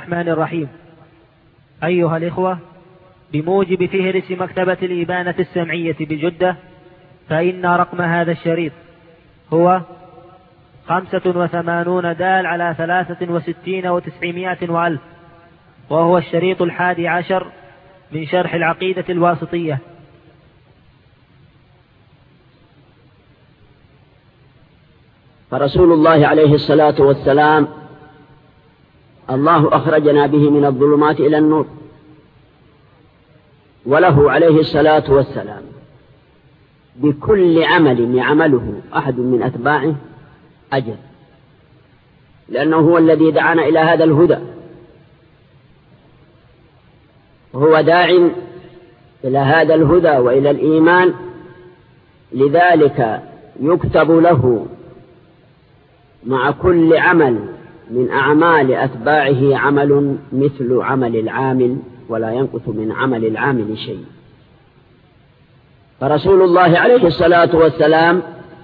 الرحمن الرحيم. أيها الإخوة، بموجب فهرس مكتبة الإبانة السمعية بجدة، فإن رقم هذا الشريط هو 85 دال على 63 و900 وألف، وهو الشريط 11 من شرح العقيدة الواسطية. فرسول الله عليه الصلاة والسلام الله أخرجنا به من الظلمات إلى النور، وله عليه الصلاة والسلام بكل عمل يعمله أحد من أتباعه أجر، لأنه هو الذي دعانا إلى هذا الهدى، وهو داع إلى هذا الهدى وإلى الإيمان، لذلك يكتب له مع كل عمل من أعمال أتباعه عمل مثل عمل العامل، ولا ينقص من عمل العامل شيء. فرسول الله عليه الصلاة والسلام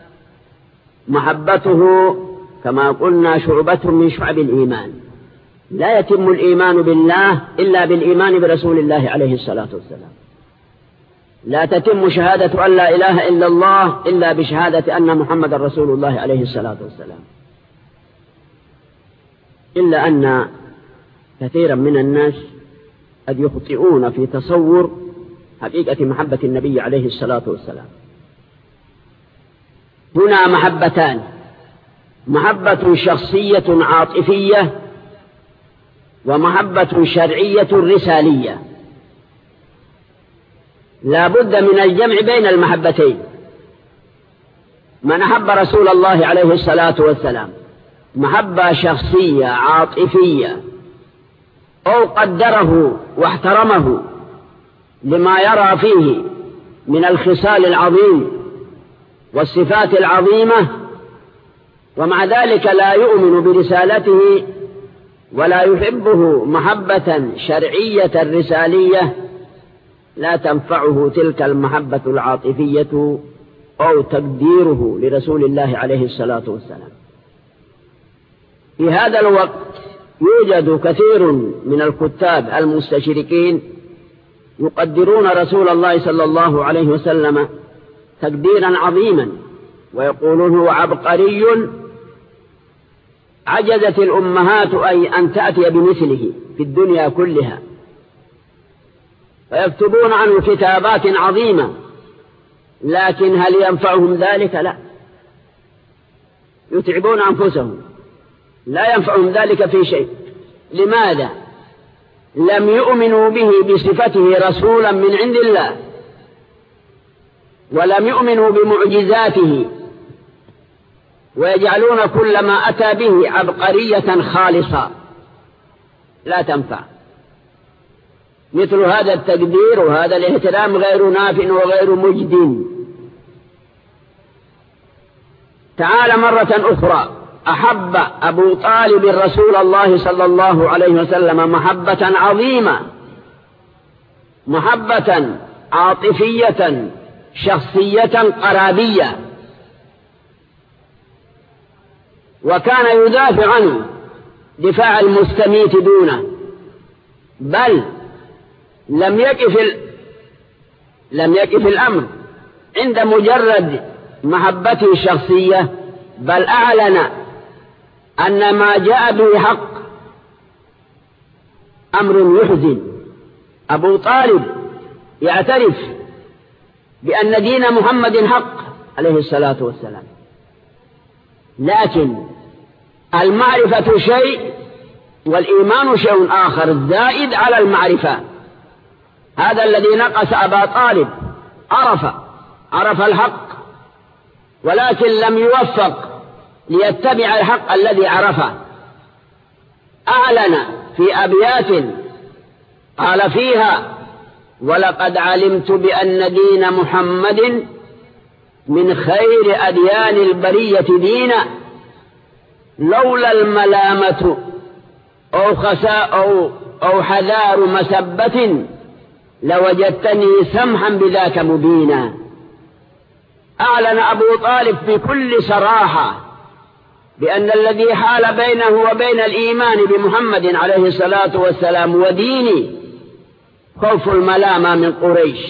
محبته كما قلنا شعبة من شعب الإيمان، لا يتم الإيمان بالله إلا بالإيمان برسول الله عليه الصلاة والسلام، لا تتم شهادة أن لا إله إلا الله إلا بشهادة أن محمد رسول الله عليه الصلاة والسلام. إلا أن كثيرا من الناس قد يخطئون في تصور حقيقة محبة النبي عليه الصلاة والسلام. هنا محبتان: محبة شخصية عاطفية، ومحبة شرعية رسالية. لا بد من الجمع بين المحبتين. من أحب رسول الله عليه الصلاة والسلام محبة شخصية عاطفية، أو قدره واحترمه لما يرى فيه من الخصال العظيم والصفات العظيمة، ومع ذلك لا يؤمن برسالته ولا يحبه محبة شرعية رسالية، لا تنفعه تلك المحبة العاطفية أو تقديره لرسول الله عليه الصلاة والسلام. في هذا الوقت يوجد كثير من الكتاب المستشرقين يقدرون رسول الله صلى الله عليه وسلم تقديرا عظيما، ويقولون هو عبقري عجزت الأمهات أن تأتي بمثله في الدنيا كلها، فيكتبون عنه كتابات عظيمة، لكن هل ينفعهم ذلك؟ لا، يتعبون أنفسهم، لا ينفعهم ذلك في شيء. لماذا؟ لم يؤمنوا به بصفته رسولا من عند الله، ولم يؤمنوا بمعجزاته، ويجعلون كل ما أتى به عبقرية خالصة لا تنفع. مثل هذا التقدير وهذا الاحترام غير نافع وغير مجد. تعال مرة أخرى: أحب أبو طالب رسول الله صلى الله عليه وسلم محبة عظيمة، محبة عاطفية شخصية قرابية، وكان يدافع عنه دفاع المستميت دونه، بل لم يقف الأمر عند مجرد محبته الشخصية، بل أعلن أن ما جاء به حق، أمر يحزن. أبو طالب يعترف بأن دين محمد حق عليه الصلاة والسلام، لكن المعرفة شيء والإيمان شيء آخر زائد على المعرفة. هذا الذي نقص أبا طالب عرف الحق، ولكن لم يوفق ليتبع الحق الذي عرفه. أعلن في أبيات قال فيها: ولقد علمت بأن دين محمد من خير أديان البرية دينا، لولا الملامة أو خساء أو حذار مسبة لوجدتني سمحا بذاك مبينا. أعلن أبو طالب بكل صراحة بأن الذي حال بينه وبين الإيمان بمحمد عليه الصلاة والسلام ودينه خوف الملامة من قريش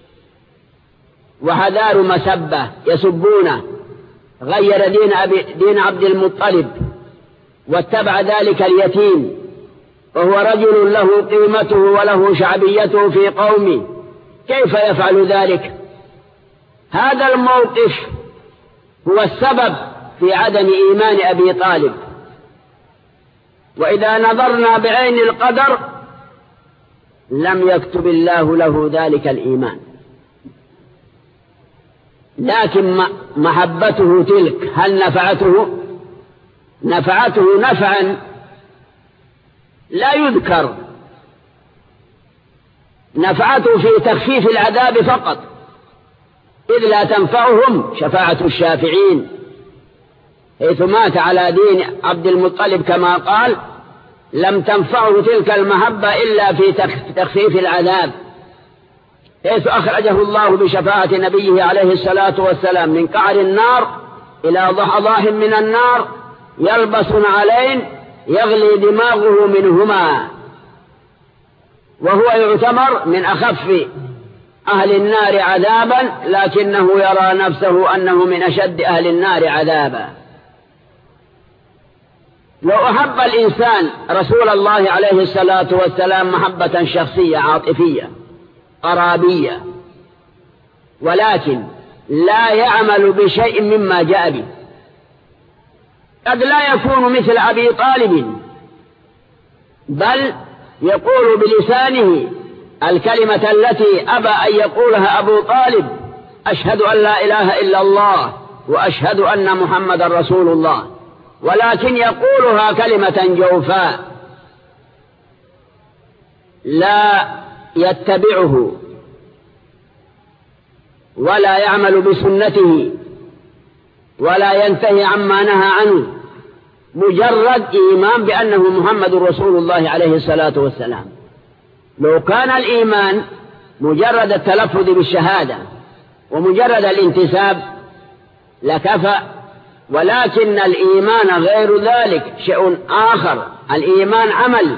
وحذار مسبة يسبونه، غير دين عبد المطلب واتبع ذلك اليتيم، وهو رجل له قيمته وله شعبيته في قومه، كيف يفعل ذلك؟ هذا الموقف هو السبب في عدم إيمان أبي طالب. وإذا نظرنا بعين القدر لم يكتب الله له ذلك الإيمان، لكن محبته تلك هل نفعته نفعا لا يذكر، نفعته في تخفيف العذاب فقط، إذ لا تنفعهم شفاعة الشافعين، حيث مات على دين عبد المطلب كما قال لم تنفعه تلك المحبة إلا في تخفيف العذاب، حيث أخرجه الله بشفاعة نبيه عليه الصلاة والسلام من قعر النار إلى ضحضاح من النار يلبس علين يغلي دماغه منهما، وهو يعتبر من أخف أهل النار عذابا، لكنه يرى نفسه أنه من أشد أهل النار عذابا. لو أحب الإنسان رسول الله عليه الصلاة والسلام محبة شخصية عاطفية قرابية، ولكن لا يعمل بشيء مما جاء به، قد لا يكون مثل أبي طالب، بل يقول بلسانه الكلمة التي أبى أن يقولها أبو طالب: أشهد أن لا إله إلا الله وأشهد أن محمد رسول الله، ولكن يقولها كلمة جوفاء لا يتبعه ولا يعمل بسنته ولا ينتهي عما نهى عنه، مجرد إيمان بأنه محمد رسول الله عليه الصلاة والسلام. لو كان الإيمان مجرد التلفظ بالشهادة ومجرد الانتساب لكفى، ولكن الإيمان غير ذلك، شيء آخر. الإيمان عمل،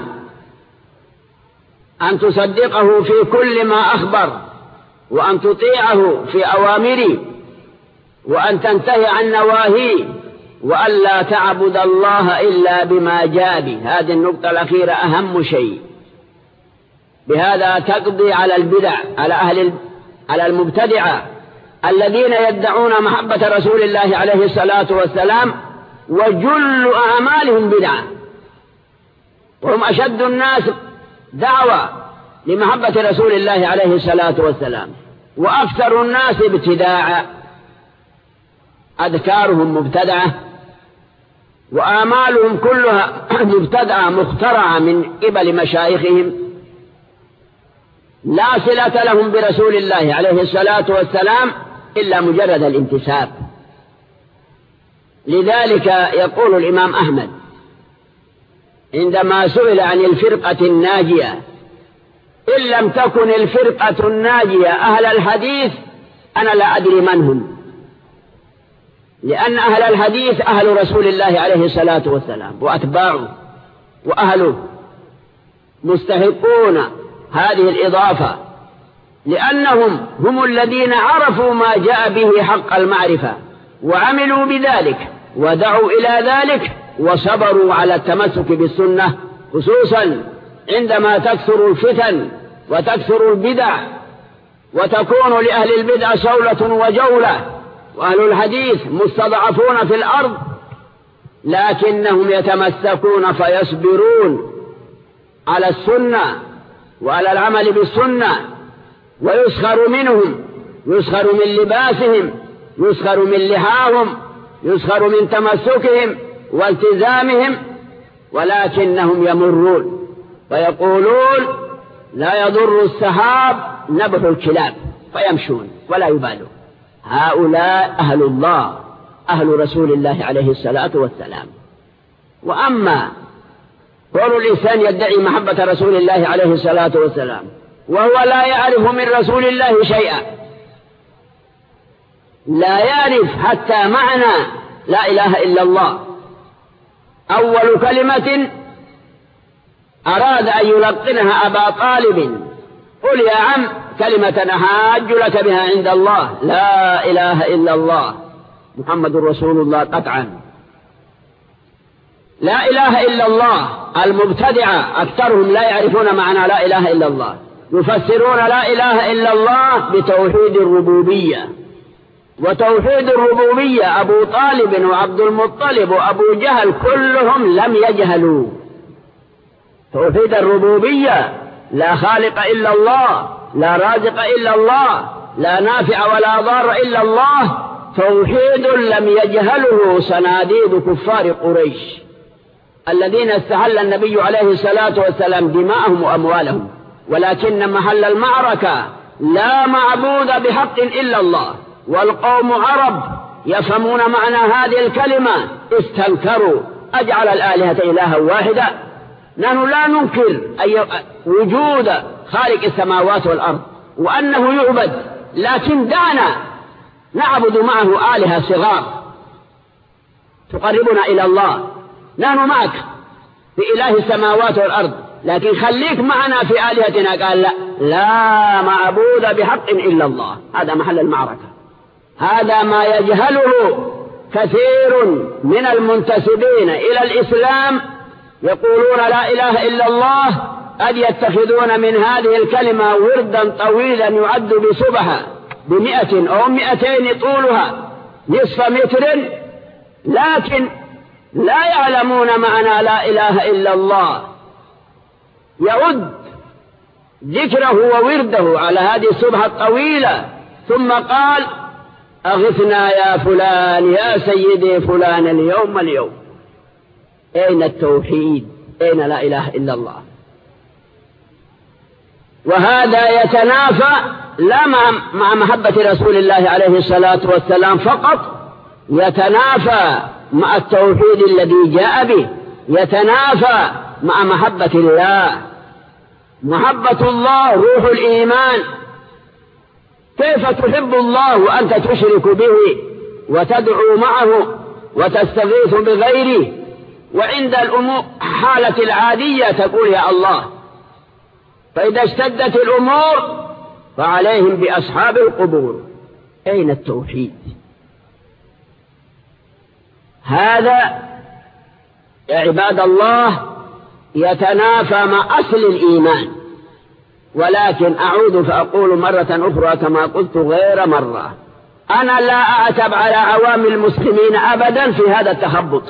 أن تصدقه في كل ما أخبر، وأن تطيعه في أوامره، وأن تنتهي عن نواهيه، وأن لا تعبد الله إلا بما جاء به. هذه النقطة الأخيرة أهم شيء، بهذا تقضي على البدع، على المبتدعة الذين يدعون محبة رسول الله عليه الصلاة والسلام وجل أعمالهم بدعة، وهم أشد الناس دعوة لمحبة رسول الله عليه الصلاة والسلام، وأكثر الناس ابتداعا، أذكارهم مبتدعة وآمالهم كلها مبتدعة مخترعة من قبل مشايخهم، لا صلة لهم برسول الله عليه الصلاة والسلام إلا مجرد الانتساب. لذلك يقول الإمام أحمد عندما سئل عن الفرقة الناجية: إن لم تكن الفرقة الناجية أهل الحديث أنا لا أدري من هم، لأن أهل الحديث أهل رسول الله عليه الصلاة والسلام وأتباعه وأهله مستحقون هذه الإضافة، لأنهم هم الذين عرفوا ما جاء به حق المعرفة وعملوا بذلك ودعوا إلى ذلك وصبروا على التمسك بالسنة، خصوصا عندما تكثر الفتن وتكثر البدع وتكون لأهل البدع صولة وجولة، وأهل الحديث مستضعفون في الأرض، لكنهم يتمسكون فيصبرون على السنة وعلى العمل بالسنة، ويسخر منهم، يسخر من لباسهم، يسخر من لحاهم، يسخر من تمسكهم والتزامهم، ولكنهم يمرون ويقولون: لا يضر السحاب نبح الكلاب، فيمشون ولا يبالون. هؤلاء أهل الله، أهل رسول الله عليه الصلاة والسلام. وأما كون الإنسان يدعي محبة رسول الله عليه الصلاة والسلام وهو لا يعرف من رسول الله شيئا، لا يعرف حتى معنى لا إله إلا الله، أول كلمة أراد أن يلقنها أبا طالب: قل يا عم كلمة أحاج لك بها عند الله، لا إله إلا الله محمد رسول الله قطعا. لا إله إلا الله المبتدعة أكثرهم لا يعرفون معنى لا إله إلا الله، يفسرون لا إله إلا الله بتوحيد الربوبية. وتوحيد الربوبية أبو طالب وعبد المطلب وأبو جهل كلهم لم يجهلوا توحيد الربوبية. لا خالق إلا الله، لا رازق إلا الله، لا نافع ولا ضار إلا الله، توحيد لم يجهله صناديد كفار قريش الذين استحل النبي عليه الصلاة والسلام دماءهم وأموالهم. ولكن محل المعركة لا معبود بحق إلا الله، والقوم عرب يفهمون معنى هذه الكلمة، استنكروا: أجعل الآلهة إلها واحدا؟ نحن لا ننكر وجود خالق السماوات والأرض وأنه يعبد، لكن دعنا نعبد معه آلهة صغار تقربنا إلى الله. نحن معك في إله السماوات والأرض، لكن خليك معنا في آلهتنا. قال: لا معبود بحق إلا الله. هذا محل المعركة. هذا ما يجهله كثير من المنتسبين إلى الإسلام، يقولون لا إله إلا الله، قد يتخذون من هذه الكلمة وردا طويلا يعد بسبحة 100 أو 200 طولها نصف متر، لكن لا يعلمون معنى لا إله إلا الله. يعد ذكره وورده على هذه السبحة الطويلة، ثم قال: أغثنا يا فلان يا سيدي فلان اليوم. أين التوحيد؟ أين لا إله إلا الله؟ وهذا يتنافى لا مع محبة رسول الله عليه الصلاة والسلام فقط، يتنافى مع التوحيد الذي جاء به، يتنافى مع محبة الله. محبة الله روح الإيمان. كيف تحب الله وأنت تشرك به وتدعو معه وتستغيث بغيره، وعند الأمور حالة العادية تقول يا الله؟ فإذا اشتدت الأمور فعليهم بأصحاب القبور. أين التوحيد؟ هذا يا عباد الله يتنافى مع أصل الإيمان. ولكن أعود فأقول مرة أخرى كما قلت غير مرة: أنا لا أعتب على عوام المسلمين أبدا في هذا التخبط،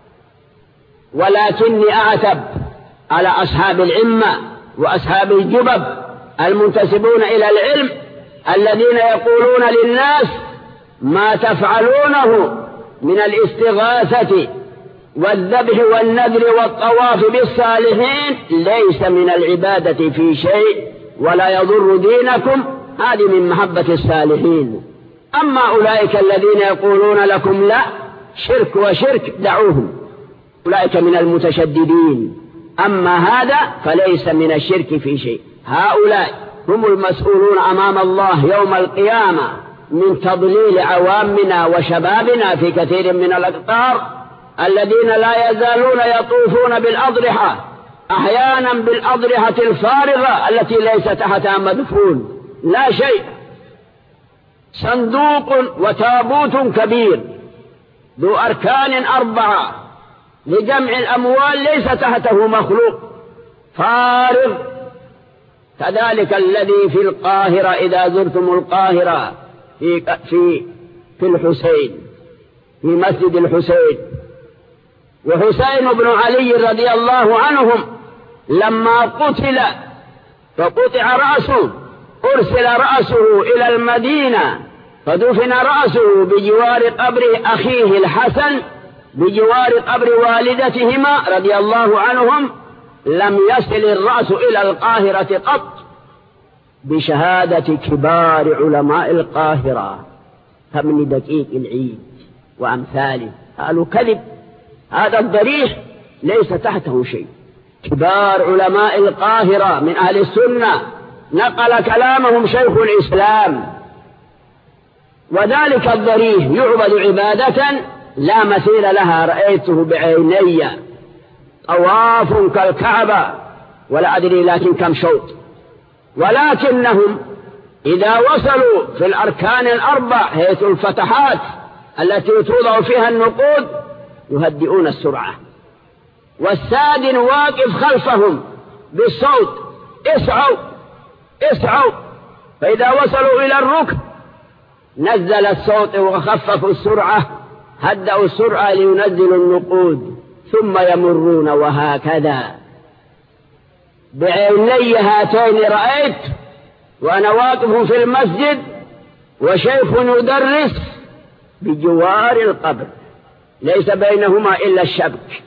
ولكني أعتب على أصحاب العمة وأصحاب الجبب المنتسبون إلى العلم، الذين يقولون للناس: ما تفعلونه من الاستغاثة والذبح والنذر والطواف بالصالحين ليس من العبادة في شيء ولا يضر دينكم، هذه من محبة الصالحين. أما أولئك الذين يقولون لكم لا شرك وشرك دعوهم، أولئك من المتشددين. أما هذا فليس من الشرك في شيء. هؤلاء هم المسؤولون أمام الله يوم القيامة من تضليل عوامنا وشبابنا في كثير من الأقطار، الذين لا يزالون يطوفون بالأضرحة، أحيانا بالأضرحة الفارغة التي ليس تحتها مدفون لا شيء، صندوق وتابوت كبير ذو أركان 4 لجمع الأموال ليس تحته مخلوق، فارغ. كذلك الذي في القاهرة، إذا زرتم القاهرة في الحسين، في مسجد الحسين، وحسين بن علي رضي الله عنهم لما قتل فقطع رأسه، أرسل رأسه إلى المدينة فدفن رأسه بجوار قبر أخيه الحسن بجوار قبر والدتهما رضي الله عنهم. لم يصل الرأس إلى القاهرة قط، بشهادة كبار علماء القاهرة كابن دقيق العيد وأمثاله. قالوا كذب، هذا الضريح ليس تحته شيء. كبار علماء القاهرة من أهل السنة نقل كلامهم شيخ الإسلام. وذلك الضريح يعبد عبادة لا مثيل لها رأيته بعيني طواف كالكعبة ولا أدري لكن كم شوط، ولكنهم إذا وصلوا في الأركان الأربع حيث الفتحات التي توضع فيها النقود يهدئون السرعة، والسادن واقف خلفهم بالصوت اسعوا اسعوا، فإذا وصلوا إلى الركن نزل الصوت وخففوا السرعة، هدأوا السرعة لينزلوا النقود، ثم يمرون. وهكذا بعيني هاتين رأيت وأنا واقف في المسجد وشيخ يدرس بجوار القبر ليس بينهما إلا الشبك.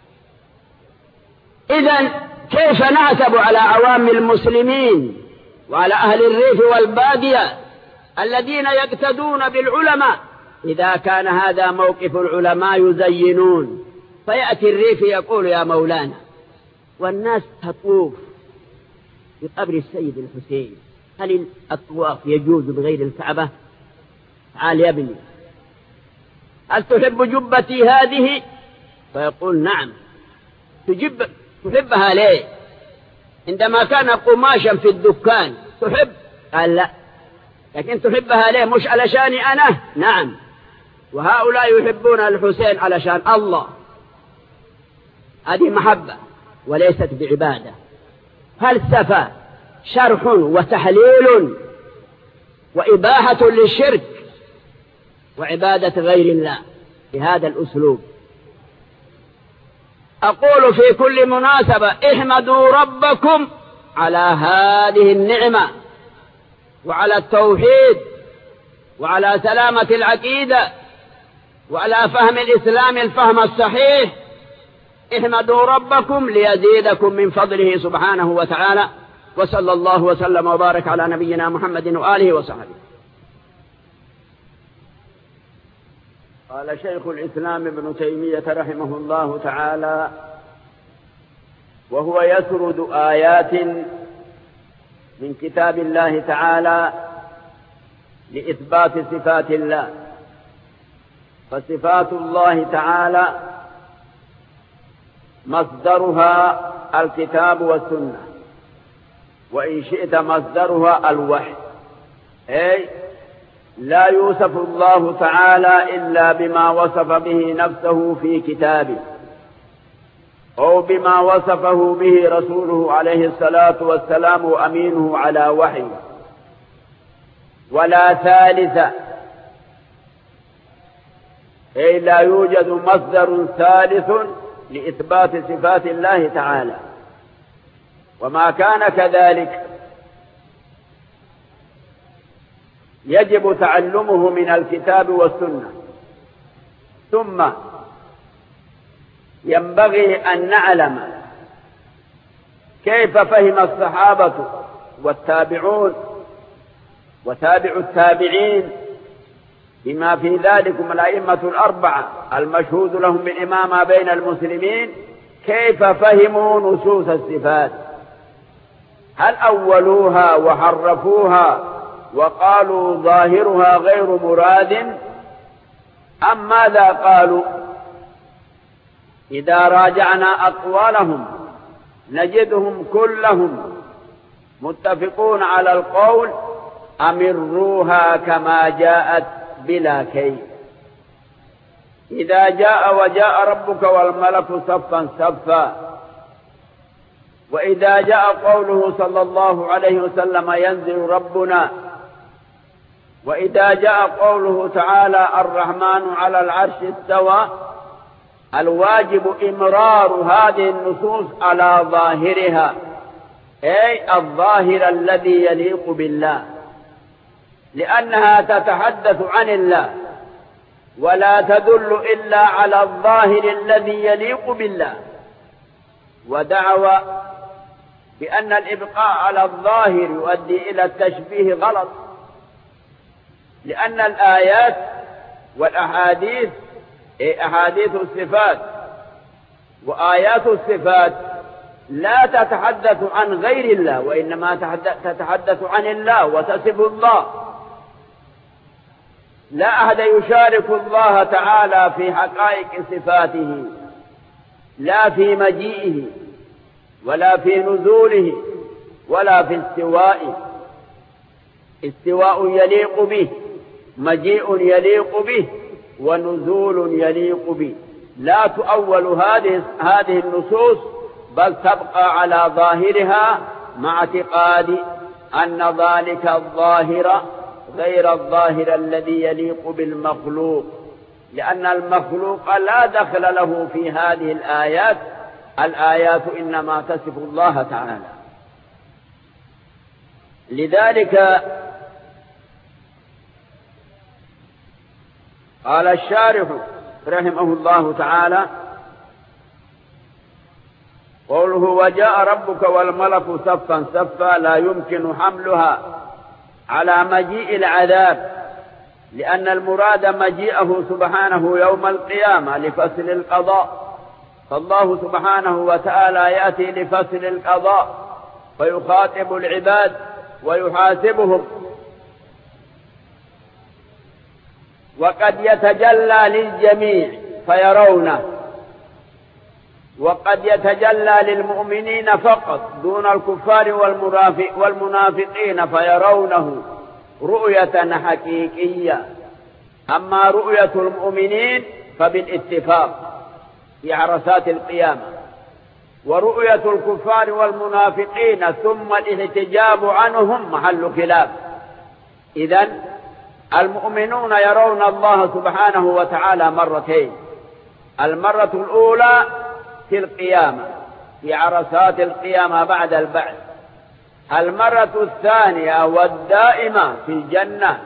إذن كيف نعتب على عوام المسلمين وعلى أهل الريف والبادية الذين يقتدون بالعلماء إذا كان هذا موقف العلماء يزينون، فيأتي الريف يقول يا مولانا، والناس تطوف في قبر السيد الحسين، هل الطواف يجوز بغير الكعبة؟ تعال يا ابني، هل تحب جبتي هذه؟ فيقول نعم. تحبها ليه؟ عندما كان قماشا في الدكان تحب؟ قال لا. لكن تحبها ليه؟ مش علشاني أنا؟ نعم. وهؤلاء يحبون الحسين علشان الله، هذه محبة وليست بعبادة. فلسفة شرح وتحليل وإباحة للشرك وعبادة غير الله بهذا الأسلوب. أقول في كل مناسبة احمدوا ربكم على هذه النعمة وعلى التوحيد وعلى سلامة العقيدة وعلى فهم الإسلام الفهم الصحيح. احمدوا ربكم ليزيدكم من فضله سبحانه وتعالى، وصلى الله وسلم وبارك على نبينا محمد وآله وصحبه. قال شيخ الإسلام ابن تيمية رحمه الله تعالى وهو يسرد آيات من كتاب الله تعالى لإثبات صفات الله. فصفات الله تعالى مصدرها الكتاب والسنة، وإن شئت مصدرها الوحي، أي لا يوصف الله تعالى إلا بما وصف به نفسه في كتابه أو بما وصفه به رسوله عليه الصلاة والسلام وأمينه على وحيه، ولا ثالث، أي لا يوجد مصدر ثالث لإثبات صفات الله تعالى. وما كان كذلك يجب تعلمه من الكتاب والسنة. ثم ينبغي أن نعلم كيف فهم الصحابة والتابعون وتابع التابعين بما في ذلكم الأئمة الأربعة المشهود لهم بالإمامة بين المسلمين، كيف فهموا نصوص الصفات؟ هل أولوها وحرفوها وقالوا ظاهرها غير مراد أم ماذا قالوا؟ إذا راجعنا أقوالهم نجدهم كلهم متفقون على القول أمروها كما جاءت بلا كيف. إذا جاء وجاء ربك والملك صفا صفا، وإذا جاء قوله صلى الله عليه وسلم ينزل ربنا، وإذا جاء قوله تعالى الرحمن على العرش استوى، الواجب إمرار هذه النصوص على ظاهرها، أي الظاهر الذي يليق بالله، لأنها تتحدث عن الله ولا تدل إلا على الظاهر الذي يليق بالله. ودعوى بأن الإبقاء على الظاهر يؤدي إلى التشبيه غلط، لأن الآيات والأحاديث أحاديث الصفات وآيات الصفات لا تتحدث عن غير الله، وإنما تتحدث عن الله وتصف الله. لا أحد يشارك الله تعالى في حقائق صفاته، لا في مجيئه ولا في نزوله ولا في استوائه. استواء يليق به، مجيء يليق به، ونزول يليق به. لا تؤول هذه النصوص، بل تبقى على ظاهرها مع اعتقاد أن ذلك الظاهر غير الظاهر الذي يليق بالمخلوق، لأن المخلوق لا دخل له في هذه الآيات. الآيات إنما تصف الله تعالى. لذلك قال الشارح رحمه الله تعالى: قوله وجاء ربك والملك صفا صفا لا يمكن حملها على مجيء العذاب، لأن المراد مجيئه سبحانه يوم القيامة لفصل القضاء. فالله سبحانه وتعالى يأتي لفصل القضاء فيخاطب العباد ويحاسبهم، وقد يتجلى للجميع فيرونه، وقد يتجلى للمؤمنين فقط دون الكفار والمنافقين فيرونه رؤية حقيقية. أما رؤية المؤمنين فبالاتفاق في عرصات القيامة، ورؤية الكفار والمنافقين ثم الاحتجاب عنهم محل خلاف. إذن المؤمنون يرون الله سبحانه وتعالى مرتين: المرة الأولى في القيامة في عرصات القيامة بعد البعث، المرة الثانية والدائمة في الجنة،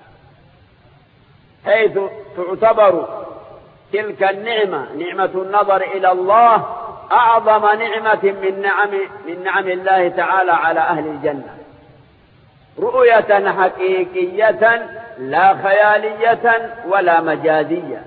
حيث تعتبر تلك النعمة نعمة النظر إلى الله أعظم نعمة من نعم الله تعالى على أهل الجنة، رؤية حقيقية لا خيالية ولا مجازية.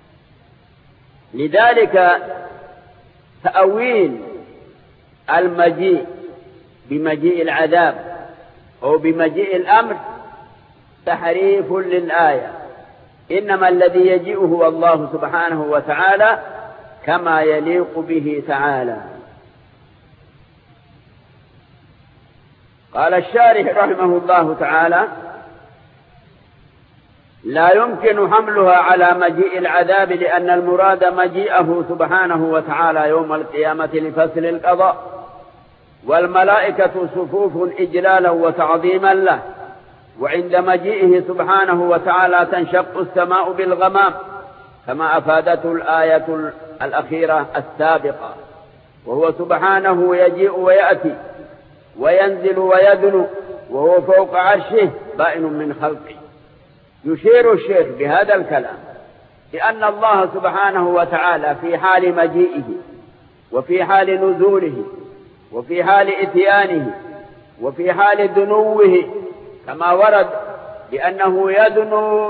لذلك تأويل المجيء بمجيء العذاب أو بمجيء الأمر تحريف للآية، إنما الذي يجيء هو الله سبحانه وتعالى كما يليق به تعالى. قال الشارح رحمه الله تعالى: لا يمكن حملها على مجيء العذاب، لأن المراد مجيئه سبحانه وتعالى يوم القيامة لفصل القضاء، والملائكة صفوف إجلالا وتعظيما له، وعند مجيئه سبحانه وتعالى تنشق السماء بالغمام كما أفادته الآية الأخيرة السابقة. وهو سبحانه يجيء ويأتي وينزل ويدنو وهو فوق عرشه بائن من خلقه. يشير الشيخ بهذا الكلام لأن الله سبحانه وتعالى في حال مجيئه وفي حال نزوله وفي حال إتيانه وفي حال دنوه، كما ورد بأنه يدنو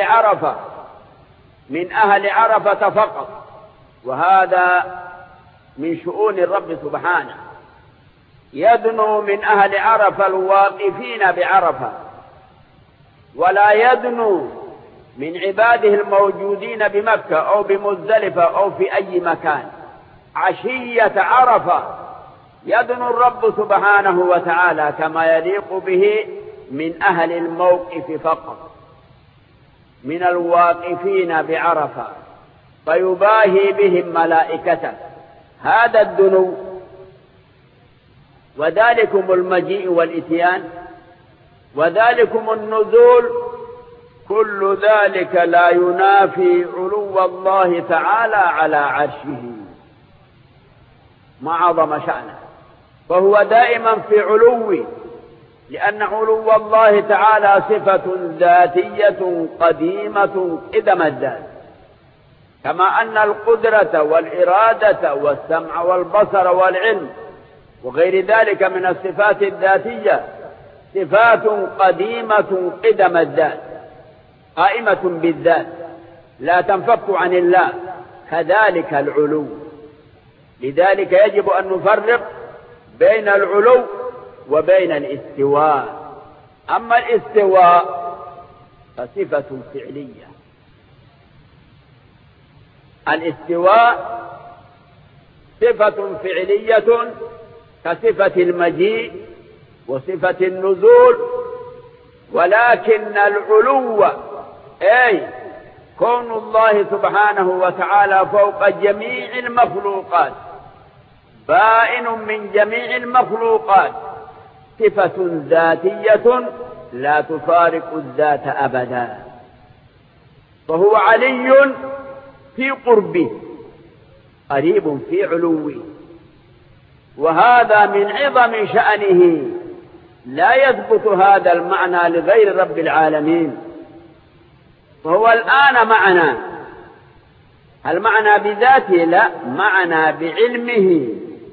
من أهل عرفة فقط، وهذا من شؤون الرب سبحانه. يدنو من أهل عرفة الواقفين بعرفة، ولا يدنو من عباده الموجودين بمكة أو بمزدلفة أو في أي مكان. عشية عرفة يدنو الرب سبحانه وتعالى كما يليق به من أهل الموقف فقط، من الواقفين بعرفة، فيباهي بهم ملائكته. هذا الدنو وذلكم المجيء والإتيان وذلكم النزول، كل ذلك لا ينافي علو الله تعالى على عرشه ما عظم شأنه، فهو دائما في علو، لأن علو الله تعالى صفة ذاتية قديمة قدم الذات، كما أن القدرة والإرادة والسمع والبصر والعلم وغير ذلك من الصفات الذاتية صفات قديمة قدم الذات قائمة بالذات لا تنفك عن الله، كذلك العلو. لذلك يجب أن نفرق بين العلو وبين الاستواء. أما الاستواء فصفة فعلية، الاستواء صفة فعلية كصفة المجيء وصفة النزول، ولكن العلو أي كون الله سبحانه وتعالى فوق جميع المخلوقات بائن من جميع المخلوقات، صفة ذاتية لا تفارق الذات أبدا، فهو علي في قربه قريب في علوه، وهذا من عظم شأنه، لا يثبت هذا المعنى لغير رب العالمين. فهو الآن معنا، هل معنى بذاته؟ لا، معنى بعلمه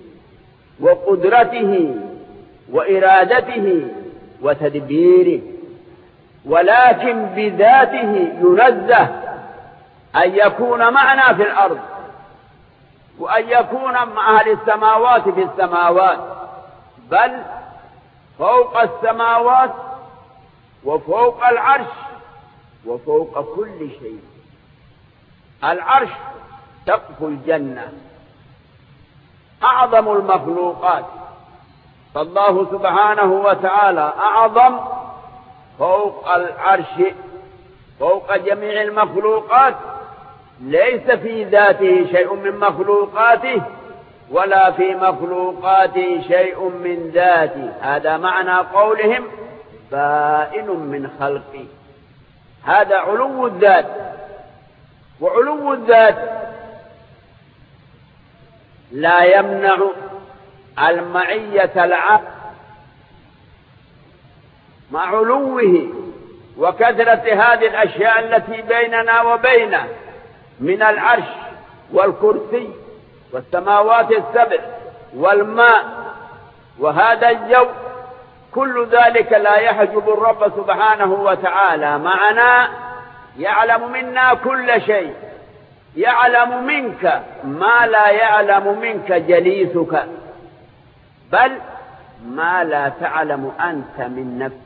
وقدرته وإرادته وتدبيره، ولكن بذاته ينزه أن يكون معنا في الأرض، وأن يكون مع أهل السماوات في السماوات، بل فوق السماوات وفوق العرش وفوق كل شيء. العرش سقف الجنة، أعظم المخلوقات، فالله سبحانه وتعالى أعظم فوق العرش فوق جميع المخلوقات، ليس في ذاته شيء من مخلوقاته ولا في مخلوقاته شيء من ذاته. هذا معنى قولهم بائن من خلقه، هذا علو الذات. وعلو الذات لا يمنع المعية العامة مع علوه وكثرة هذه الأشياء التي بيننا وبينه من العرش والكرسي والسماوات السبع والماء وهذا الجو، كل ذلك لا يحجب الرب سبحانه وتعالى معنا، يعلم منا كل شيء، يعلم منك ما لا يعلم منك جليسك، بل ما لا تعلم أنت من نفسك.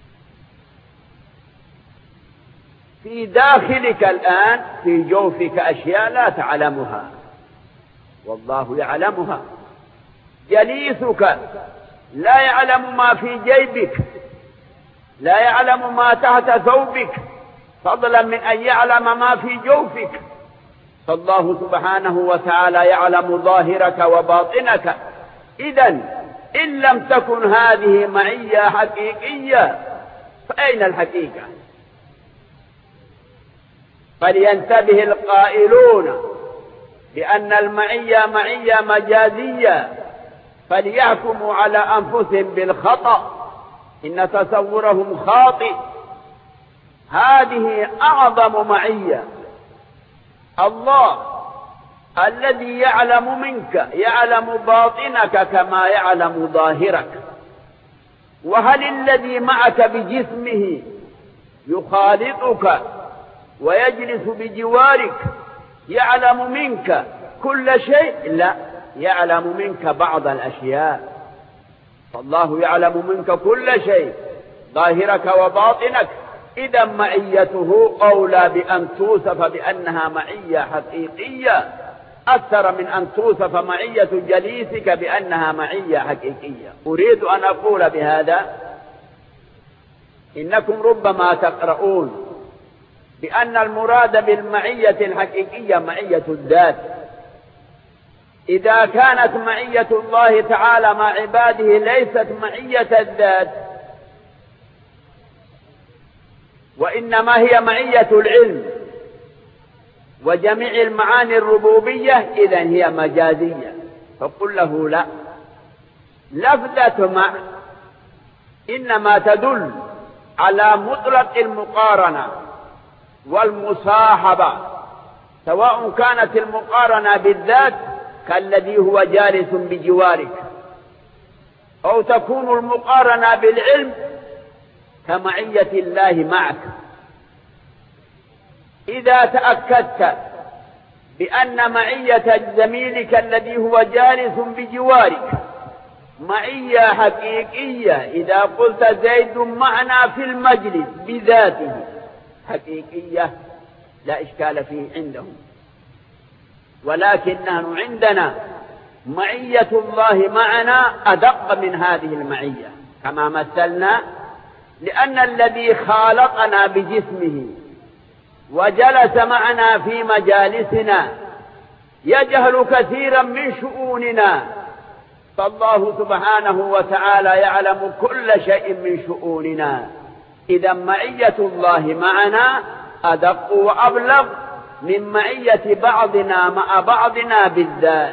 في داخلك الآن في جوفك أشياء لا تعلمها والله يعلمها. جليسك لا يعلم ما في جيبك، لا يعلم ما تحت ثوبك، فضلا من أن يعلم ما في جوفك. فالله سبحانه وتعالى يعلم ظاهرك وباطنك. إذن إن لم تكن هذه معية حقيقية فأين الحقيقة؟ فلينتبه القائلون بأن المعية معية مجازية فليحكموا على أنفسهم بالخطأ، إن تصورهم خاطئ. هذه أعظم معية. الله الذي يعلم منك يعلم باطنك كما يعلم ظاهرك. وهل الذي معك بجسمه يخالطك ويجلس بجوارك يعلم منك كل شيء؟ لا، يعلم منك بعض الأشياء. فالله يعلم منك كل شيء، ظاهرك وباطنك. إذا معيته أولى بأن توصف بأنها معية حقيقية أكثر من أن توصف معية جليسك بأنها معية حقيقية. أريد أن أقول بهذا إنكم ربما تقرؤون بأن المراد بالمعية الحقيقية معية الذات. إذا كانت معية الله تعالى مع عباده ليست معية الذات وإنما هي معية العلم وجميع المعاني الربوبية، إذن هي مجازية. فقل له لا، لفظة مع إنما تدل على مطلق المقارنة والمصاحبة، سواء كانت المقارنة بالذات كالذي هو جالس بجوارك، أو تكون المقارنة بالعلم كمعية الله معك. إذا تأكدت بأن معية زميلك الذي هو جالس بجوارك معية حقيقية، إذا قلت زيد معنا في المجلس بذاته حقيقية لا إشكال فيه عندهم. ولكن نحن عندنا معية الله معنا أدق من هذه المعية كما مثلنا، لأن الذي خالقنا بجسمه وجلس معنا في مجالسنا يجهل كثيرا من شؤوننا، فالله سبحانه وتعالى يعلم كل شيء من شؤوننا. إذا معية الله معنا أدق وأبلغ من معية بعضنا مع بعضنا بالذات.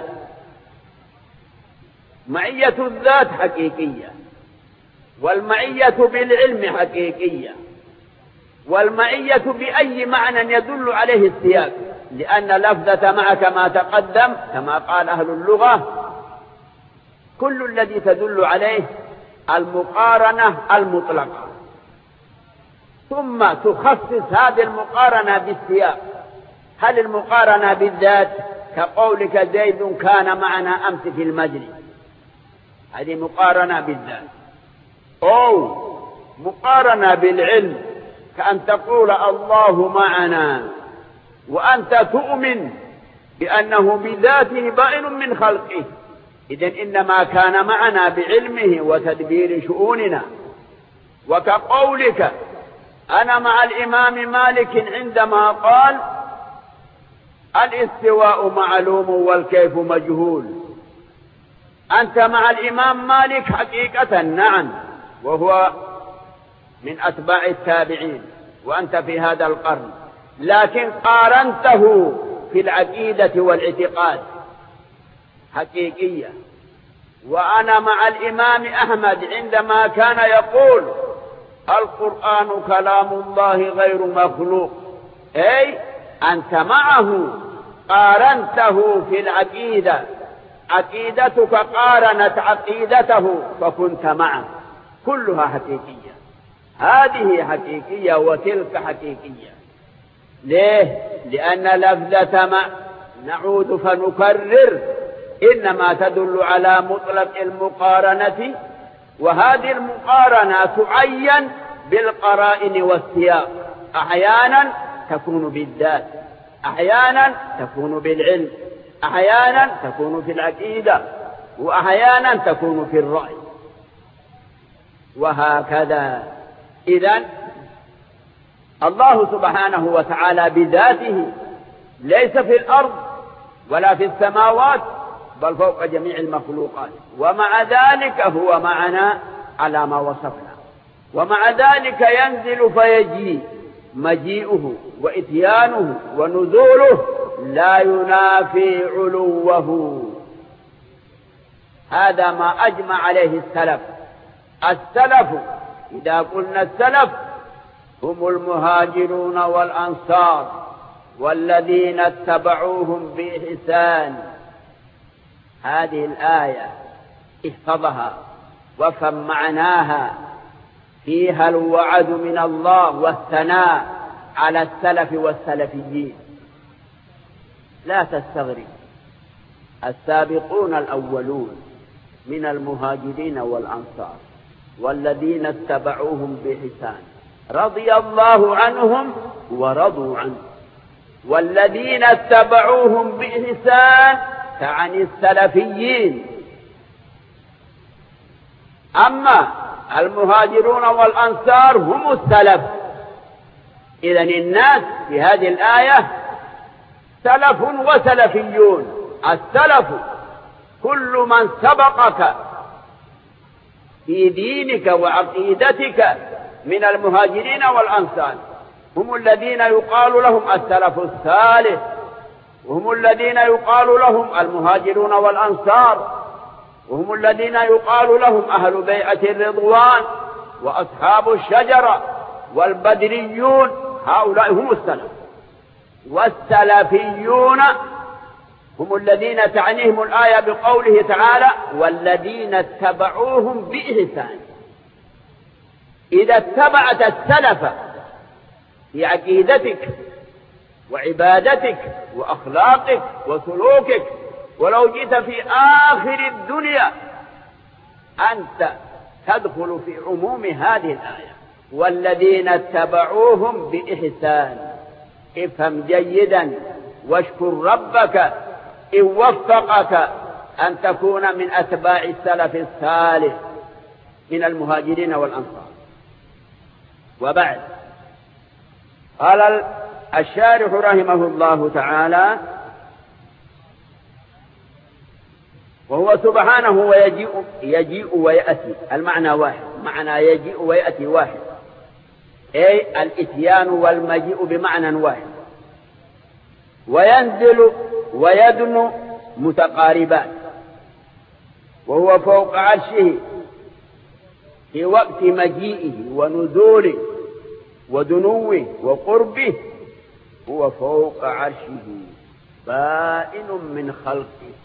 معية الذات حقيقية، والمعية بالعلم حقيقية، والمعية بأي معنى يدل عليه السياق، لأن لفظة مع كما تقدم كما قال أهل اللغة كل الذي تدل عليه المقارنة المطلقة، ثم تخصص هذه المقارنة بالسياق. هل المقارنة بالذات كقولك زيد كان معنا أمس في المجلس، هذه مقارنة بالذات، أو مقارنة بالعلم كأن تقول الله معنا وأنت تؤمن بأنه بذاته بائن من خلقه، إذن إنما كان معنا بعلمه وتدبير شؤوننا. وكقولك أنا مع الإمام مالك عندما قال الاستواء معلوم والكيف مجهول، أنت مع الإمام مالك حقيقة نعم، وهو من أتباع التابعين وأنت في هذا القرن، لكن قارنته في العقيدة والاعتقاد حقيقية. وأنا مع الإمام أحمد عندما كان يقول القرآن كلام الله غير مخلوق، أي أنت معه قارنته في العقيدة، عقيدتك قارنت عقيدته فكنت معه، كلها حقيقية. هذه حقيقية وتلك حقيقية. ليه؟ لأن لفظة مع نعود فنكرر إنما تدل على مطلق المقارنة، وهذه المقارنة تعين بالقرائن والسياق، أحيانا تكون بالذات، أحيانا تكون بالعلم، أحيانا تكون في العقيدة، وأحيانا تكون في الرأي، وهكذا. إذن الله سبحانه وتعالى بذاته ليس في الأرض ولا في السماوات، بل فوق جميع المخلوقات، ومع ذلك هو معنا على ما وصفنا، ومع ذلك ينزل فيجيء، مجيئه وإتيانه ونزوله لا ينافي علوه. هذا ما أجمع عليه السلف. السلف إذا قلنا السلف هم المهاجرون والأنصار والذين اتبعوهم بإحسان. هذه الآية احفظها وافهم معناها، فيها الوعد من الله والثناء على السلف والسلفيين. لا تستغرب، السابقون الأولون من المهاجرين والأنصار والذين اتبعوهم بإحسان رضي الله عنهم ورضوا عنه، والذين اتبعوهم بإحسان تعني السلفيين. أما المهاجرون والأنصار هم السلف. إذن الناس في هذه الآية سلف وسلفيون. السلف كل من سبقك في دينك وعقيدتك من المهاجرين والأنصار، هم الذين يقال لهم السلف الصالح، وهم الذين يقال لهم المهاجرون والأنصار، وهم الذين يقال لهم أهل بيعة الرضوان وأصحاب الشجرة والبدريون. هؤلاء هم السلف. والسلفيون هم الذين تعنيهم الآية بقوله تعالى والذين اتبعوهم بإحسان. إذا اتبعت السلف في عقيدتك وعبادتك وأخلاقك وسلوكك، ولو جئت في آخر الدنيا أنت تدخل في عموم هذه الآية والذين اتبعوهم بإحسان. افهم جيدا واشكر ربك إن وفقك أن تكون من أتباع السلف الصالح من المهاجرين والأنصار. وبعد، قال الشارح رحمه الله تعالى: وهو سبحانه يجيء ويأتي. المعنى واحد، معنى يجيء ويأتي واحد، أي الإتيان والمجيء بمعنى واحد. وينزل ويدنو متقاربان، وهو فوق عرشه في وقت مجيئه ونزوله ودنوه وقربه، هو فوق عرشه بائن من خلقه.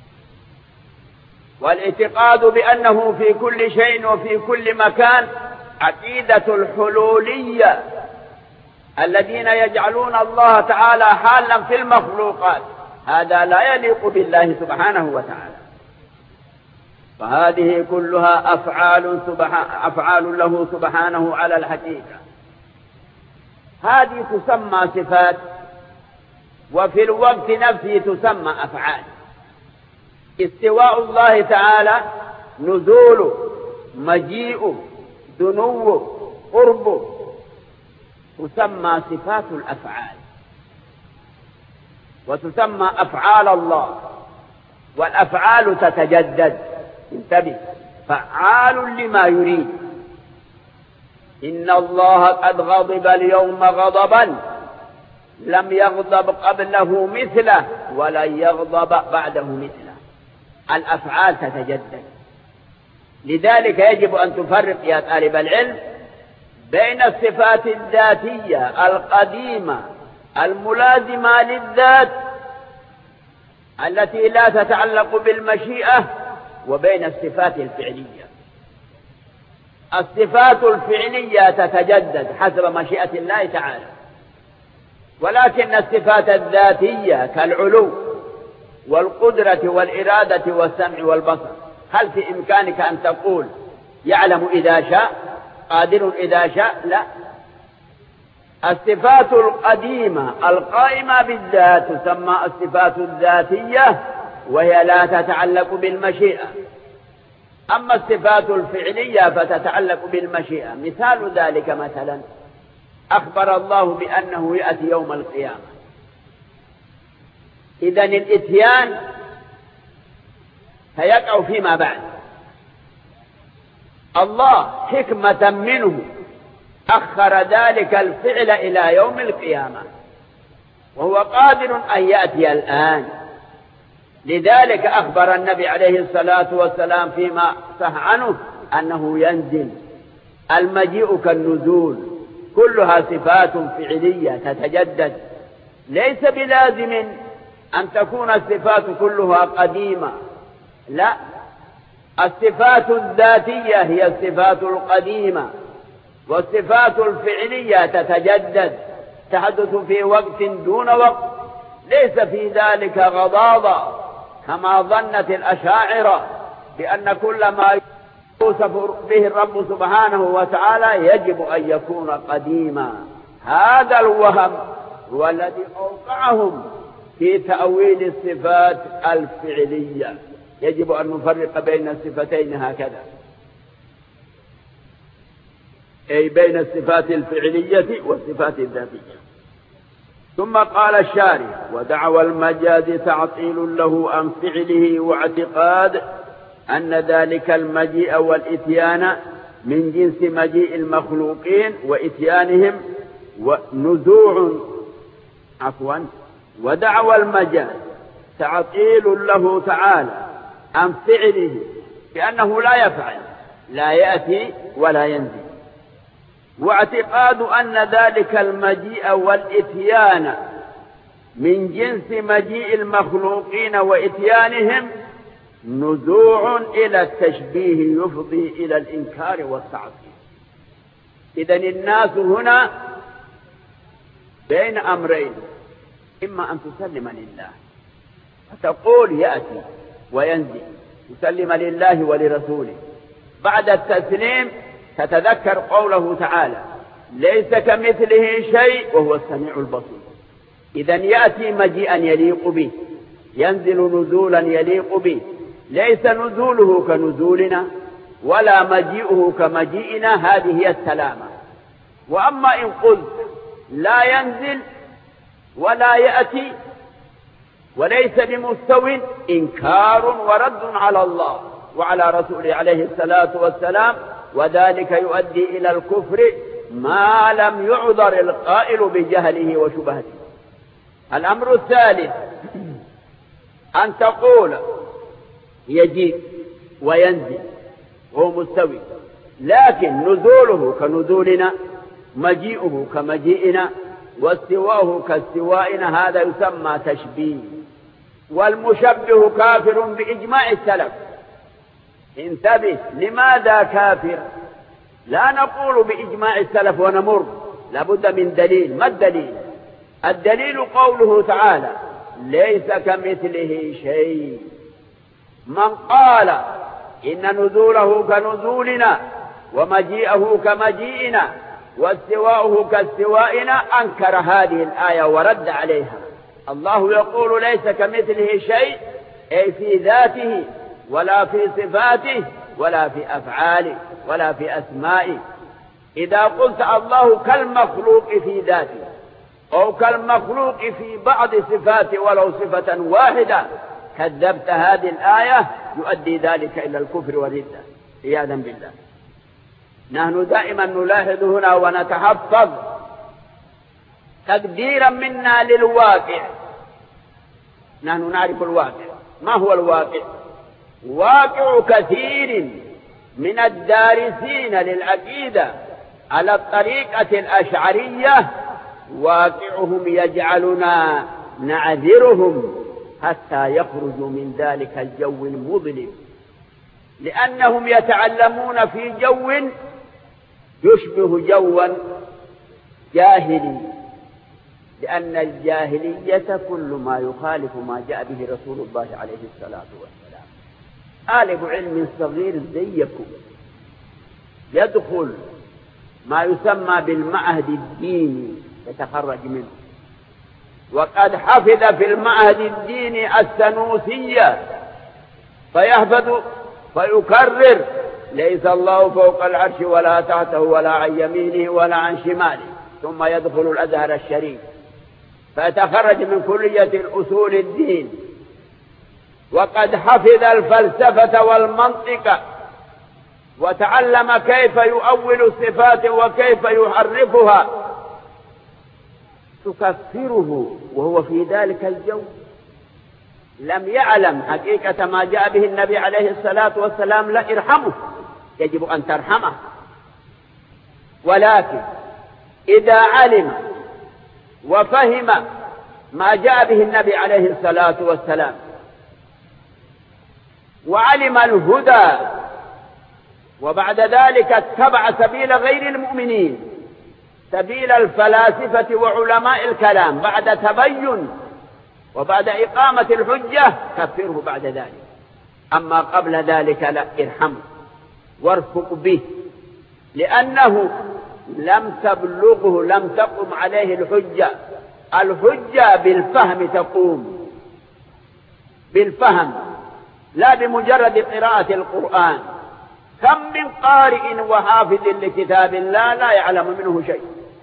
والاعتقاد بأنه في كل شيء وفي كل مكان عقيدة الحلولية الذين يجعلون الله تعالى حالا في المخلوقات، هذا لا يليق بالله سبحانه وتعالى. فهذه كلها أفعال له سبحانه على الحقيقة. هذه تسمى صفات، وفي الوقت نفسه تسمى أفعال. استواء الله تعالى، نزوله، مجيئه، دنوه، قربه، تسمى صفات الأفعال، وتسمى أفعال الله. والأفعال تتجدد، انتبه، فعال لما يريد. إن الله قد غضب اليوم غضبا لم يغضب قبله مثله ولن يغضب بعده مثله. الأفعال تتجدد. لذلك يجب أن تفرق يا طالب العلم بين الصفات الذاتية القديمة الملازمة للذات التي لا تتعلق بالمشيئة، وبين الصفات الفعلية. الصفات الفعلية تتجدد حسب مشيئة الله تعالى، ولكن الصفات الذاتية كالعلو والقدرة والإرادة والسمع والبصر، هل في إمكانك أن تقول يعلم إذا شاء، قادر إذا شاء؟ لا. الصفات القديمة القائمة بالذات تسمى الصفات الذاتية، وهي لا تتعلق بالمشيئة. أما الصفات الفعلية فتتعلق بالمشيئة. مثال ذلك مثلا أخبر الله بأنه يأتي يوم القيامة. إذن الإتيان سيقع فيما بعد. الله حكمة منه أخر ذلك الفعل إلى يوم القيامة، وهو قادر أن يأتي الآن. لذلك أخبر النبي عليه الصلاة والسلام فيما صح عنه أنه ينزل. المجيء كالنزول، كلها صفات فعلية تتجدد. ليس بلازم أن تكون الصفات كلها قديمة، لا، الصفات الذاتية هي الصفات القديمة، والصفات الفعلية تتجدد، تحدث في وقت دون وقت. ليس في ذلك غضاضة كما ظنت الأشاعرة بأن كل ما يوصف به الرب سبحانه وتعالى يجب أن يكون قديما. هذا الوهم هو الذي أوقعهم في تأويل الصفات الفعلية. يجب أن نفرق بين الصفتين هكذا، أي بين الصفات الفعلية والصفات الذاتية. ثم قال الشارح: ودعوى المجاز تعطيل له عن فعله، واعتقاد أن ذلك المجيء والإتيان من جنس مجيء المخلوقين وإتيانهم ونزوع ودعوى المجاز تعطيل له تعالى عن فعله، بأنه لا يفعل، لا يأتي ولا ينزل. واعتقاد أن ذلك المجيء والإتيان من جنس مجيء المخلوقين وإتيانهم نزوع إلى التشبيه يفضي إلى الإنكار والتعطيل. إذن الناس هنا بين أمرين: إما أن تسلم لله فتقول يأتي وينزل، تسلم لله ولرسوله. بعد التسليم تتذكر قوله تعالى: ليس كمثله شيء وهو السميع البصير. إذن يأتي مجيئا يليق به، ينزل نزولا يليق به، ليس نزوله كنزولنا ولا مجيئه كمجيئنا، هذه هي السلامة. وأما إن قلت لا ينزل ولا يأتي وليس بمستو، إنكار ورد على الله وعلى رسوله عليه الصلاة والسلام، وذلك يؤدي إلى الكفر ما لم يعذر القائل بجهله وشبهته. الأمر الثالث أن تقول يجيء وينزل وهو مستوي، لكن نزوله كنزولنا، مجيئه كمجيئنا، واستواؤه كاستوائنا، هذا يسمى تشبيه. والمشبه كافر بإجماع السلف. انتبه، لماذا كافر؟ لا نقول بإجماع السلف ونمر، لابد من دليل. ما الدليل؟ الدليل قوله تعالى ليس كمثله شيء. من قال إن نزوله كنزولنا ومجيئه كمجيئنا واستواؤه كاستوائنا أنكر هذه الآية ورد عليها. الله يقول ليس كمثله شيء، أي في ذاته ولا في صفاته ولا في أفعاله ولا في أسمائه. إذا قلت الله كالمخلوق في ذاته أو كالمخلوق في بعض صفاته ولو صفة واحدة كذبت هذه الآية، يؤدي ذلك إلى الكفر والردة عياذا بالله. نحن دائما نلاحظ هنا ونتحفظ تقديرا منا للواقع. نحن نعرف الواقع. ما هو الواقع؟ واقع كثير من الدارسين للعقيدة على الطريقة الأشعرية، واقعهم يجعلنا نعذرهم حتى يخرجوا من ذلك الجو المظلم، لأنهم يتعلمون في جو يشبه جوا جاهلي، لأن الجاهلية كل ما يخالف ما جاء به رسول الله عليه الصلاة والسلام. طالب علم صغير زيكم يدخل ما يسمى بالمعهد الديني يتخرج منه، وقد حفظ في المعهد الديني السنوسية، فيحفظ فيكرر ليس الله فوق العرش ولا تحته ولا عن يمينه ولا عن شماله، ثم يدخل الأزهر الشريف فيتخرج من كلية الأصول الدين، وقد حفظ الفلسفة والمنطق وتعلم كيف يؤول الصفات وكيف يحرفها، تكفره وهو في ذلك الجو لم يعلم حقيقة ما جاء به النبي عليه الصلاة والسلام. لا ارحمه، يجب أن ترحمه. ولكن إذا علم وفهم ما جاء به النبي عليه الصلاة والسلام وعلم الهدى، وبعد ذلك اتبع سبيل غير المؤمنين، سبيل الفلاسفة وعلماء الكلام، بعد تبين وبعد إقامة الحجة كفره بعد ذلك. أما قبل ذلك لا ارحمه وارفق به، لأنه لم تبلغه، لم تقم عليه الحجة. الحجة بالفهم تقوم، بالفهم لا بمجرد قراءة القرآن. كم من قارئ وحافظ لكتاب الله لا يعلم منه شيء،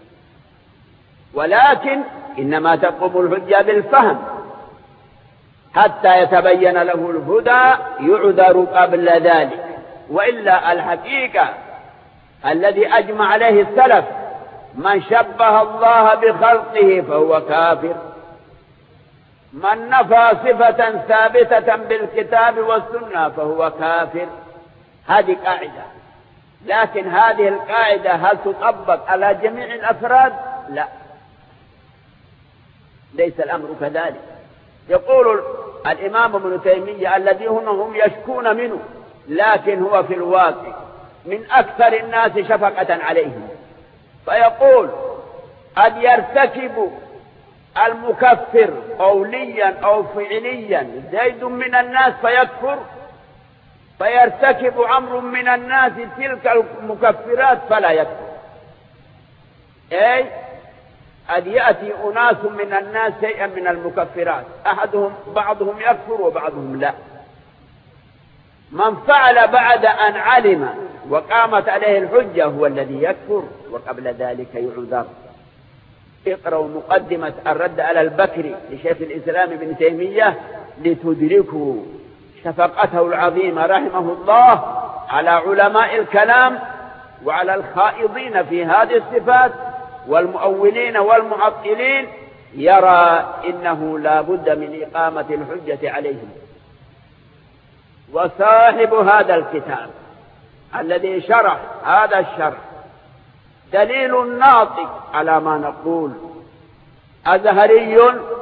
ولكن إنما تقوم الحجة بالفهم حتى يتبين له الهدى، يعذر قبل ذلك. وإلا الحقيقة الذي أجمع عليه السلف من شبه الله بخلقه فهو كافر، من نفى صفة ثابتة بالكتاب والسنة فهو كافر. هذه قاعدة، لكن هذه القاعدة هل تطبق على جميع الأفراد؟ لا، ليس الأمر كذلك. يقول الإمام ابن تيمية الذي هم يشكون منه، لكن هو في الواقع من أكثر الناس شفقة عليهم، فيقول قد يرتكب المكفر قوليا أو فعليا زيد من الناس فيكفر، فيرتكب عمرو من الناس تلك المكفرات فلا يكفر. أي قد يأتي أناس من الناس شيئا من المكفرات، بعضهم يكفر وبعضهم لا. من فعل بعد أن علم وقامت عليه الحجة هو الذي يكفر، وقبل ذلك يعذر. اقرأوا مقدمة الرد على البكري لشيخ الإسلام ابن تيمية لتدركوا شفقته العظيمة رحمه الله على علماء الكلام وعلى الخائضين في هذه الصفات والمؤولين والمعطلين. يرى إنه لا بد من إقامة الحجة عليهم. وصاحب هذا الكتاب الذي شرح هذا الشرح دليل ناطق على ما نقول. أزهري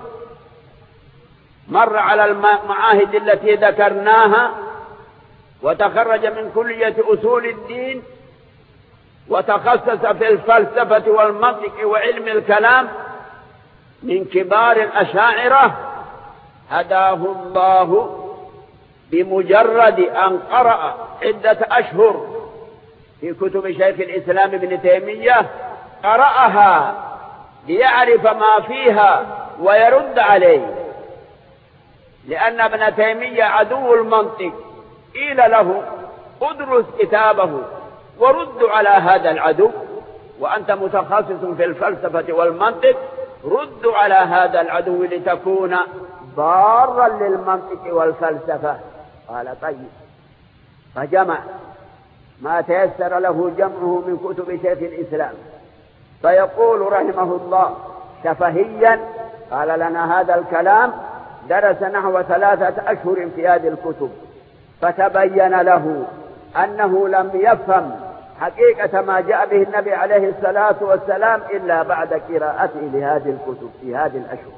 مر على المعاهد التي ذكرناها وتخرج من كلية أصول الدين وتخصص في الفلسفة والمنطق وعلم الكلام من كبار الأشاعرة. هداه الله بمجرد أن قرأ عدة أشهر في كتب شيخ الإسلام ابن تيمية، قرأها ليعرف ما فيها ويرد عليه، لأن ابن تيمية عدو المنطق. قيل له ادرس كتابه ورد على هذا العدو، وأنت متخصص في الفلسفة والمنطق، رد على هذا العدو لتكون ضارا للمنطق والفلسفة. قال طيب، فجمع ما تيسر له جمعه من كتب شيخ الإسلام. فيقول رحمه الله شفهيا قال لنا هذا الكلام، درس نحو 3 أشهر في هذه الكتب، فتبين له أنه لم يفهم حقيقة ما جاء به النبي عليه الصلاة والسلام إلا بعد قراءته لهذه الكتب في هذه الأشهر.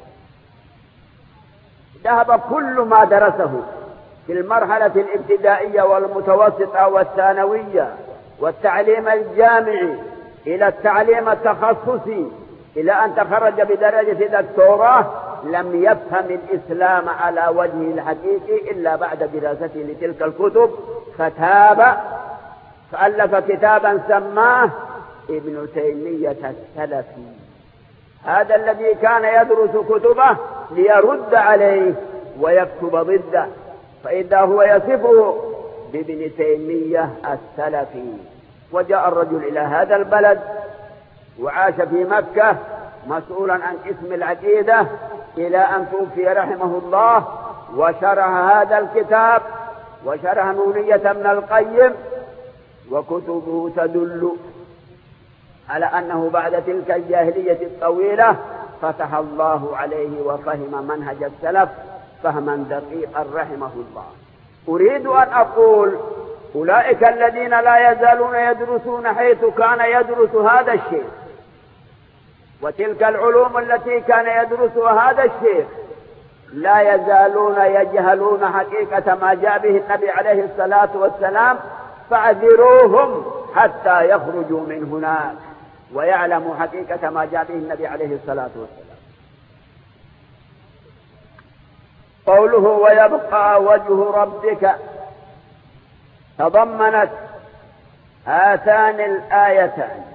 ذهب كل ما درسه في المرحلة الابتدائية والمتوسطة والثانوية والتعليم الجامعي إلى التعليم التخصصي إلى أن تخرج بدرجة دكتوراه، لم يفهم الإسلام على وجهه الحقيقي إلا بعد دراسته لتلك الكتب. فتاب فألف كتابا سماه ابن تيمية السلفي. هذا الذي كان يدرس كتبه ليرد عليه ويكتب ضده، فإذا هو يصفه بابن تيمية السلفي. وجاء الرجل إلى هذا البلد وعاش في مكة مسؤولا عن قسم العقيدة إلى أن توفي رحمه الله، وشرح هذا الكتاب وشرح نونية ابن القيم، وكتبه تدل على أنه بعد تلك الجاهلية الطويلة فتح الله عليه وفهم منهج السلف فهما دقيقا رحمه الله. أريد أن أقول أولئك الذين لا يزالون يدرسون حيث كان يدرس هذا الشيخ، وتلك العلوم التي كان يدرسها هذا الشيخ، لا يزالون يجهلون حقيقة ما جاء به النبي عليه الصلاة والسلام، فاعذروهم حتى يخرجوا من هناك ويعلموا حقيقة ما جاء به النبي عليه الصلاة والسلام. قوله ويبقى وجه ربك تضمنت هاتان الآيتان،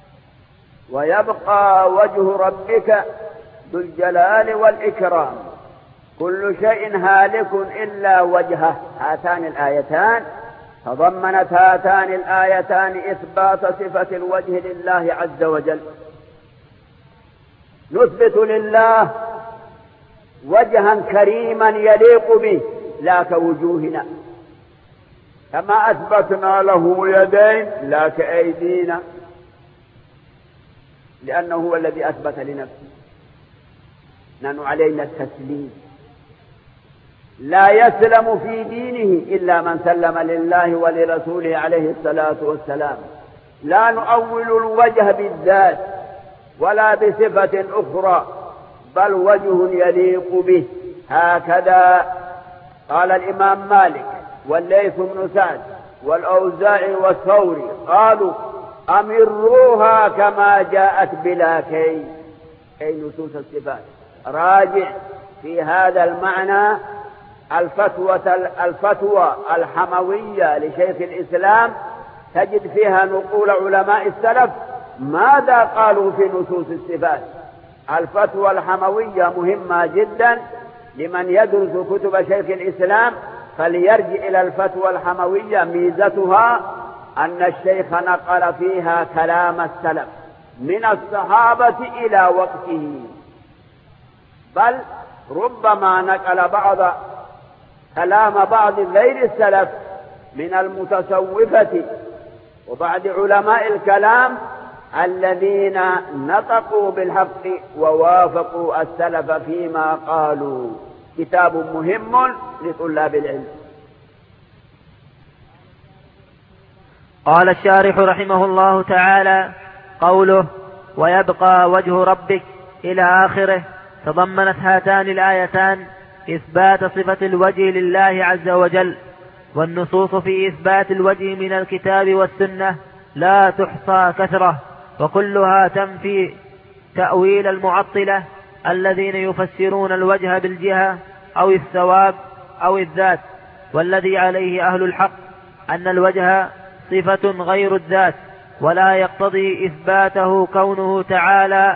ويبقى وجه ربك ذو الجلال والإكرام، كل شيء هالك إلا وجهه. هاتان الآيتان تضمنت هاتان الآيتان إثبات صفة الوجه لله عز وجل. نثبت لله وجها كريما يليق به لا كوجوهنا، كما أثبتنا له يدين لا كأيدينا، لأنه هو الذي أثبت لنفسه. نحن علينا التسليم. لا يسلم في دينه إلا من سلم لله ولرسوله عليه الصلاة والسلام. لا نؤول الوجه بالذات ولا بصفة أخرى، بل وجه يليق به. هكذا قال الإمام مالك والليث بن سعد والأوزاعي والثوري، قالوا أمروها كما جاءت بلا كيف، أي نصوص الصفات. راجع في هذا المعنى الفتوى الحموية لشيخ الإسلام، تجد فيها نقول علماء السلف ماذا قالوا في نصوص الصفات. الفتوى الحموية مهمة جدا لمن يدرس كتب شيخ الإسلام فليرجع إلى الفتوى الحموية. ميزتها أن الشيخ نقل فيها كلام السلف من الصحابة إلى وقته، بل ربما نقل بعض كلام بعض غير السلف من المتصوفة وبعض علماء الكلام الذين نطقوا بالحق ووافقوا السلف فيما قالوا. كتاب مهم لطلاب العلم. قال الشارح رحمه الله تعالى: قوله ويبقى وجه ربك إلى آخره تضمنت هاتان الآيتان إثبات صفة الوجه لله عز وجل، والنصوص في إثبات الوجه من الكتاب والسنة لا تحصى كثرة، وكلها تنفي تأويل المعطلة الذين يفسرون الوجه بالجهة أو الثواب أو الذات. والذي عليه أهل الحق أن الوجه صفة غير الذات، ولا يقتضي إثباته كونه تعالى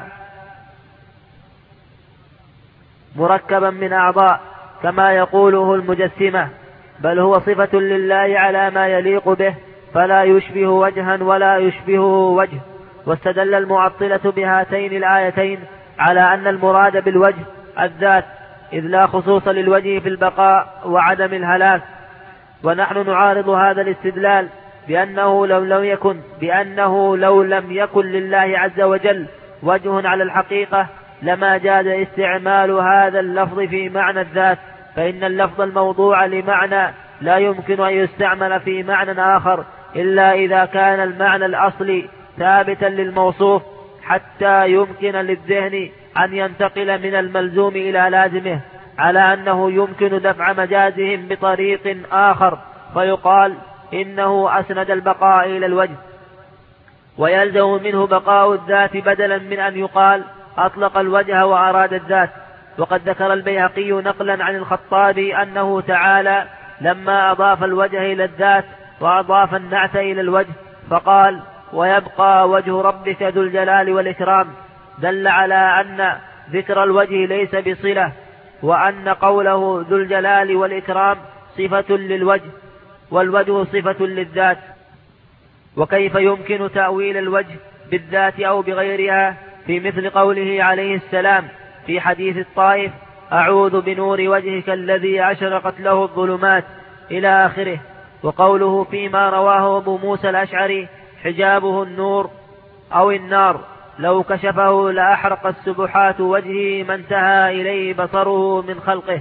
مركبا من أعضاء كما يقوله المجسمة، بل هو صفة لله على ما يليق به، فلا يشبه وجها ولا يشبهه وجه. واستدل المعطلة بهاتين الآيتين على أن المراد بالوجه الذات، إذ لا خصوص للوجه في البقاء وعدم الهلاك. ونحن نعارض هذا الاستدلال بأنه لو لم يكن لله عز وجل وجه على الحقيقة لما جاز استعمال هذا اللفظ في معنى الذات، فإن اللفظ الموضوع لمعنى لا يمكن أن يستعمل في معنى آخر إلا إذا كان المعنى الأصلي ثابتا للموصوف، حتى يمكن للذهن أن ينتقل من الملزوم إلى لازمه، على أنه يمكن دفع مجازهم بطريق آخر فيقال إنه أسند البقاء إلى الوجه، ويلزم منه بقاء الذات بدلا من أن يقال أطلق الوجه وأراد الذات. وقد ذكر البيهقي نقلا عن الخطابي أنه تعالى لما أضاف الوجه إلى الذات وأضاف النعت إلى الوجه فقال ويبقى وجه ربك ذو الجلال والإكرام، دل على أن ذكر الوجه ليس بصلة، وأن قوله ذو الجلال والإكرام صفة للوجه، والوجه صفة للذات. وكيف يمكن تأويل الوجه بالذات أو بغيرها في مثل قوله عليه السلام في حديث الطائف أعوذ بنور وجهك الذي أشرقت له الظلمات إلى آخره. وقوله فيما رواه أبو موسى الأشعري حجابه النور أو النار لو كشفه لأحرق السبحات وجهه ما انتهى إليه بصره من خلقه.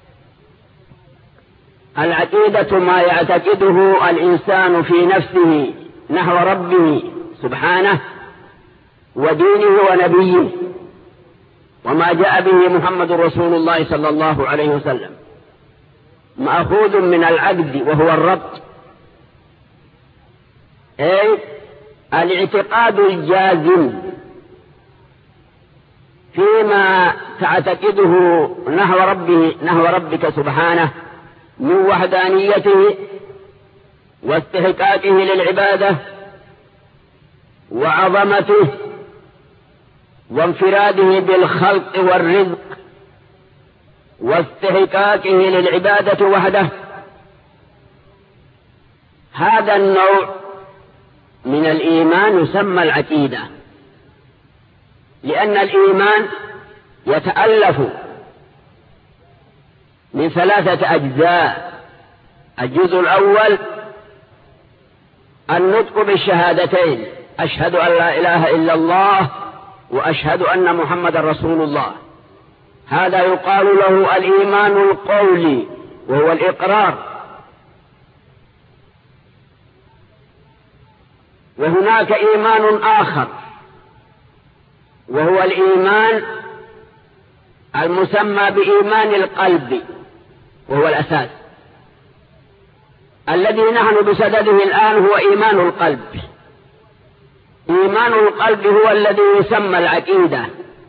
العقيدة ما يعتقده الإنسان في نفسه نحو ربه سبحانه ودينه ونبيه وما جاء به محمد رسول الله صلى الله عليه وسلم، مأخوذ من العقد وهو الربط، أي الاعتقاد الجازم فيما تعتقده نحو ربك سبحانه من وحدانيته واستحقاقه للعبادة وعظمته وانفراده بالخلق والرزق واستحقاقه للعبادة وحده. هذا النوع من الإيمان يسمى العقيدة، لأن الإيمان يتألف من 3 أجزاء. الجزء الأول النطق بالشهادتين أشهد أن لا إله إلا الله وأشهد أن محمد رسول الله، هذا يقال له الإيمان القولي وهو الإقرار. وهناك إيمان آخر وهو الإيمان المسمى بإيمان القلب، وهو الأساس الذي نحن بصدده الآن، هو إيمان القلب. إيمان القلب هو الذي يسمى العقيدة.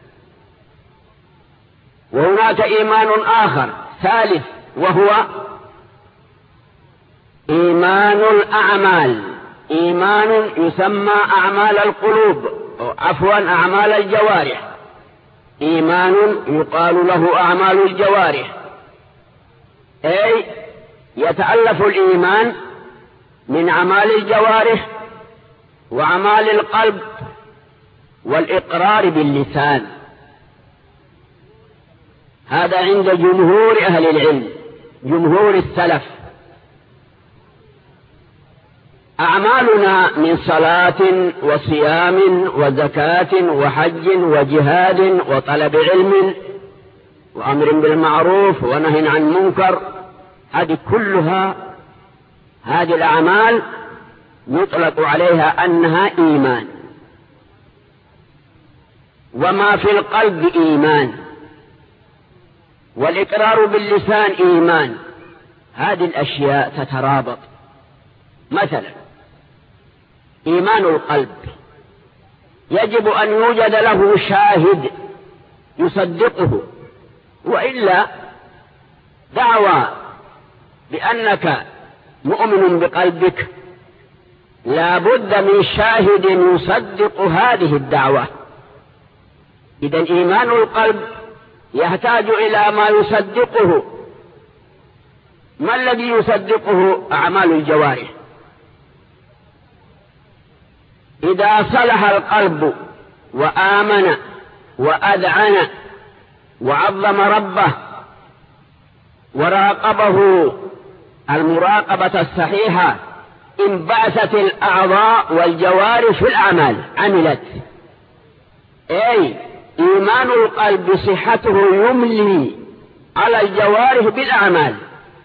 وهناك إيمان آخر ثالث وهو إيمان الأعمال، إيمان يسمى أعمال القلوب، أعمال الجوارح، إيمان يقال له أعمال الجوارح، أي يتألف الإيمان من أعمال الجوارح وأعمال القلب والإقرار باللسان. هذا عند جمهور أهل العلم، جمهور السلف. أعمالنا من صلاة وصيام وزكاة وحج وجهاد وطلب علم وأمر بالمعروف ونهي عن المنكر، هذه كلها، هذه الأعمال يطلق عليها أنها إيمان. وما في القلب إيمان، والإقرار باللسان إيمان. هذه الأشياء تترابط. مثلا إيمان القلب يجب أن يوجد له شاهد يصدقه، وإلا دعوى بأنك مؤمن بقلبك لا بد من شاهد يصدق هذه الدعوة. إذن إيمان القلب يحتاج إلى ما يصدقه. ما الذي يصدقه؟ أعمال الجوارح. إذا صلح القلب وآمن وأذعن وعظم ربه وراقبه المراقبة الصحيحة، انبعثت الأعضاء والجوارح في الأعمال، عملت. أي إيمان القلب صحته يملي على الجوارح بالأعمال.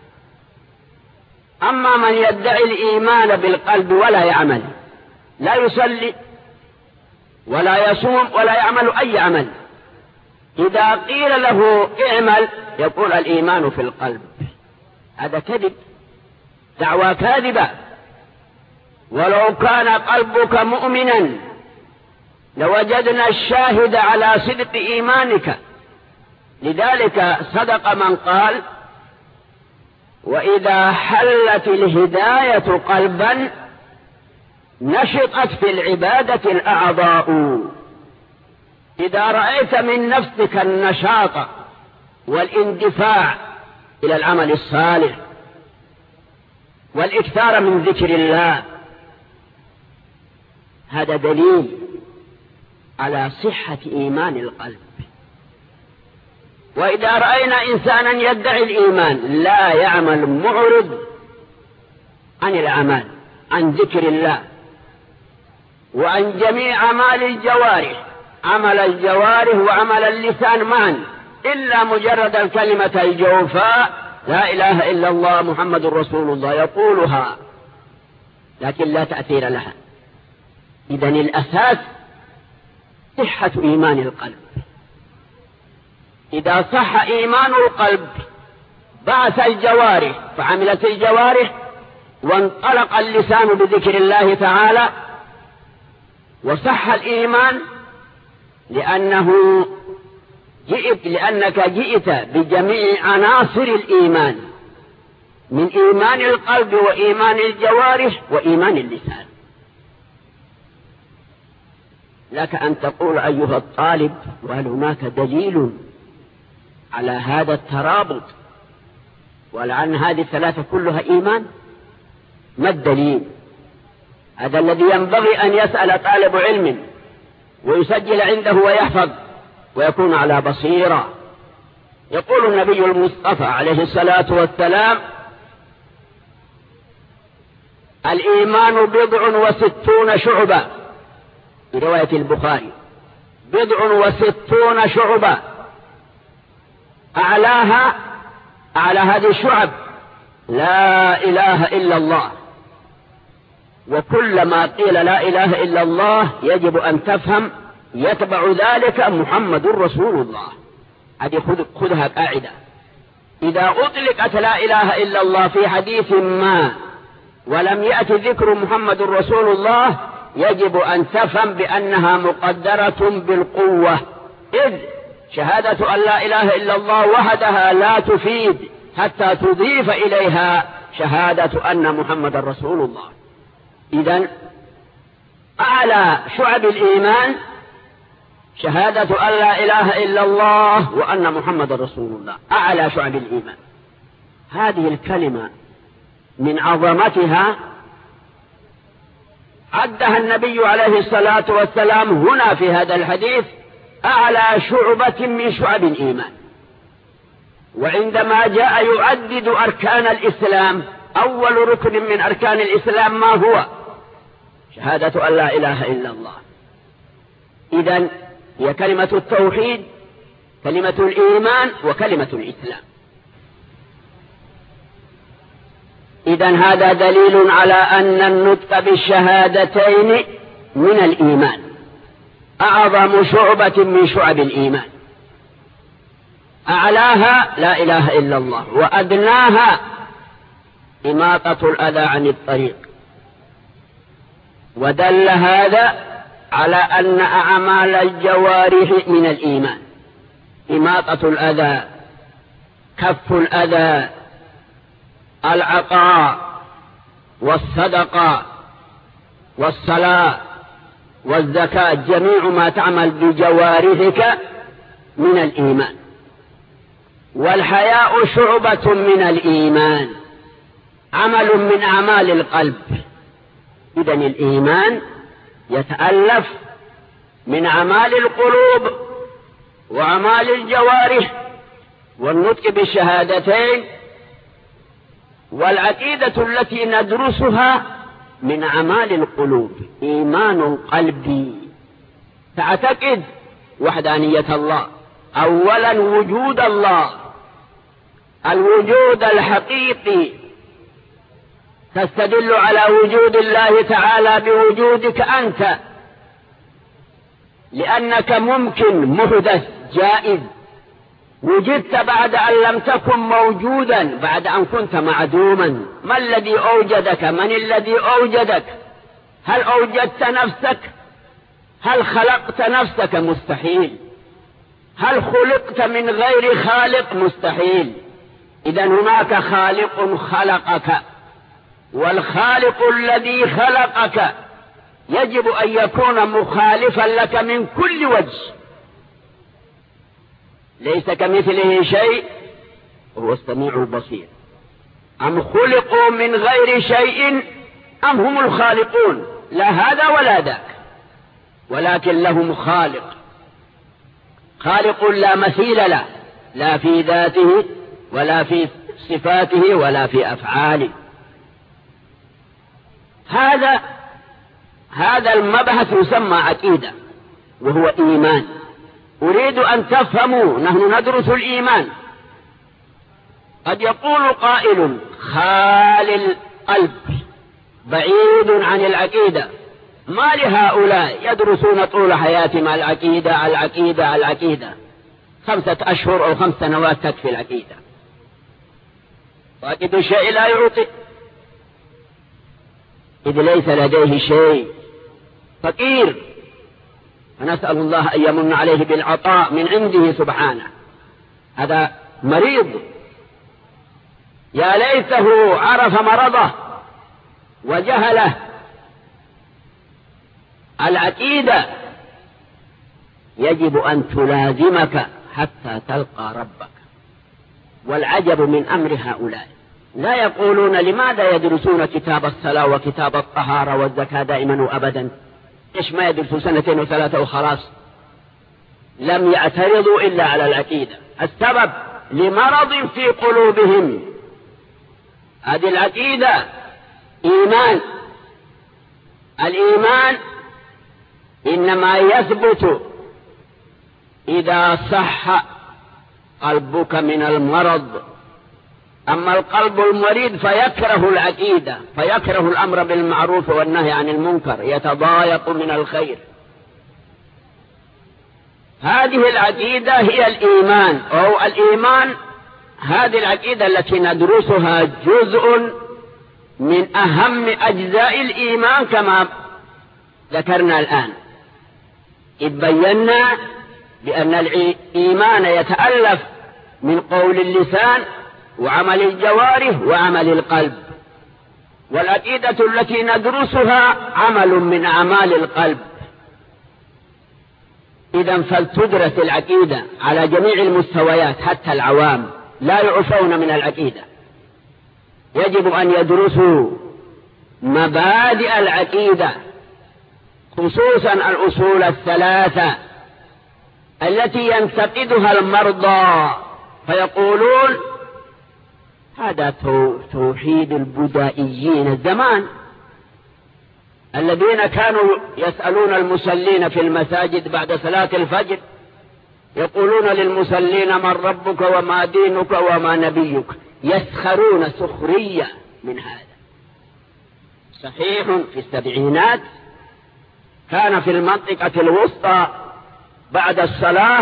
أما من يدعي الإيمان بالقلب ولا يعمل، لا يصلي ولا يصوم ولا يعمل أي عمل، إذا قيل له اعمل يقول الإيمان في القلب. هذا كذب، دعوى كاذبة. ولو كان قلبك مؤمنا لوجدنا الشاهد على صدق إيمانك. لذلك صدق من قال: وإذا حلت الهداية قلبا نشطت في العبادة الأعضاء. إذا رأيت من نفسك النشاط والاندفاع إلى العمل الصالح والإكثار من ذكر الله، هذا دليل على صحة إيمان القلب. وإذا رأينا إنسانا يدعي الإيمان لا يعمل، معرض عن الأعمال، عن ذكر الله وعن جميع أعمال الجوارح، عمل الجوارح وعمل اللسان معا، إلا مجرد الكلمة الجوفاء لا إله إلا الله محمد رسول الله يقولها لكن لا تأثير لها. إذن الأساس صحة إيمان القلب. إذا صح إيمان القلب بعث الجوارح فعملت الجوارح، وانطلق اللسان بذكر الله تعالى، وصح الإيمان لأنك جئت بجميع عناصر الإيمان، من إيمان القلب وإيمان الجوارح وإيمان اللسان. لك أن تقول أيها الطالب: وهل هناك دليل على هذا الترابط ولأن هذه الثلاثة كلها إيمان؟ ما الدليل؟ هذا الذي ينبغي أن يسأل طالب علم ويسجل عنده ويحفظ ويكون على بصيرة. يقول النبي المصطفى عليه الصلاة والسلام: الإيمان 67 شعبة، في رواية البخاري 67 شعبة، أعلى هذه الشعب لا إله إلا الله. وكلما قيل لا إله إلا الله يجب أن تفهم يتبع ذلك محمد رسول الله. هذه خذها قاعدة. إذا أطلقت لا إله إلا الله في حديث ما ولم يأتي ذكر محمد رسول الله يجب أن تفهم بأنها مقدرة بالقوة، إذ شهادة أن لا إله إلا الله وحدها لا تفيد حتى تضيف إليها شهادة أن محمد رسول الله. إذن أعلى شعب الإيمان شهادة أن لا إله إلا الله وأن محمد رسول الله، أعلى شعب الإيمان. هذه الكلمة من عظمتها عدها النبي عليه الصلاة والسلام هنا في هذا الحديث أعلى شعبة من شعب الإيمان. وعندما جاء يعدد أركان الإسلام أول ركن من أركان الإسلام ما هو؟ شهادة أن لا إله إلا الله. إذن هي كلمة التوحيد، كلمة الإيمان، وكلمة الإسلام. إذن هذا دليل على أن النطق بالشهادتين من الإيمان، أعظم شعبة من شعب الإيمان. أعلاها لا إله إلا الله، وأدناها إماطة الأذى عن الطريق. ودل هذا على أن أعمال الجوارح من الإيمان، إماطة الأذى، كف الأذى، العطاء والصدقة والصلاة والزكاة، جميع ما تعمل بجوارحك من الإيمان. والحياء شعبة من الإيمان، عمل من أعمال القلب. إذن الإيمان يتألف من أعمال القلوب وأعمال الجوارح والنطق بالشهادتين. والعقيدة التي ندرسها من أعمال القلوب، إيمان قلبي، تعتقد وحدانية الله، أولا وجود الله، الوجود الحقيقي، تستدل على وجود الله تعالى بوجودك أنت، لأنك ممكن، محدث، جائز، وجدت بعد أن لم تكن موجودا، بعد أن كنت معدوما. ما الذي أوجدك؟ من الذي أوجدك؟ هل أوجدت نفسك؟ هل خلقت نفسك؟ مستحيل. هل خلقت من غير خالق؟ مستحيل. إذن هناك خالق خلقك، والخالق الذي خلقك يجب أن يكون مخالفا لك من كل وجه، ليس كمثله شيء وهو السميع البصير. أم خلقوا من غير شيء أم هم الخالقون؟ لا هذا ولا ذاك، ولكن لهم خالق، خالق لا مثيل له، لا في ذاته ولا في صفاته ولا في أفعاله. هذا المبحث يسمى عقيدة، وهو إيمان. أريد أن تفهموا، نحن ندرس الإيمان. قد يقول قائل: خال القلب بعيد عن العقيدة، ما لهؤلاء يدرسون طول حياتهم العقيدة العقيدة العقيدة، 5 أشهر أو 5 سنوات تكفي العقيدة. فاقد الشيء لا يعطي، إذ ليس لديه شيء، فقير، فنسأل الله أن يمن عليه بالعطاء من عنده سبحانه. هذا مريض، يا ليته عرف مرضه وجهله. العقيدة يجب أن تلازمك حتى تلقى ربك. والعجب من أمر هؤلاء، لا يقولون لماذا يدرسون كتاب الصلاة وكتاب الطهارة والزكاة دائما وأبدا؟ إيش ما يدرسوا 2 و3 وخلاص؟ لم يعترضوا إلا على العقيدة. السبب لمرض في قلوبهم. هذه العقيدة إيمان. الإيمان إنما يثبت إذا صح قلبك من المرض. أما القلب المريض فيكره العقيدة، فيكره الأمر بالمعروف والنهي عن المنكر، يتضايق من الخير. هذه العقيدة هي الإيمان، أو الإيمان. هذه العقيدة التي ندرسها جزء من أهم أجزاء الإيمان كما ذكرنا الآن، إذ بينا بأن الإيمان يتألف من قول اللسان وعمل الجوارح وعمل القلب. والعقيدة التي ندرسها عمل من أعمال القلب. إذن فلتدرس العقيدة على جميع المستويات، حتى العوام لا يعفون من العقيدة. يجب أن يدرسوا مبادئ العقيدة، خصوصا الأصول الثلاثة التي ينتقدها المرضى فيقولون هذا توحيد البدائيين الزمان الذين كانوا يسألون المصلين في المساجد بعد صلاة الفجر، يقولون للمصلين من ربك وما دينك وما نبيك، يسخرون سخرية من هذا. صحيح في السبعينات كان في المنطقة الوسطى بعد الصلاة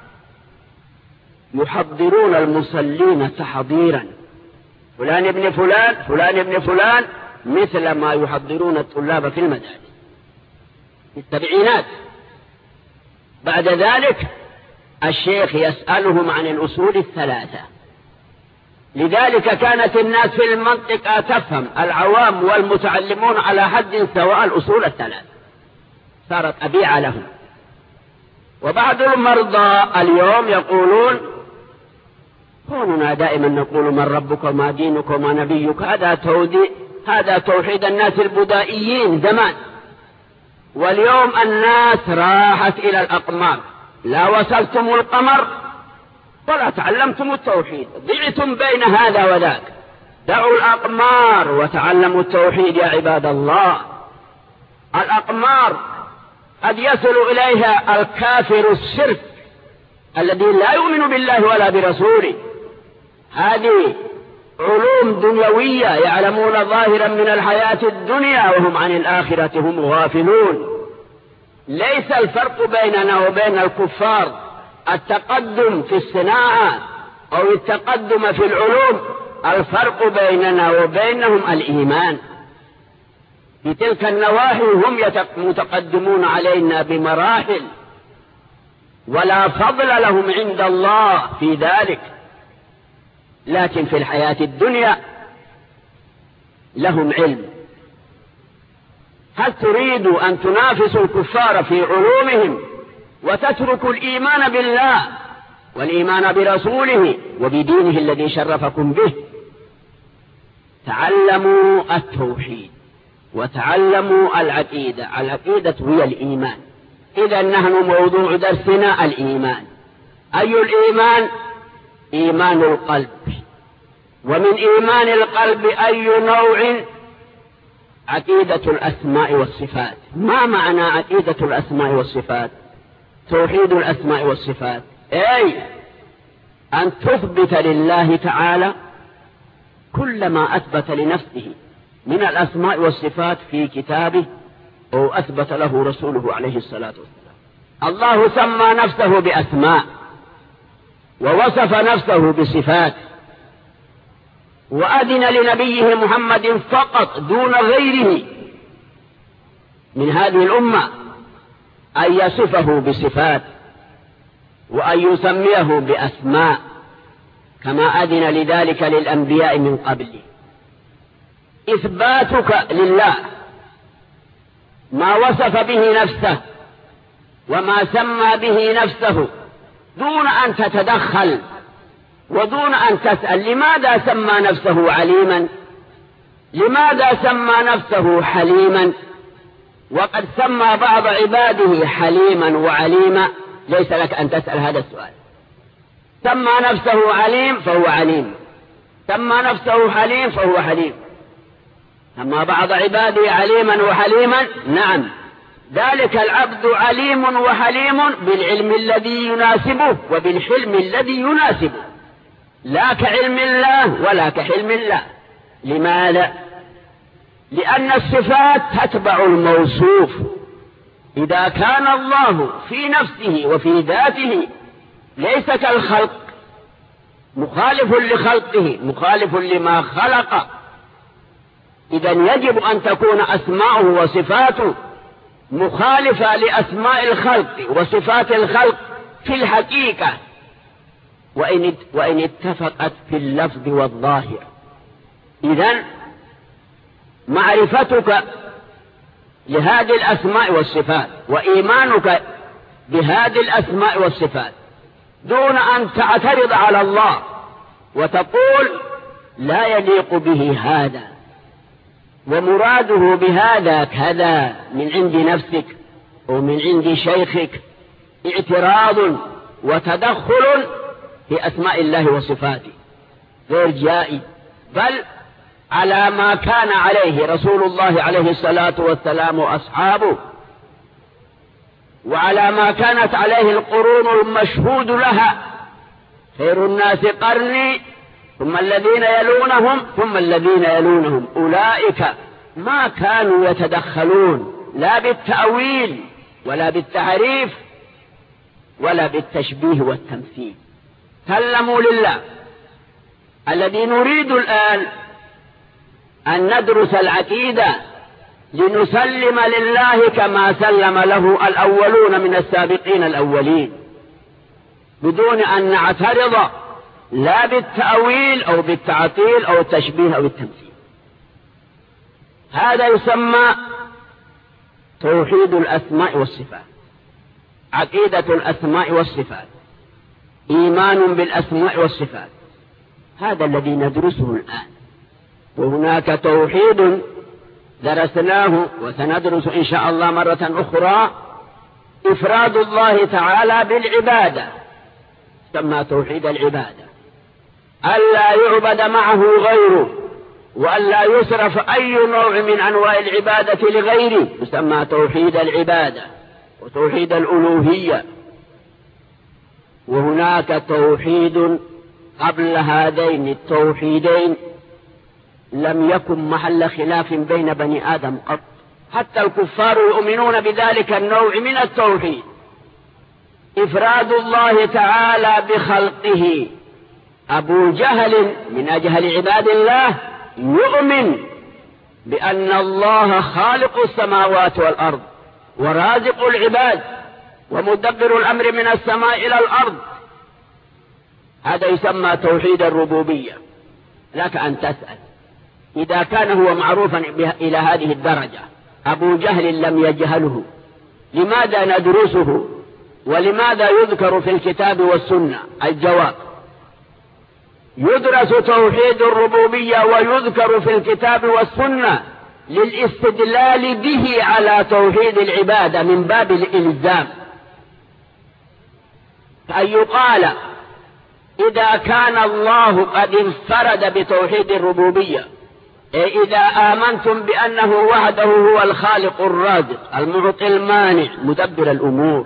يحضرون المصلين تحضيرا، فلان ابن فلان فلان ابن فلان، مثل ما يحضرون الطلاب في المدارس في السبعينات. بعد ذلك الشيخ يسألهم عن الأصول الثلاثة، لذلك كانت الناس في المنطقة تفهم، العوام والمتعلمون على حد سواء الأصول الثلاثة، صارت أبيعة لهم. وبعض المرضى اليوم يقولون كوننا دائما نقول من ربك وما دينك وما نبيك، هذا توحيد الناس البدائيين زمان، واليوم الناس راحت إلى الأقمار، لا وصلتم القمر ولا تعلمتم التوحيد، ضعتم بين هذا وذاك. دعوا الأقمار وتعلموا التوحيد يا عباد الله. الأقمار قد يصل إليها الكافر الشرك الذي لا يؤمن بالله ولا برسوله. هذه علوم دنيوية يعلمون ظاهرا من الحياة الدنيا وهم عن الآخرة هم غافلون. ليس الفرق بيننا وبين الكفار التقدم في الصناعة أو التقدم في العلوم، الفرق بيننا وبينهم الإيمان. في تلك النواحي هم متقدمون علينا بمراحل، ولا فضل لهم عند الله في ذلك، لكن في الحياة الدنيا لهم علم. هل تريد أن تنافسوا الكفار في علومهم وتتركوا الإيمان بالله والإيمان برسوله وبدينه الذي شرفكم به؟ تعلموا التوحيد وتعلموا العقيدة. العقيدة هي الإيمان. إذا نحن موضوع درسنا الإيمان. أي الإيمان؟ إيمان القلب. ومن إيمان القلب أي نوع؟ عقيدة الأسماء والصفات. ما معنى عقيدة الأسماء والصفات؟ توحيد الأسماء والصفات أي أن تثبت لله تعالى كل ما أثبت لنفسه من الأسماء والصفات في كتابه أو أثبت له رسوله عليه الصلاة والسلام. الله سمى نفسه بأسماء ووصف نفسه بصفات، وأذن لنبيه محمد فقط دون غيره من هذه الأمة أن يصفه بصفات وأن يسميه بأسماء، كما أذن لذلك للأنبياء من قبله. إثباتك لله ما وصف به نفسه وما سمى به نفسه دون أن تتدخل ودون أن تسأل لماذا سمى نفسه عليما، لماذا سمى نفسه حليما، وقد سمى بعض عباده حليما وعليما. ليس لك أن تسأل هذا السؤال. سمى نفسه عليم فهو عليم، سمى نفسه حليم فهو حليم. سمى بعض عباده عليما وحليما، نعم، ذلك العبد عليم وحليم بالعلم الذي يناسبه وبالحلم الذي يناسبه، لا كعلم الله ولا كحلم الله. لماذا؟ لأن الصفات تتبع الموصوف. إذا كان الله في نفسه وفي ذاته ليس كالخلق، مخالف لخلقه، مخالف لما خلق، إذن يجب أن تكون أسماؤه وصفاته مخالفة لأسماء الخلق وصفات الخلق في الحقيقة، وإن اتفقت في اللفظ والظاهر. إذن معرفتك لهذه الأسماء والصفات وإيمانك بهذه الأسماء والصفات دون أن تعترض على الله وتقول لا يليق به هذا، ومراده بهذا كذا من عند نفسك ومن عند شيخك، اعتراض وتدخل في أسماء الله وصفاته غير جائز، بل على ما كان عليه رسول الله عليه الصلاة والسلام وأصحابه، وعلى ما كانت عليه القرون المشهود لها، خير الناس قرني ثم الذين يلونهم ثم الذين يلونهم، أولئك ما كانوا يتدخلون لا بالتأويل ولا بالتحريف ولا بالتشبيه والتمثيل، سلموا لله. الذي نريد الآن أن ندرس العقيدة لنسلم لله كما سلم له الأولون من السابقين الأولين، بدون أن نعترض لا بالتأويل أو بالتعطيل أو التشبيه أو التمثيل. هذا يسمى توحيد الأسماء والصفات، عقيدة الأسماء والصفات، إيمان بالأسماء والصفات، هذا الذي ندرسه الآن. وهناك توحيد درسناه وسندرس إن شاء الله مرة أخرى، إفراد الله تعالى بالعبادة، يسمى توحيد العبادة، ألا يعبد معه غيره، وألا يصرف أي نوع من أنواع العبادة لغيره، يسمى توحيد العبادة وتوحيد الألوهية. وهناك توحيد قبل هذين التوحيدين لم يكن محل خلاف بين بني آدم قط، حتى الكفار يؤمنون بذلك النوع من التوحيد، إفراد الله تعالى بخلقه. أبو جهل من أجهل عباد الله يؤمن بأن الله خالق السماوات والأرض ورازق العباد ومدبر الأمر من السماء إلى الأرض، هذا يسمى توحيد الربوبية. لك أن تسأل إذا كان هو معروفا إلى هذه الدرجة، أبو جهل لم يجهله، لماذا ندرسه ولماذا يذكر في الكتاب والسنة؟ الجواب: يدرس توحيد الربوبية ويذكر في الكتاب والسنة للاستدلال به على توحيد العبادة من باب الإلزام، فأن يقال إذا كان الله قد انفرد بتوحيد الربوبية، إذا آمنتم بأنه وحده هو الخالق الرازق المعطي المانع مدبر الأمور،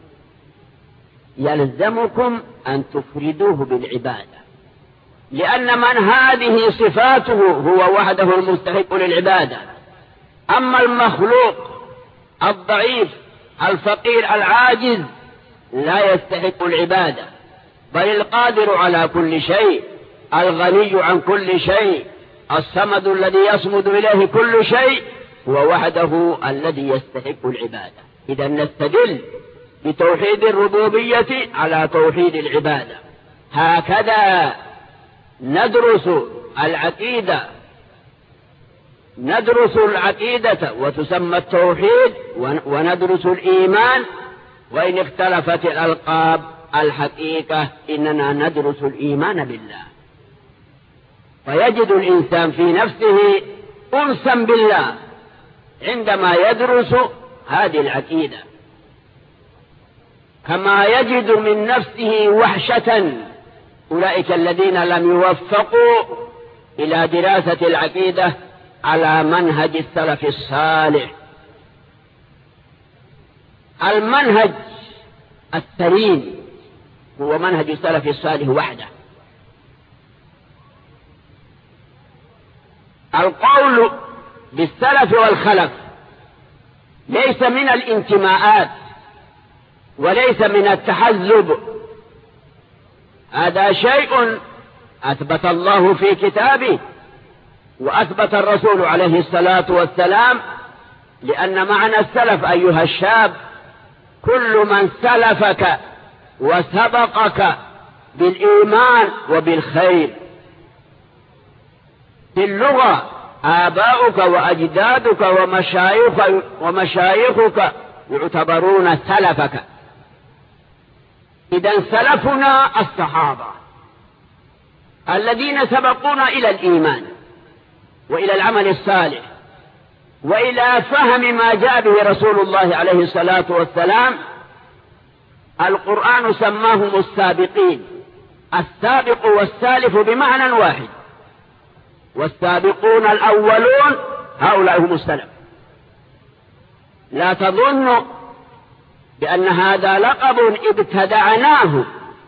يلزمكم أن تفردوه بالعبادة، لأن من هذه صفاته هو وحده المستحق للعبادة. أما المخلوق الضعيف الفقير العاجز لا يستحق العبادة، بل القادر على كل شيء، الغني عن كل شيء، الصمد الذي يصمد إليه كل شيء، هو وحده الذي يستحق العبادة. إذا نستدل بتوحيد الربوبية على توحيد العبادة. هكذا ندرس العقيدة وتسمى التوحيد، وندرس الإيمان، وإن اختلفت الألقاب الحقيقة إننا ندرس الإيمان بالله. فيجد الإنسان في نفسه أنسا بالله عندما يدرس هذه العقيدة، كما يجد من نفسه وحشة أولئك الذين لم يوفقوا إلى دراسة العقيدة على منهج السلف الصالح. المنهج السليم هو منهج السلف الصالح وحده. القول بالسلف والخلف ليس من الانتماءات وليس من التحزب، هذا شيء أثبت الله في كتابه وأثبت الرسول عليه الصلاة والسلام، لأن معنى السلف أيها الشاب كل من سلفك وسبقك بالإيمان وبالخير. في اللغة آباؤك وأجدادك ومشايخك يعتبرون سلفك. إذن سلفنا الصحابة، الذين سبقونا إلى الإيمان وإلى العمل الصالح وإلى فهم ما جاء به رسول الله عليه الصلاة والسلام. القرآن سماهم السابقين. السابق والسالف بمعنى واحد، والسابقون الأولون هؤلاء هم السلف. لا تظنوا بأن هذا لقب ابتدعناه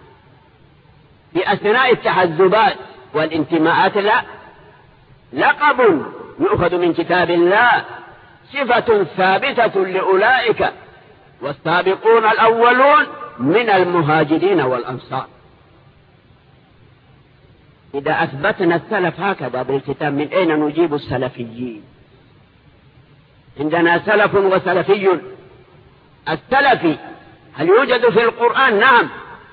في أثناء التحزبات والانتماءات، لا، لقب يؤخذ من كتاب الله، صفة ثابتة لأولئك. والسابقون الأولون من المهاجرين والأنصار. إذا أثبتنا السلف هكذا بالكتاب، من أين نجيب السلفيين؟ عندنا سلف وسلفي. السلفي هل يوجد في القرآن؟ نعم.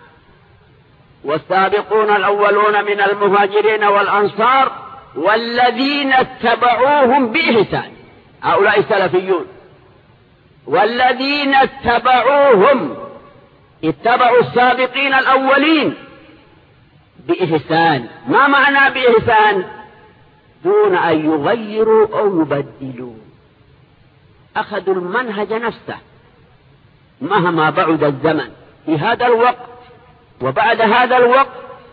والسابقون الأولون من المهاجرين والأنصار والذين اتبعوهم بإحسان، هؤلاء سلفيون. والذين اتبعوهم، اتبعوا السابقين الأولين بإحسان. ما معنى بإحسان؟ دون أن يغيروا أو يبدلوا، أخذوا المنهج نفسه مهما بعد الزمن في هذا الوقت وبعد هذا الوقت،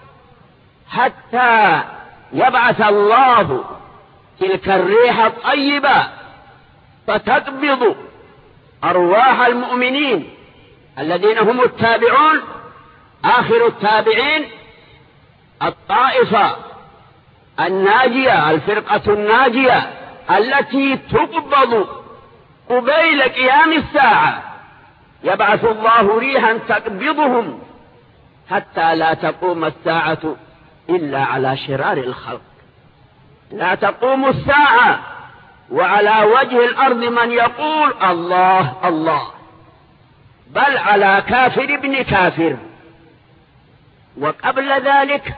حتى يبعث الله تلك الريح الطيبة فتقبض أرواح المؤمنين الذين هم التابعون، آخر التابعين، الطائفة الناجية، الفرقة الناجية التي تقبض قبيل قيام الساعة. يبعث الله ريحا تقبضهم حتى لا تقوم الساعة إلا على شرار الخلق. لا تقوم الساعة وعلى وجه الأرض من يقول الله الله، بل على كافر ابن كافر. وقبل ذلك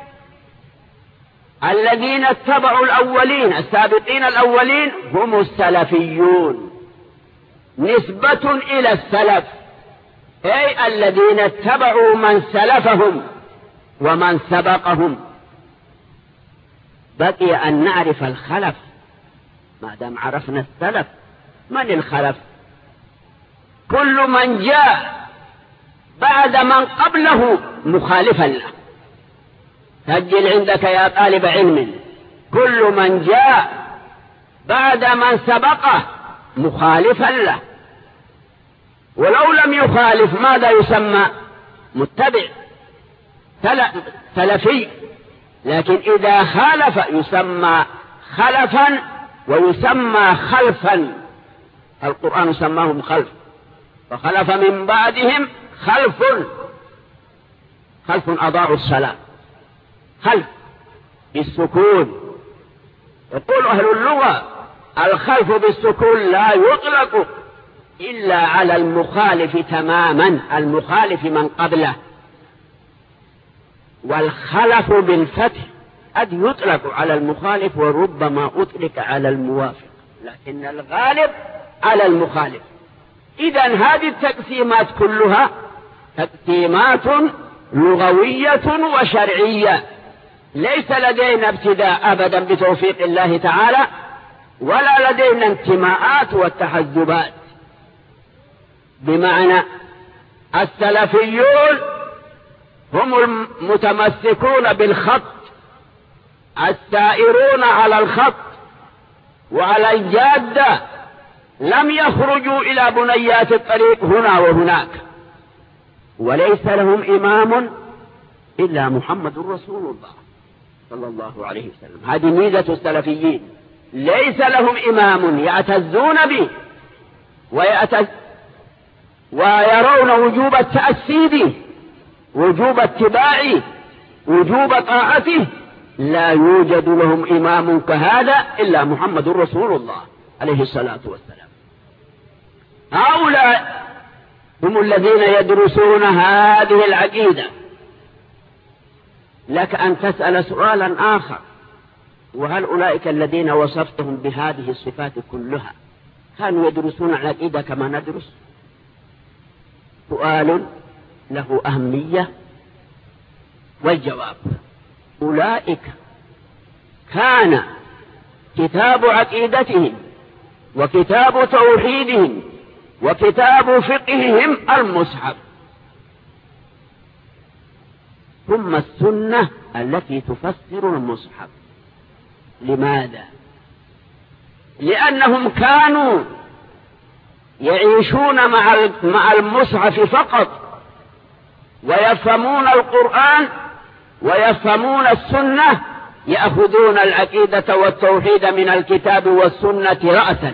الذين اتبعوا الأولين، السابقين الأولين، هم السلفيون، نسبة إلى السلف، أي الذين اتبعوا من سلفهم ومن سبقهم. بقي أن نعرف الخلف. ما دام عرفنا السلف، من الخلف؟ كل من جاء بعد من قبله مخالفا له. سجل عندك يا طالب علم، كل من جاء بعد من سبقه مخالفا له. ولو لم يخالف ماذا يسمى؟ متبع سلفي. لكن إذا خالف يسمى خلفا ويسمى خلفا. القرآن سماهم خلف، فخلف من بعدهم خلف أضاعوا الصلاة. خلف بالسكون. يقول أهل اللغة الخلف بالسكون لا يطلق إلا على المخالف تماما، المخالف من قبله. والخلف بالفتح قد يطلق على المخالف وربما أطلق على الموافق، لكن الغالب على المخالف. إذن هذه التقسيمات كلها تقسيمات لغوية وشرعية، ليس لدينا ابتداء أبدا بتوفيق الله تعالى، ولا لدينا انتماءات والتحزبات. بمعنى السلفيون هم المتمسكون بالخط، السائرون على الخط وعلى الجادة، لم يخرجوا إلى بنيات الطريق هنا وهناك، وليس لهم إمام إلا محمد رسول الله صلى الله عليه وسلم. هذه ميزة السلفيين، ليس لهم إمام يعتزون به ويرون وجوب التأسي به، وجوب اتباعه، وجوب طاعته. لا يوجد لهم إمام كهذا إلا محمد رسول الله عليه الصلاة والسلام. هؤلاء هم الذين يدرسون هذه العقيدة. لك أن تسأل سؤالا آخر: وهل أولئك الذين وصفتهم بهذه الصفات كلها كانوا يدرسون العقيدة كما ندرس؟ سؤال له أهمية، والجواب أولئك كان كتاب عقيدتهم وكتاب توحيدهم وكتاب فقههم المصحف، ثم السنة التي تفسر المصحف. لماذا؟ لأنهم كانوا يعيشون مع المصحف فقط، ويفهمون القرآن ويفهمون السنة، يأخذون العقيدة والتوحيد من الكتاب والسنة رأسا.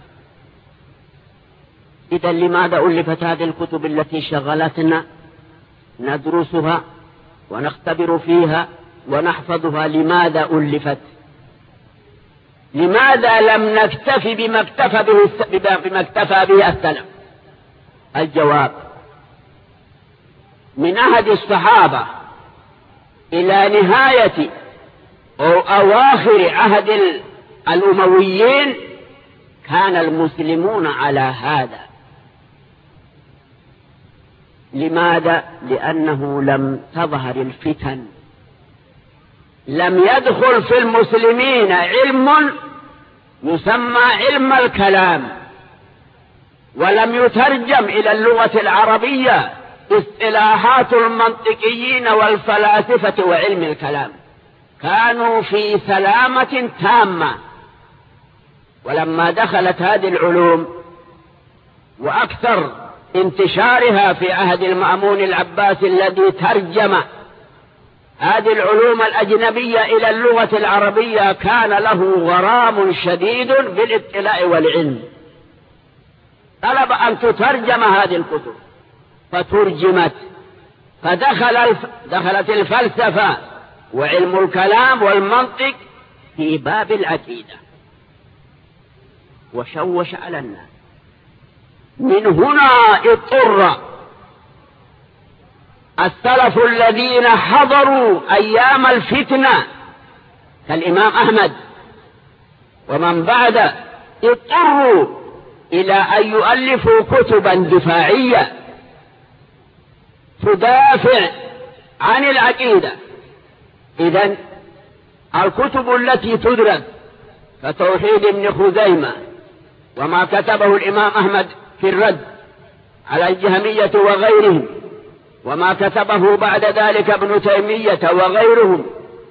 إذا لماذا ألفت هذه الكتب التي شغلتنا ندرسها ونختبر فيها ونحفظها؟ لماذا ألفت؟ لماذا لم نكتفي بما اكتفى به السلف؟ الجواب: من عهد الصحابة إلى نهاية أو أواخر عهد الأمويين كان المسلمون على هذا. لماذا؟ لأنه لم تظهر الفتن، لم يدخل في المسلمين علم يسمى علم الكلام، ولم يترجم إلى اللغة العربية اصطلاحات المنطقيين والفلاسفة وعلم الكلام. كانوا في سلامة تامة. ولما دخلت هذه العلوم وأكثر انتشارها في عهد المأمون العباسي الذي ترجم هذه العلوم الأجنبية إلى اللغة العربية، كان له غرام شديد بالاطلاع والعلم. طلب أن تترجم هذه الكتب فترجمت، فدخلت الفلسفة وعلم الكلام والمنطق في باب العقيدة وشوش على الناس. من هنا اضطر السلف الذين حضروا أيام الفتنة كالإمام أحمد ومن بعد اضطروا إلى أن يؤلفوا كتبا دفاعية تدافع عن العقيدة. إذن الكتب التي تدرس كتوحيد ابن خزيمة وما كتبه الإمام أحمد في الرد على الجهمية وغيرهم، وما كتبه بعد ذلك ابن تيمية وغيرهم،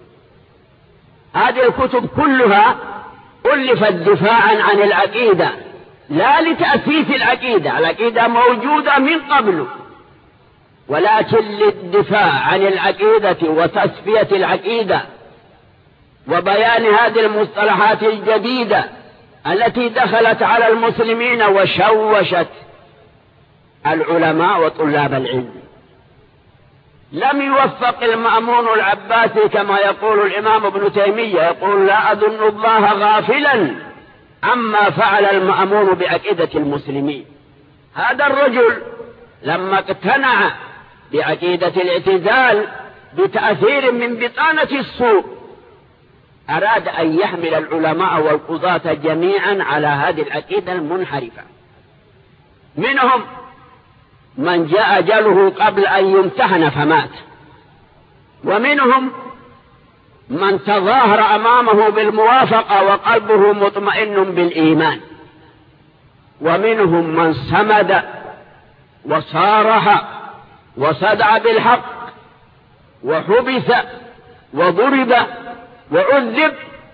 هذه الكتب كلها ألفت دفاعا عن العقيدة، لا لتأسيس العقيدة. العقيدة موجودة من قبل، ولكن للدفاع عن العقيدة وتصفية العقيدة وبيان هذه المصطلحات الجديدة التي دخلت على المسلمين وشوشت العلماء وطلاب العلم. لم يوفق المأمون العباسي كما يقول الإمام ابن تيمية، يقول: لا أظن الله غافلا عما فعل المأمون بعقيدة المسلمين. هذا الرجل لما اقتنع بعقيدة الاعتزال بتأثير من بطانة السوء أراد أن يحمل العلماء والقضاة جميعا على هذه العقيدة المنحرفة. منهم من جاء أجله قبل أن يمتحن فمات، ومنهم من تظاهر أمامه بالموافقة وقلبه مطمئن بالإيمان، ومنهم من صمد وصارح وصدع بالحق وحبس وضرب وعذب،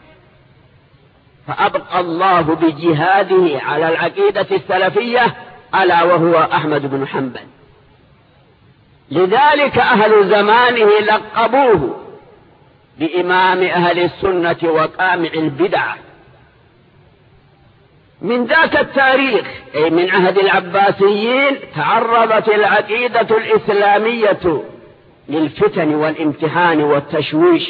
فأبقى الله بجهاده على العقيدة السلفية ألا وهو أحمد بن حنبل. لذلك أهل زمانه لقبوه بإمام أهل السنة وقامع البدعة. من ذاك التاريخ أي من عهد العباسيين تعرضت العقيدة الإسلامية للفتن والامتحان والتشويش.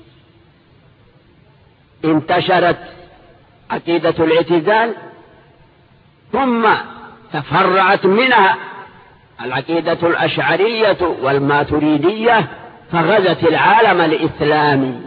انتشرت عقيدة الاعتزال، ثم تفرعت منها العقيدة الأشعرية والماتريدية، فغزت العالم الإسلامي.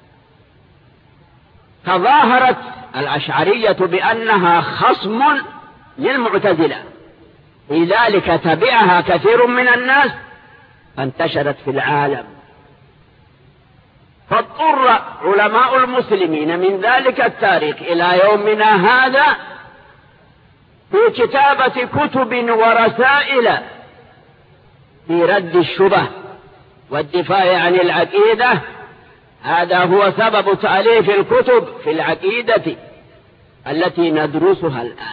تظاهرت الأشعرية بأنها خصم للمعتزلة، لذلك تبعها كثير من الناس فانتشرت في العالم. فاضطر علماء المسلمين من ذلك التاريخ إلى يومنا هذا في كتابة كتب ورسائل في رد الشبه والدفاع عن العقيدة. هذا هو سبب تأليف الكتب في العقيدة التي ندرسها الآن.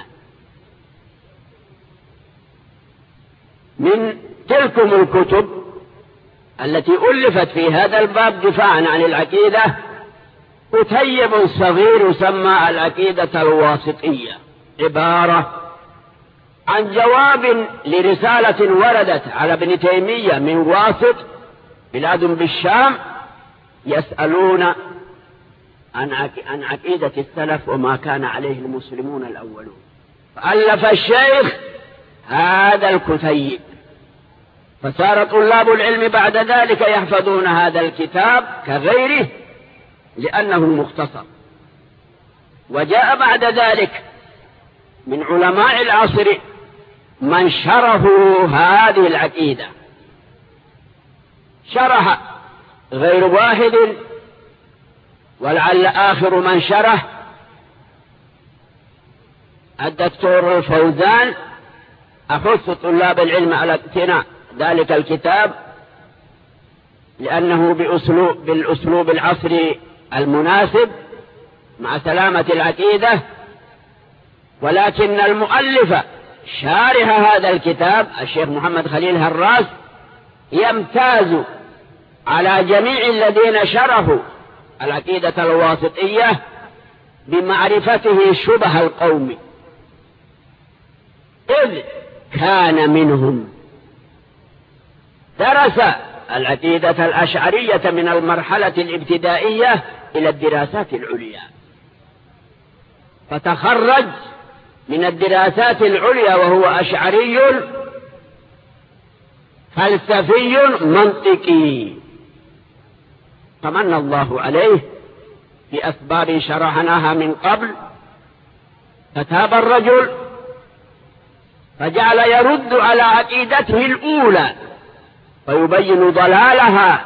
من تلكم الكتب التي ألفت في هذا الباب دفاعا عن العقيدة كتيب صغير يسمى العقيدة الواسطية، عبارة عن جواب لرسالة وردت على ابن تيمية من واسط بلاد بالشام يسألون عن عقيدة السلف وما كان عليه المسلمون الأولون. فألف الشيخ هذا الكتيب، فصار طلاب العلم بعد ذلك يحفظون هذا الكتاب كغيره لأنه مختصر. وجاء بعد ذلك من علماء العصر من شرحوا هذه العقيدة، شرح غير واحد، ولعل آخر من شرح الدكتور الفوزان. أحث طلاب العلم على اقتناء ذلك الكتاب لأنه بالأسلوب العصري المناسب مع سلامة العقيدة. ولكن المؤلف شارح هذا الكتاب الشيخ محمد خليل هراس يمتاز على جميع الذين شرحوا العقيدة الواسطية بمعرفته شبه القوم، إذ كان منهم درس العقيدة الأشعرية من المرحلة الابتدائية إلى الدراسات العليا، فتخرج من الدراسات العليا وهو أشعري فلسفي منطقي، فمن الله عليه بأسباب شرحناها من قبل. فتاب الرجل فجعل يرد على عقيدته الأولى ويبين ضلالها،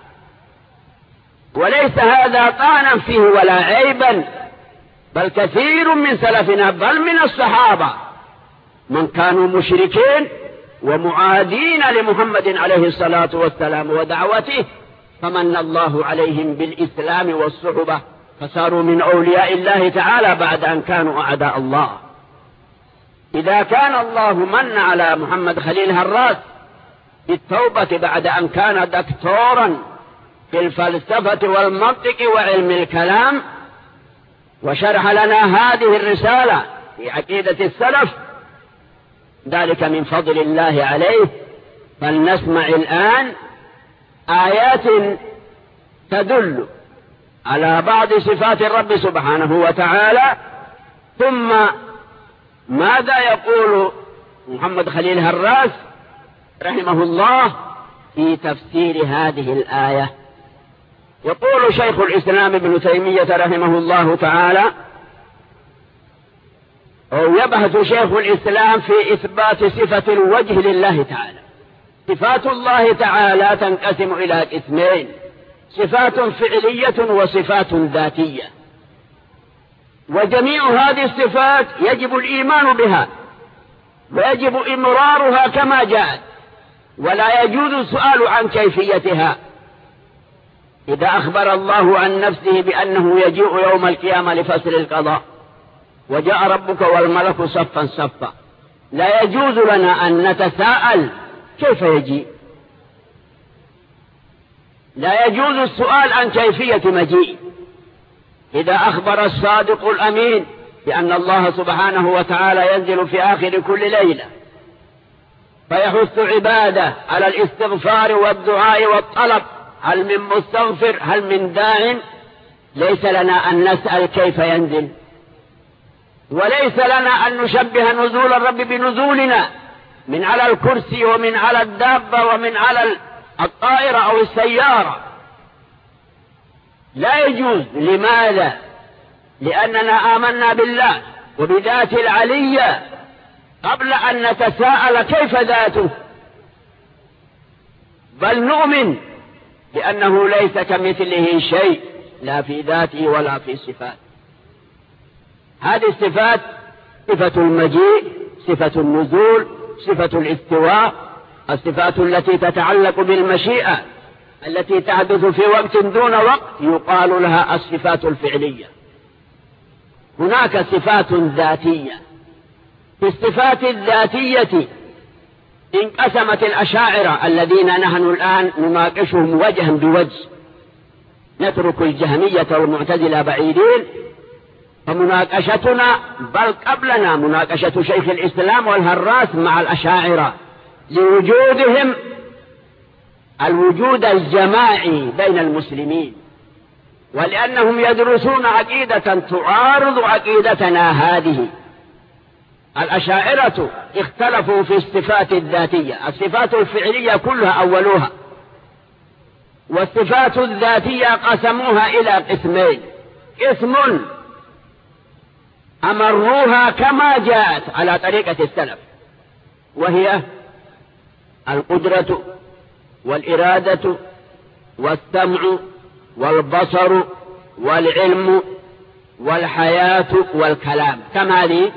وليس هذا طعنا فيه ولا عيبا، بل كثير من سلفنا بل من الصحابة من كانوا مشركين ومعادين لمحمد عليه الصلاة والسلام ودعوته، فمن الله عليهم بالإسلام والصحبة فصاروا من أولياء الله تعالى بعد أن كانوا أعداء الله. إذا كان الله من على محمد خليل هراس بالتوبة بعد أن كان دكتورا في الفلسفة والمنطق وعلم الكلام وشرح لنا هذه الرسالة في عقيدة السلف، ذلك من فضل الله عليه. فلنسمع الآن آيات تدل على بعض صفات الرب سبحانه وتعالى، ثم ماذا يقول محمد خليل هراس رحمه الله في تفسير هذه الآية. يقول شيخ الإسلام ابن تيمية رحمه الله تعالى، أو يبحث شيخ الإسلام في إثبات صفة الوجه لله تعالى. صفات الله تعالى تنقسم إلى قسمين: صفات فعلية وصفات ذاتية، وجميع هذه الصفات يجب الإيمان بها ويجب إمرارها كما جاءت، ولا يجوز السؤال عن كيفيتها. إذا أخبر الله عن نفسه بأنه يجيء يوم القيامة لفصل القضاء وجاء ربك والملك صفا صفا، لا يجوز لنا أن نتساءل كيف يجيء، لا يجوز السؤال عن كيفية مجيء. إذا أخبر الصادق الأمين بأن الله سبحانه وتعالى ينزل في آخر كل ليلة فيحث عباده على الاستغفار والدعاء والطلب، هل من مستغفر هل من داع، ليس لنا أن نسأل كيف ينزل، وليس لنا أن نشبه نزول الرب بنزولنا من على الكرسي ومن على الدابة ومن على الطائرة أو السيارة، لا يجوز. لماذا؟ لأننا آمنا بالله وبذات العلية قبل أن نتساءل كيف ذاته، بل نؤمن لأنه ليس كمثله شيء لا في ذاته ولا في صفاته. هذه الصفات: صفة المجيء، صفة النزول، صفة الاستواء، الصفات التي تتعلق بالمشيئة التي تحدث في وقت دون وقت يقال لها الصفات الفعلية. هناك صفات ذاتية. في الصفات الذاتية انقسمت الأشاعرة الذين نحن الآن نناقشهم وجها بوجه، نترك الجهمية والمعتزلة بعيدين، فمناقشتنا بل قبلنا مناقشة شيخ الإسلام والهراس مع الأشاعرة لوجودهم الوجود الجماعي بين المسلمين، ولأنهم يدرسون عقيدة تعارض عقيدتنا هذه. الأشاعرة اختلفوا في الصفات الذاتية، الصفات الفعلية كلها أولوها، والصفات الذاتية قسموها إلى قسمين: قسم أمروها كما جاءت على طريقة السلف، وهي القدرة والإرادة والسمع والبصر والعلم والحياة والكلام. كم هذه؟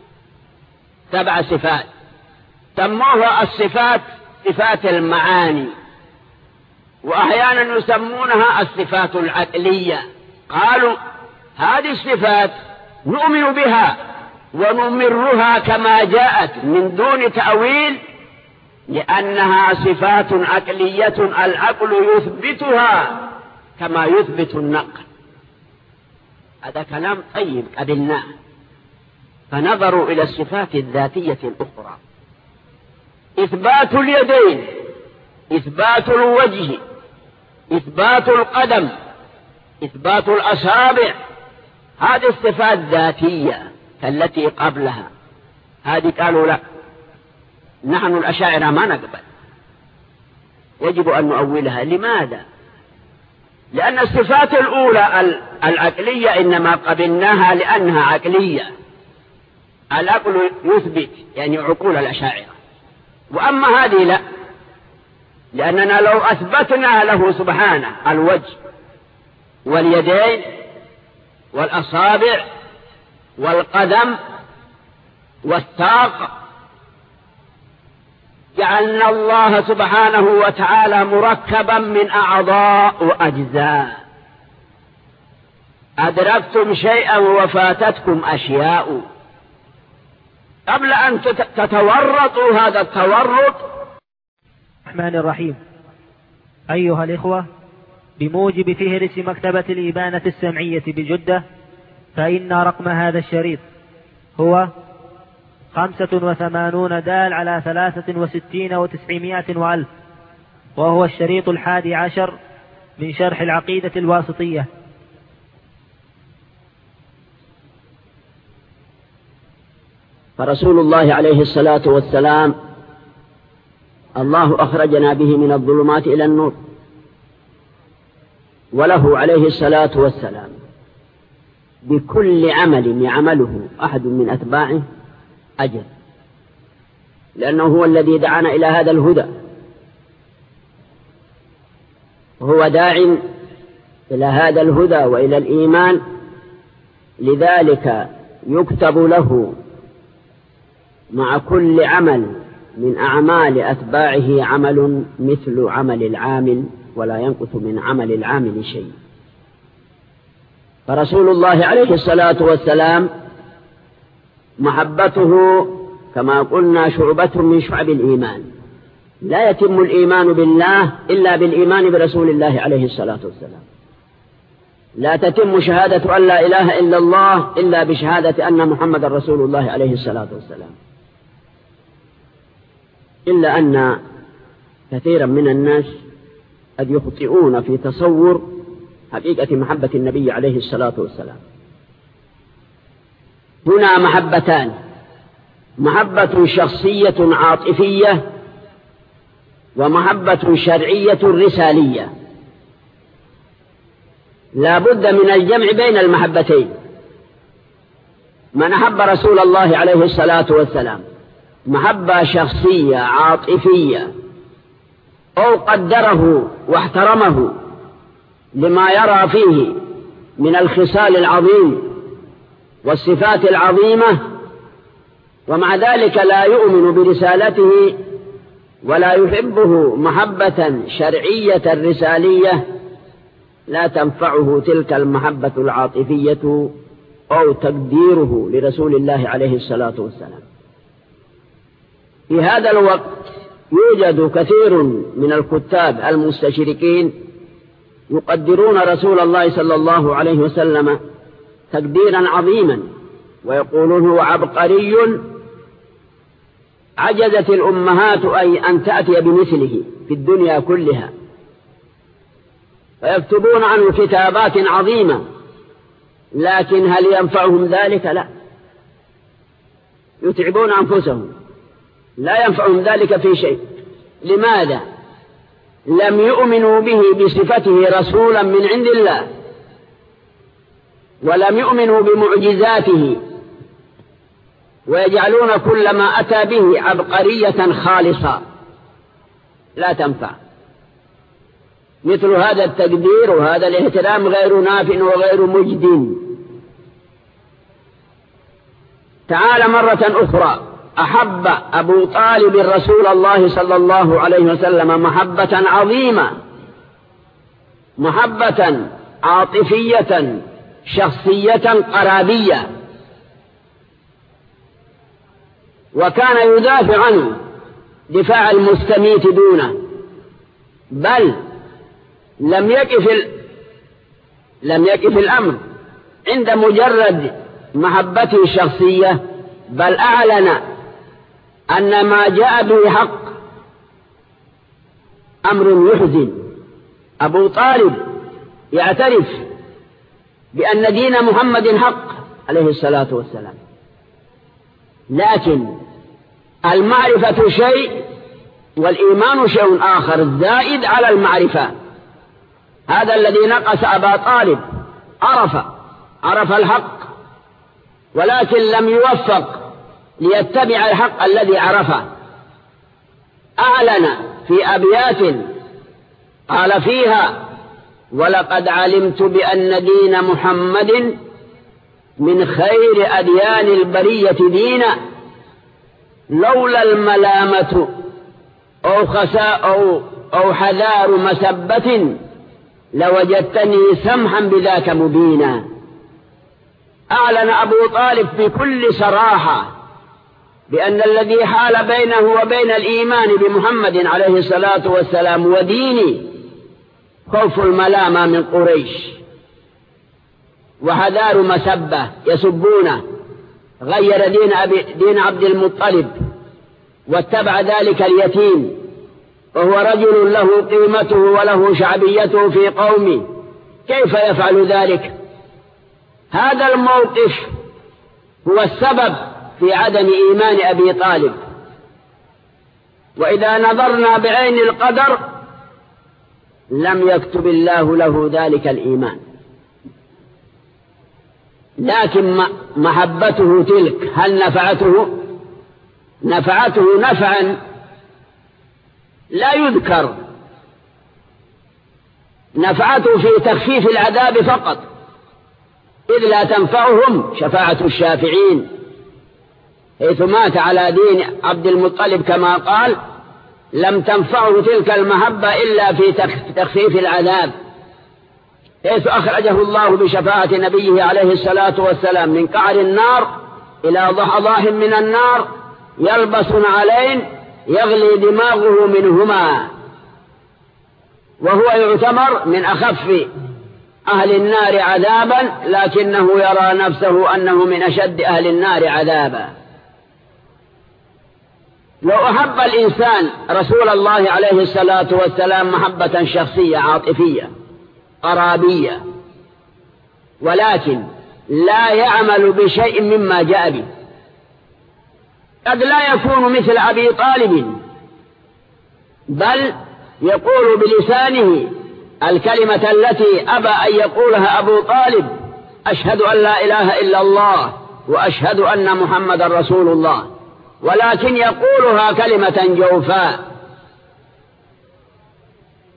7 صفات سموها الصفات صفات المعاني، وأحيانا يسمونها الصفات العقلية. قالوا هذه الصفات نؤمن بها ونمرها كما جاءت من دون تأويل، لأنها صفات عقلية العقل يثبتها كما يثبت النقل. هذا كلام طيب قبلناه. فنظروا إلى الصفات الذاتية الأخرى: إثبات اليدين، إثبات الوجه، إثبات القدم، إثبات الأصابع. هذه الصفات ذاتية التي قبلها. هذه قالوا لا، نحن الأشاعرة ما نقبل، يجب أن نؤولها. لماذا؟ لأن الصفات الأولى العقلية إنما قبلناها لأنها عقلية، العقل يثبت، يعني عقول الأشاعرة. وأما هذه لا، لأننا لو أثبتنا له سبحانه الوجه واليدين والأصابع والقدم والساق، جعلنا الله سبحانه وتعالى مركبا من أعضاء وأجزاء. أدركتم شيئا وفاتتكم أشياء. قبل أن تتورطوا هذا التورط. الرحمن الرحيم. أيها الإخوة، بموجب فهرس مكتبة الإبانة السمعية بجدة، فإن رقم هذا الشريط هو 85 دال على 63 و900 وألف، وهو الشريط 11 من شرح العقيدة الواسطية. فرسول الله عليه الصلاة والسلام الله أخرجنا به من الظلمات إلى النور، وله عليه الصلاة والسلام بكل عمل يعمله أحد من أتباعه أجر، لأنه هو الذي دعانا إلى هذا الهدى، وهو داع إلى هذا الهدى وإلى الإيمان. لذلك يكتب له مع كل عمل من أعمال أتباعه عمل مثل عمل العامل، ولا ينقص من عمل العامل شيء. فرسول الله عليه الصلاة والسلام محبته كما قلنا شعبة من شعب الإيمان. لا يتم الإيمان بالله إلا بالإيمان برسول الله عليه الصلاة والسلام. لا تتم شهادة أن لا إله إلا الله إلا بشهادة أن محمد رسول الله عليه الصلاة والسلام. إلا أن كثيرا من الناس قد يخطئون في تصور حقيقة محبة النبي عليه الصلاة والسلام. هنا محبتان: محبة شخصية عاطفية، ومحبة شرعية رسالية. لا بد من الجمع بين المحبتين. من أحب رسول الله عليه الصلاة والسلام محبة شخصية عاطفية أو قدره واحترمه لما يرى فيه من الخصال العظيم والصفات العظيمة، ومع ذلك لا يؤمن برسالته ولا يحبه محبة شرعية رسالية، لا تنفعه تلك المحبة العاطفية أو تقديره لرسول الله عليه الصلاة والسلام. في هذا الوقت يوجد كثير من الكتاب المستشرقين يقدرون رسول الله صلى الله عليه وسلم تقديرا عظيما، ويقولون هو عبقري عجزت الأمهات أن تأتي بمثله في الدنيا كلها، فيكتبون عنه كتابات عظيمة، لكن هل ينفعهم ذلك؟ لا، يتعبون أنفسهم، لا ينفعهم ذلك في شيء. لماذا؟ لم يؤمنوا به بصفته رسولا من عند الله، ولم يؤمنوا بمعجزاته، ويجعلون كل ما أتى به عبقرية خالصة لا تنفع. مثل هذا التقدير وهذا الاحترام غير نافع وغير مجد. تعالى مرة أخرى، أحب أبو طالب رسول الله صلى الله عليه وسلم محبة عظيمة، محبة عاطفية شخصية قرابية، وكان يدافع عنه دفاع المستميت دونه، بل لم يقف الأمر عند مجرد محبته الشخصية، بل أعلن أن ما جاء به حق أمر يحزن. أبو طالب يعترف بأن دين محمد حق عليه الصلاة والسلام، لكن المعرفة شيء والإيمان شيء آخر زائد على المعرفة. هذا الذي نقص أبا طالب، عرف الحق ولكن لم يوفق ليتبع الحق الذي عرفه. أعلن في أبيات قال فيها: ولقد علمت بأن دين محمد من خير أديان البرية دينا، لولا الملامة أو خساء أو حذار مسبة لوجدتني سمحا بذاك مبينا. أعلن أبو طالب بكل صراحة بأن الذي حال بينه وبين الإيمان بمحمد عليه الصلاة والسلام ودينه خوف الملامة من قريش وحذار مسبة يسبونه، غير دين عبد المطلب واتبع ذلك اليتيم، وهو رجل له قيمته وله شعبيته في قومه، كيف يفعل ذلك؟ هذا الموقف هو السبب في عدم إيمان أبي طالب. وإذا نظرنا بعين القدر لم يكتب الله له ذلك الإيمان، لكن محبته تلك هل نفعته نفعا لا يذكر، نفعته في تخفيف العذاب فقط، إذ لا تنفعهم شفاعة الشافعين، حيث مات على دين عبد المطلب كما قال: لم تنفعه تلك المحبة إلا في تخفيف العذاب، حيث أخرجه الله بشفاعة نبيه عليه الصلاة والسلام من قعر النار إلى ضحضاح من النار يلبس علين يغلي دماغه منهما، وهو يعتبر من أخف أهل النار عذابا، لكنه يرى نفسه أنه من أشد أهل النار عذابا. لو أحب الإنسان رسول الله عليه الصلاة والسلام محبة شخصية عاطفية قرابية، ولكن لا يعمل بشيء مما جاء به، قد لا يكون مثل أبي طالب، بل يقول بلسانه الكلمة التي أبى أن يقولها أبو طالب: أشهد أن لا إله إلا الله وأشهد أن محمد رسول الله، ولكن يقولها كلمة جوفاء.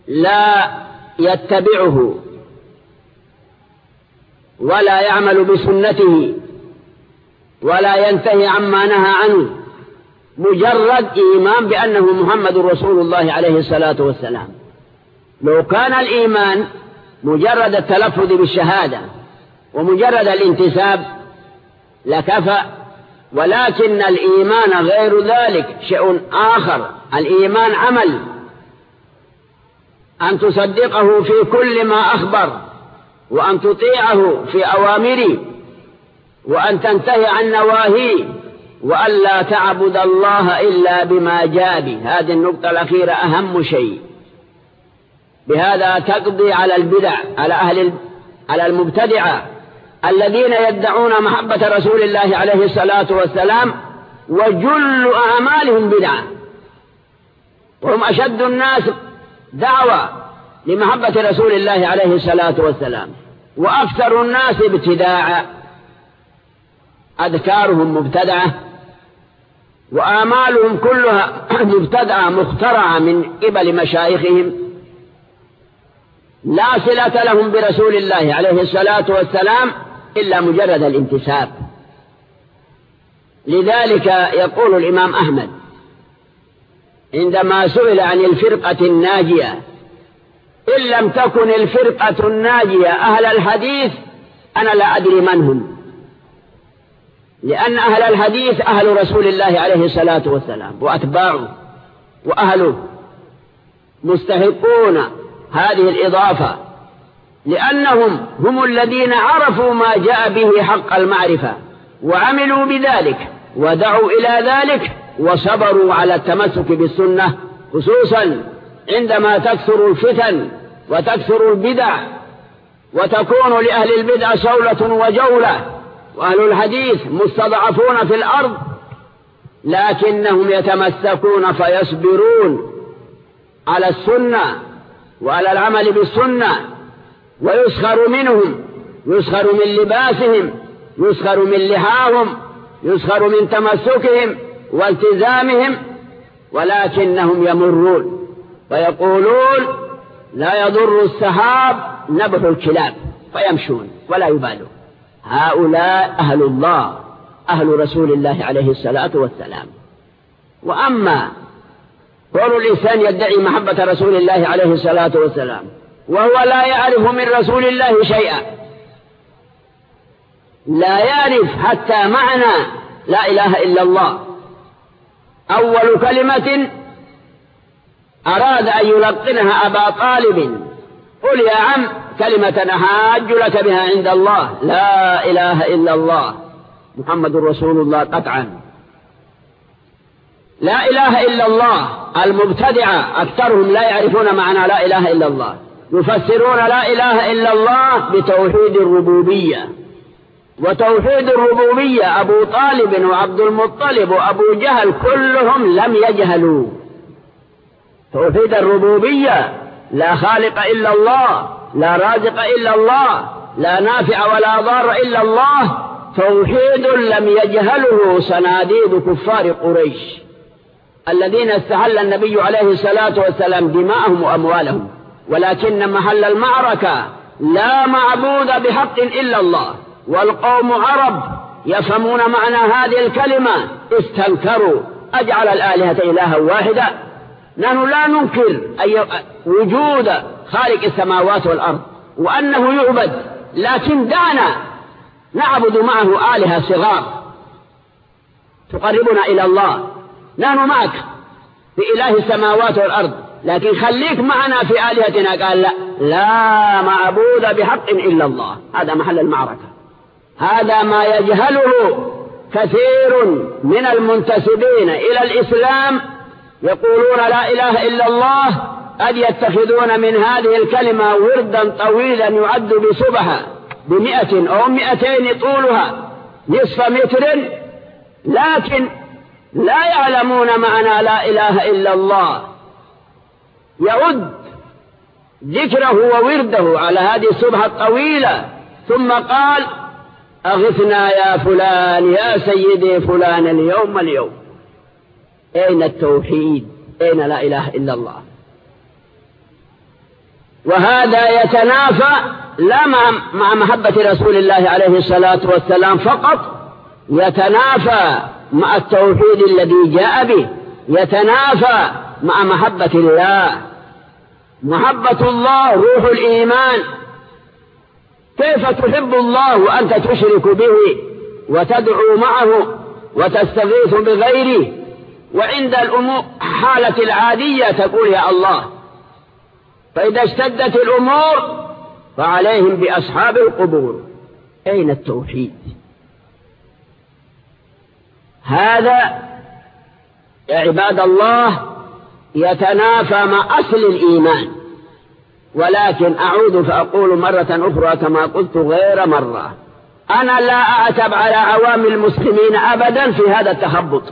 لا يتبعه ولا يعمل بسنته ولا ينتهي عما نهى عنه مجرد إيمان بأنه محمد رسول الله عليه الصلاة والسلام. لو كان الإيمان مجرد التلفظ بالشهادة ومجرد الانتساب لكفى، ولكن الإيمان غير ذلك، شيء آخر. الإيمان عمل، أن تصدقه في كل ما أخبر، وأن تطيعه في أوامره، وأن تنتهي عن نواهيه، وأن لا تعبد الله إلا بما جاء به. هذه النقطة الأخيرة أهم شيء. بهذا تقضي على البدع، على المبتدعة الذين يدعون محبة رسول الله عليه الصلاة والسلام وجل أعمالهم بدعة، وهم أشد الناس دعوة لمحبة رسول الله عليه الصلاة والسلام، وأكثر الناس ابتداعا. أذكارهم مبتدعة، وآمالهم كلها مبتدعة مخترعة من قبل مشايخهم، لا صلة لهم برسول الله عليه الصلاة والسلام إلا مجرد الانتساب. لذلك يقول الإمام أحمد عندما سئل عن الفرقة الناجية: إن لم تكن الفرقة الناجية أهل الحديث أنا لا أدري من هم، لأن أهل الحديث أهل رسول الله عليه الصلاة والسلام وأتباعه وأهله مستحقون هذه الإضافة، لأنهم هم الذين عرفوا ما جاء به حق المعرفة وعملوا بذلك ودعوا إلى ذلك وصبروا على التمسك بالسنة، خصوصا عندما تكثر الفتن وتكثر البدع وتكون لأهل البدع صولة وجولة، وأهل الحديث مستضعفون في الأرض، لكنهم يتمسكون فيصبرون على السنة وعلى العمل بالسنة، ويسخر منهم، يسخر من لباسهم، يسخر من لحاهم، يسخر من تمسكهم والتزامهم، ولكنهم يمرون ويقولون: لا يضر السحاب نبح الكلاب، فيمشون ولا يبالون. هؤلاء أهل الله، أهل رسول الله عليه الصلاة والسلام. وأما كون الإنسان يدعي محبة رسول الله عليه الصلاة والسلام وهو لا يعرف من رسول الله شيئا، لا يعرف حتى معنى لا إله إلا الله، أول كلمة أراد أن يلقنها أبا طالب: قل يا عم كلمة أحاج لك بها عند الله، لا إله إلا الله محمد رسول الله قطعا. لا إله إلا الله. المبتدعة أكثرهم لا يعرفون معنى لا إله إلا الله، يفسرون لا إله إلا الله بتوحيد الربوبية، وتوحيد الربوبية أبو طالب وعبد المطلب وأبو جهل كلهم لم يجهلوا توحيد الربوبية. لا خالق إلا الله، لا رازق إلا الله، لا نافع ولا ضار إلا الله، توحيد لم يجهله صناديد كفار قريش الذين استحل النبي عليه الصلاة والسلام دماءهم وأموالهم، ولكن محل المعركة لا معبود بحق إلا الله، والقوم عرب يفهمون معنى هذه الكلمة، استنكروا: أجعل الآلهة إلها واحدا؟ نحن لا ننكر وجود خالق السماوات والأرض وأنه يعبد، لكن دعنا نعبد معه آلهة صغار تقربنا إلى الله. نحن معك في إله السماوات والأرض، لكن خليك معنا في آلهتنا. قال: لا معبود بحق إلا الله. هذا محل المعركة. هذا ما يجهله كثير من المنتسبين إلى الإسلام، يقولون لا إله إلا الله، قد يتخذون من هذه الكلمة وردا طويلا يعد بسبحة 100 أو 200 طولها نصف متر، لكن لا يعلمون معنى لا إله إلا الله. يعد ذكره وورده على هذه السبحة الطويلة، ثم قال: أغثنا يا فلان يا سيدي فلان اليوم. أين التوحيد؟ أين لا إله إلا الله؟ وهذا يتنافى لا مع محبة رسول الله عليه الصلاة والسلام فقط، يتنافى مع التوحيد الذي جاء به، يتنافى مع محبة الله. محبة الله روح الإيمان. كيف تحب الله وأنت تشرك به وتدعو معه وتستغيث بغيره، وعند الأمور حالة العادية تقول يا الله؟ فإذا اشتدت الأمور فعليهم بأصحاب القبور. أين التوحيد؟ هذا يا عباد الله يتنافى مع أصل الإيمان. ولكن أعود فأقول مرة أخرى كما قلت غير مرة، أنا لا أعتب على عوام المسلمين أبدا في هذا التخبط،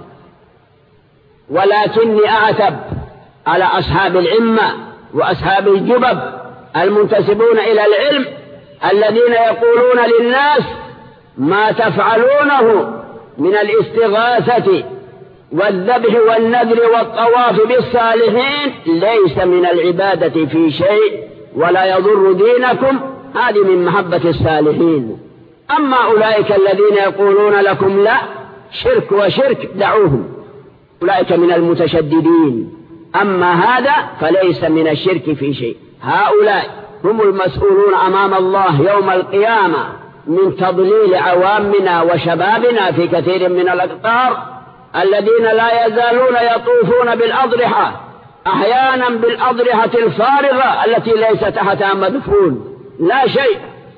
ولكني أعتب على أصحاب العمة وأصحاب الجبب المنتسبون إلى العلم، الذين يقولون للناس ما تفعلونه من الاستغاثة والذبح والنذر والطواف بالصالحين ليس من العبادة في شيء ولا يضر دينكم، هذه من محبة الصالحين. أما أولئك الذين يقولون لكم لا شرك وشرك دعوهم، أولئك من المتشددين. أما هذا فليس من الشرك في شيء. هؤلاء هم المسؤولون أمام الله يوم القيامة من تضليل عوامنا وشبابنا في كثير من الأقطار، الذين لا يزالون يطوفون بالأضرحة، أحيانا بالأضرحة الفارغة التي ليس تحتها مدفون لا شيء،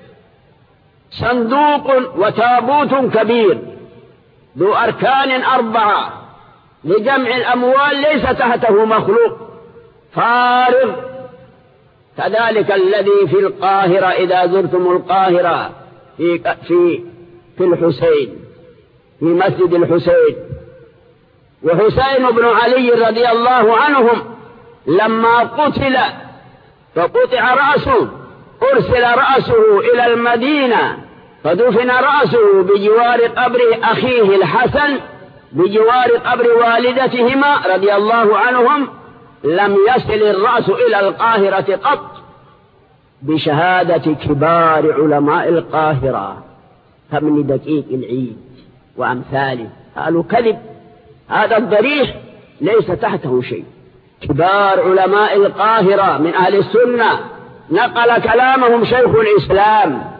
صندوق وتابوت كبير ذو أركان 4 لجمع الأموال ليس تحته مخلوق، فارغ. كذلك الذي في القاهرة إذا زرتم القاهرة في الحسين، في مسجد الحسين، وحسين بن علي رضي الله عنهم لما قتل فقطع رأسه أرسل رأسه إلى المدينة فدفن رأسه بجوار قبر أخيه الحسن بجوار قبر والدتهما رضي الله عنهم، لم يصل الرأس إلى القاهرة قط، بشهادة كبار علماء القاهرة كابن دقيق العيد وأمثاله. قالوا كذب، هذا الضريح ليس تحته شيء. كبار علماء القاهرة من أهل السنة نقل كلامهم شيخ الإسلام.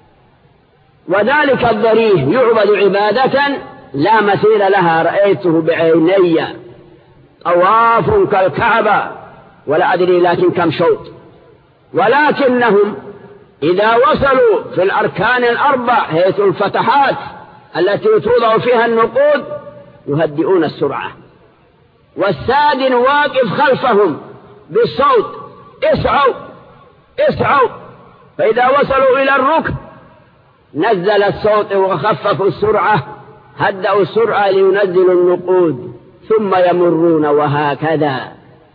وذلك الضريح يعبد عبادة لا مثيل لها، رأيته بعيني، طواف كالكعبة ولا أدري لكن كم شوط. ولكنهم إذا وصلوا في الأركان 4 حيث الفتحات التي توضع فيها النقود يهدئون السرعة، والسادن واقف خلفهم بالصوت اسعوا اسعوا، فإذا وصلوا إلى الركن نزل الصوت وخففوا السرعة، هدأوا السرعة لينزلوا النقود ثم يمرون. وهكذا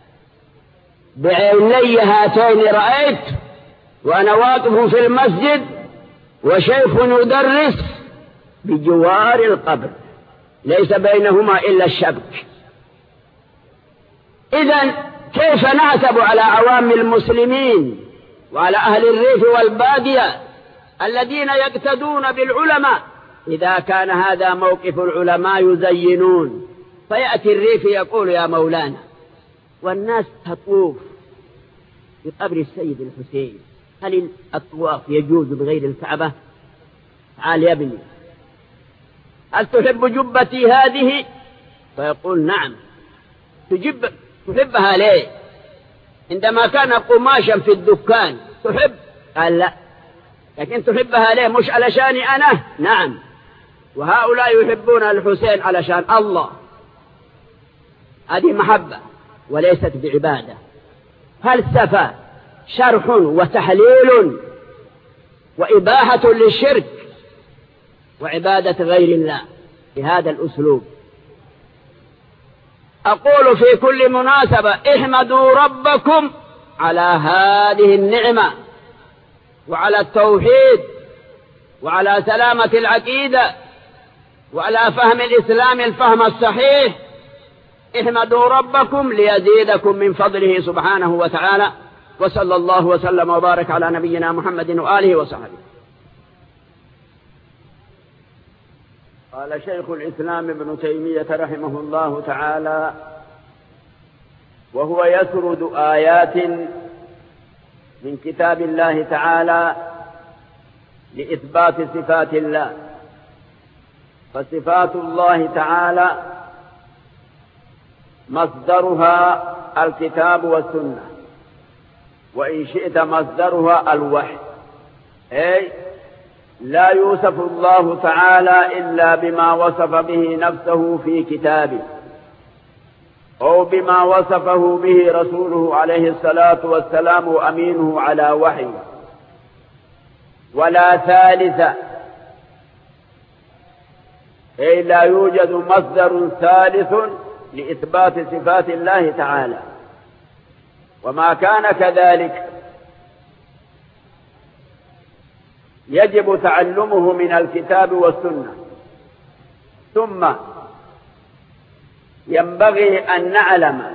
بعيني هاتين رأيت وأنا واقف في المسجد وشيخ يدرس بجوار القبر ليس بينهما إلا الشبك. إذن كيف نعتب على عوام المسلمين وعلى أهل الريف والبادية الذين يقتدون بالعلماء؟ إذا كان هذا موقف العلماء يزينون، فيأتي الريف يقول يا مولانا، والناس تطوف بقبر السيد الحسين، هل الطواف يجوز بغير الكعبة؟ تعال يا ابني، هل تحب جبتي هذه؟ فيقول نعم. تحبها ليه؟ عندما كان قماشا في الدكان تحب؟ قال لا. لكن تحبها ليه؟ مش علشاني أنا؟ نعم. وهؤلاء يحبون الحسين علشان الله، هذه محبة وليست بعبادة. فلسفة، شرح وتحليل وإباحة للشرك وعبادة غير الله بهذا الأسلوب. أقول في كل مناسبة احمدوا ربكم على هذه النعمة وعلى التوحيد وعلى سلامة العقيدة وعلى فهم الإسلام الفهم الصحيح. احمدوا ربكم ليزيدكم من فضله سبحانه وتعالى وصلى الله وسلم وبارك على نبينا محمد وآله وصحبه. قال شيخ الإسلام ابن تيمية رحمه الله تعالى وهو يسرد آيات من كتاب الله تعالى لإثبات صفات الله. فصفات الله تعالى مصدرها الكتاب والسنة، وإن شئت مصدرها الوحي، أي لا يوصف الله تعالى إلا بما وصف به نفسه في كتابه أو بما وصفه به رسوله عليه الصلاة والسلام وأمينه على وحيه، ولا ثالث، أي لا يوجد مصدر ثالث لإثبات صفات الله تعالى. وما كان كذلك يجب تعلمه من الكتاب والسنة. ثم ينبغي أن نعلم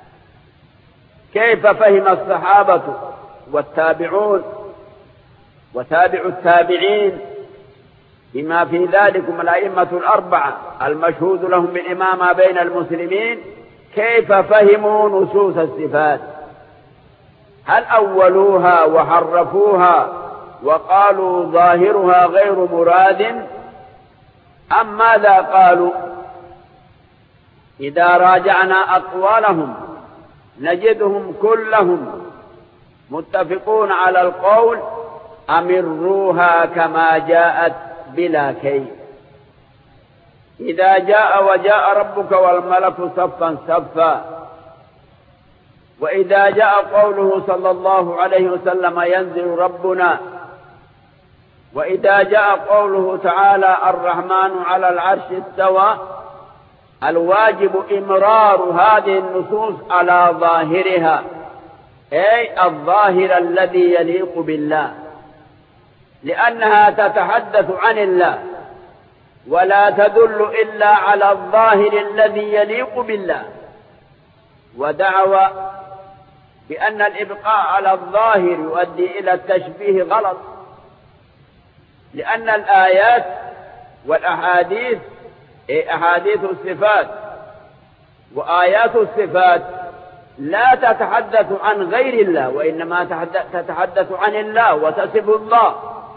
كيف فهم الصحابة والتابعون وتابع التابعين بما في ذلكم الأئمة الأربعة المشهود لهم بالإمامة بين المسلمين، كيف فهموا نصوص الصفات؟ هل أولوها وحرفوها وقالوا ظاهرها غير مراد أم ماذا قالوا؟ إذا راجعنا أقوالهم نجدهم كلهم متفقون على القول أمروها كما جاءت بلا كيف. إذا جاء وجاء ربك والملك صفا صفا، وإذا جاء قوله صلى الله عليه وسلم ينزل ربنا، وإذا جاء قوله تعالى الرحمن على العرش استوى، الواجب إمرار هذه النصوص على ظاهرها، أي الظاهر الذي يليق بالله، لأنها تتحدث عن الله ولا تدل إلا على الظاهر الذي يليق بالله. ودعوى بأن الإبقاء على الظاهر يؤدي إلى التشبيه غلط، لأن الآيات والأحاديث أحاديث الصفات وآيات الصفات لا تتحدث عن غير الله، وإنما تتحدث عن الله وتصف الله.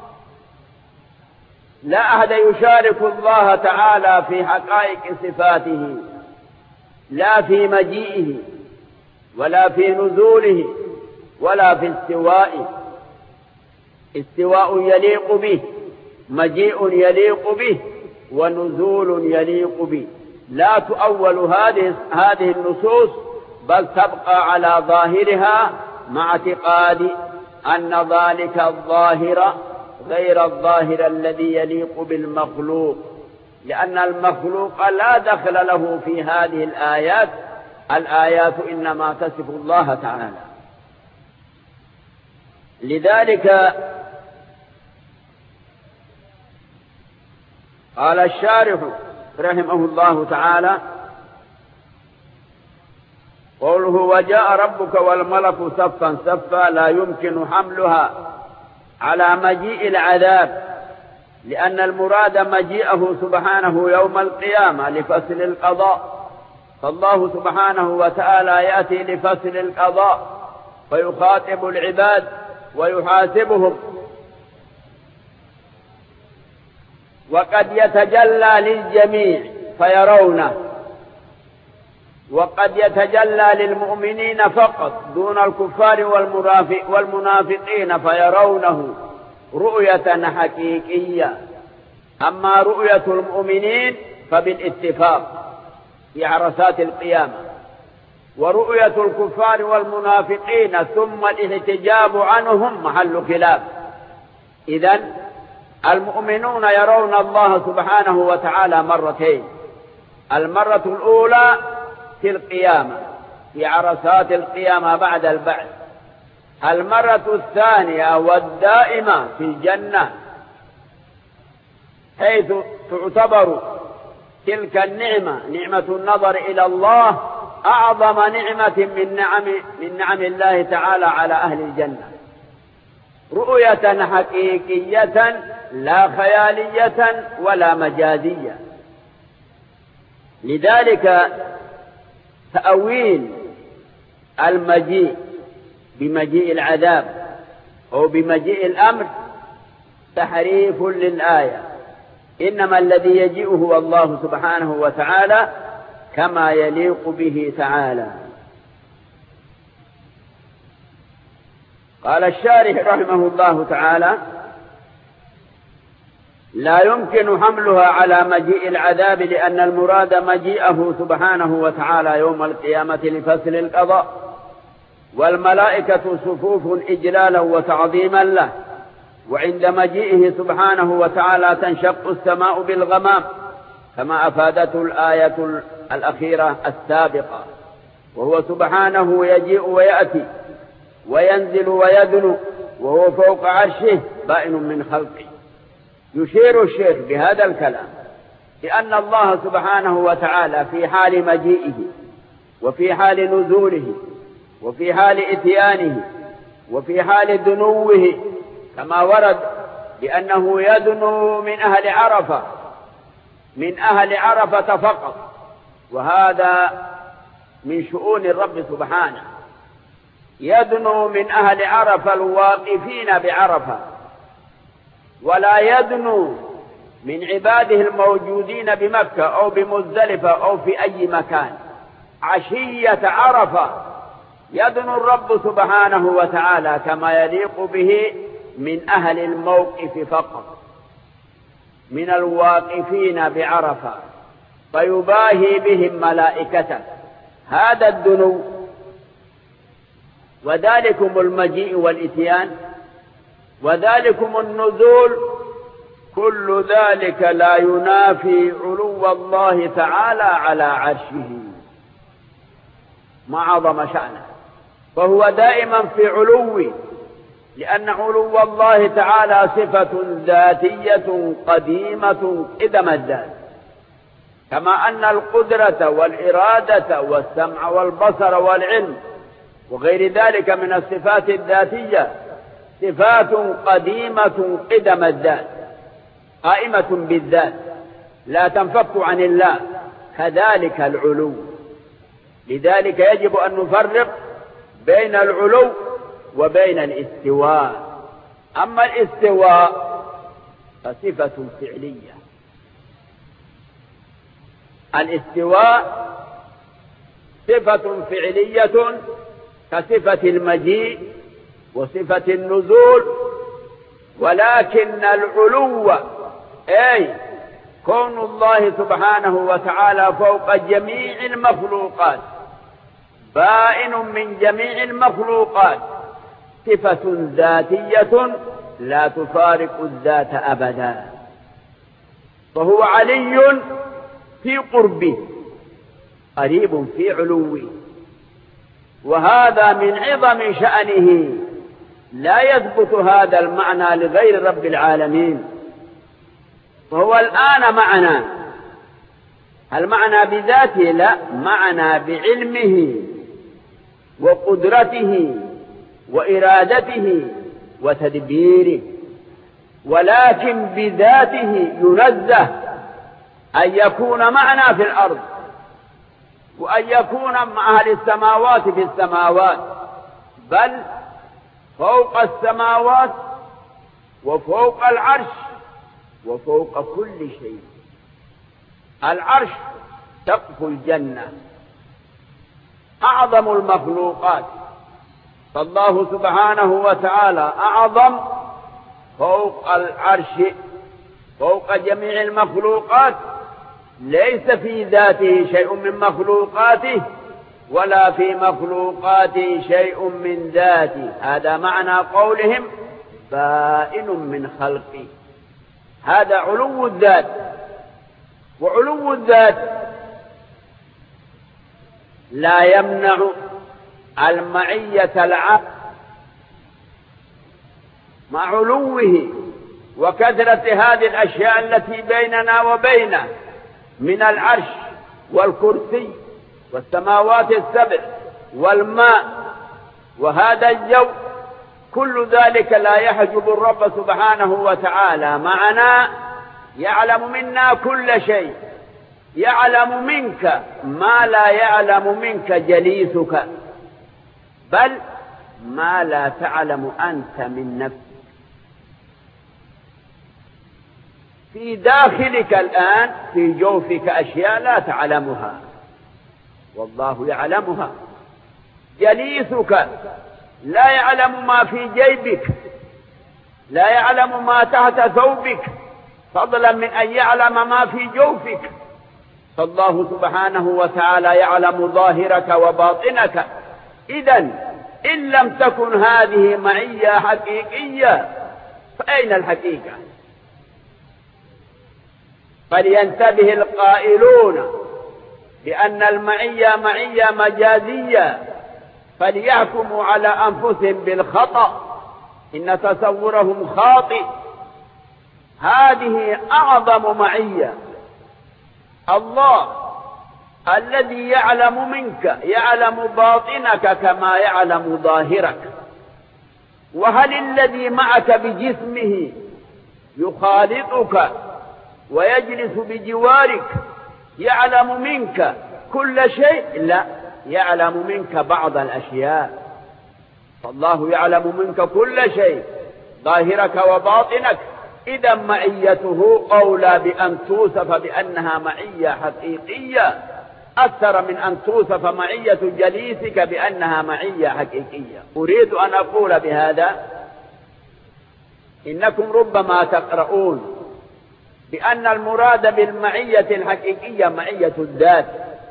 لا أحد يشارك الله تعالى في حقائق صفاته، لا في مجيئه ولا في نزوله ولا في استوائه. استواء يليق به، مجيء يليق به، ونزول يليق به. لا تؤول هذه النصوص، بل تبقى على ظاهرها مع اعتقاد أن ذلك الظاهر غير الظاهر الذي يليق بالمخلوق، لأن المخلوق لا دخل له في هذه الآيات. الآيات إنما تصف الله تعالى. لذلك قال الشارح رحمه الله تعالى قوله وجاء ربك والملك صفا صفا لا يمكن حملها على مجيء العذاب، لأن المراد مجيئه سبحانه يوم القيامة لفصل القضاء. فالله سبحانه وتعالى يأتي لفصل القضاء فيخاطب العباد ويحاسبهم، وقد يتجلى للجميع فيرونه، وقد يتجلى للمؤمنين فقط دون الكفار والمنافقين فيرونه رؤية حقيقية. أما رؤية المؤمنين فبالاتفاق في عرصات القيامة، ورؤية الكفار والمنافقين ثم الاحتجاب عنهم محل خلاف. إذن المؤمنون يرون الله سبحانه وتعالى مرتين: المرة الأولى في القيامة في عرصات القيامة بعد البعث، المرة الثانية والدائمة في الجنة، حيث تعتبر تلك النعمة نعمة النظر إلى الله أعظم نعمة من نعم الله تعالى على أهل الجنة، رؤية حقيقية لا خيالية ولا مجازية. لذلك تأويل المجيء بمجيء العذاب أو بمجيء الأمر تحريف للآية، إنما الذي يجيء هو الله سبحانه وتعالى كما يليق به تعالى. قال الشارح رحمه الله تعالى: لا يمكن حملها على مجيء العذاب لأن المراد مجيئه سبحانه وتعالى يوم القيامة لفصل القضاء، والملائكة صفوف إجلالا وتعظيما له، وعند مجيئه سبحانه وتعالى تنشق السماء بالغمام كما أفادته الآية الأخيرة السابقة، وهو سبحانه يجيء ويأتي وينزل ويدنو وهو فوق عرشه بائن من خلقه. يشير الشيخ بهذا الكلام لأن الله سبحانه وتعالى في حال مجيئه وفي حال نزوله وفي حال إتيانه وفي حال دنوه، كما ورد بأنه يدنو من أهل عرفة فقط، وهذا من شؤون الرب سبحانه، يدنو من أهل عرفة الواقفين بعرفة، ولا يدنو من عباده الموجودين بمكة أو بمزدلفة أو في أي مكان. عشية عرفة يدنو الرب سبحانه وتعالى كما يليق به من أهل الموقف فقط، من الواقفين بعرفة، فيباهي بهم ملائكته. هذا الدنو وذلكم المجيء والإتيان وذلكم النزول، كل ذلك لا ينافي علو الله تعالى على عرشه ما عظم شأنه، فهو دائما في علو، لأن علو الله تعالى صفة ذاتية قديمة قدم الذات، كما أن القدرة والإرادة والسمع والبصر والعلم وغير ذلك من الصفات الذاتية صفات قديمة قدم الذات قائمة بالذات لا تنفك عن الله، كذلك العلو. لذلك يجب أن نفرق بين العلو وبين الاستواء. أما الاستواء فصفة فعلية، الاستواء صفة فعلية كصفة المجيء وصفة النزول، ولكن العلو أي كون الله سبحانه وتعالى فوق جميع المخلوقات بائن من جميع المخلوقات، صفة ذاتية لا تفارق الذات أبدا، فهو علي في قربه قريب في علوه، وهذا من عظم شأنه. لا يثبت هذا المعنى لغير رب العالمين، فهو الآن معنا، المعنى بذاته لا، معنى بعلمه وقدرته وإرادته وتدبيره، ولكن بذاته ينزه أن يكون معنا في الأرض، وأن يكون مع أهل السماوات في السماوات، بل فوق السماوات وفوق العرش وفوق كل شيء. العرش سقف الجنة أعظم المخلوقات، فالله سبحانه وتعالى أعظم فوق العرش فوق جميع المخلوقات، ليس في ذاته شيء من مخلوقاته ولا في مخلوقاته شيء من ذاته. هذا معنى قولهم بائن من خلقه، هذا علو الذات. وعلو الذات لا يمنع المعية العبد مع علوه وكثرة هذه الأشياء التي بيننا وبينه من العرش والكرسي والسماوات السبع والماء وهذا الجو، كل ذلك لا يحجب الرب سبحانه وتعالى معنا، يعلم منا كل شيء، يعلم منك ما لا يعلم منك جليسك، بل ما لا تعلم أنت من نفسك. في داخلك الآن في جوفك أشياء لا تعلمها والله يعلمها. جليسك لا يعلم ما في جيبك، لا يعلم ما تحت ثوبك، فضلا من أن يعلم ما في جوفك. فالله سبحانه وتعالى يعلم ظاهرك وباطنك. إذن إن لم تكن هذه معية حقيقية فأين الحقيقة؟ فلينتبه القائلون بأن المعية معية مجازية فليحكموا على أنفسهم بالخطأ، إن تصورهم خاطئ. هذه أعظم معية. الله الذي يعلم منك يعلم باطنك كما يعلم ظاهرك. وهل الذي معك بجسمه يخالطك ويجلس بجوارك يعلم منك كل شيء؟ لا، يعلم منك بعض الأشياء. فالله يعلم منك كل شيء، ظاهرك وباطنك. إذا معيته أولى بأن توصف بأنها معية حقيقية أكثر من أن توصف معية جليسك بأنها معية حقيقية. أريد أن أقول بهذا إنكم ربما تقرؤون بأن المراد بالمعية الحقيقية معية الذات.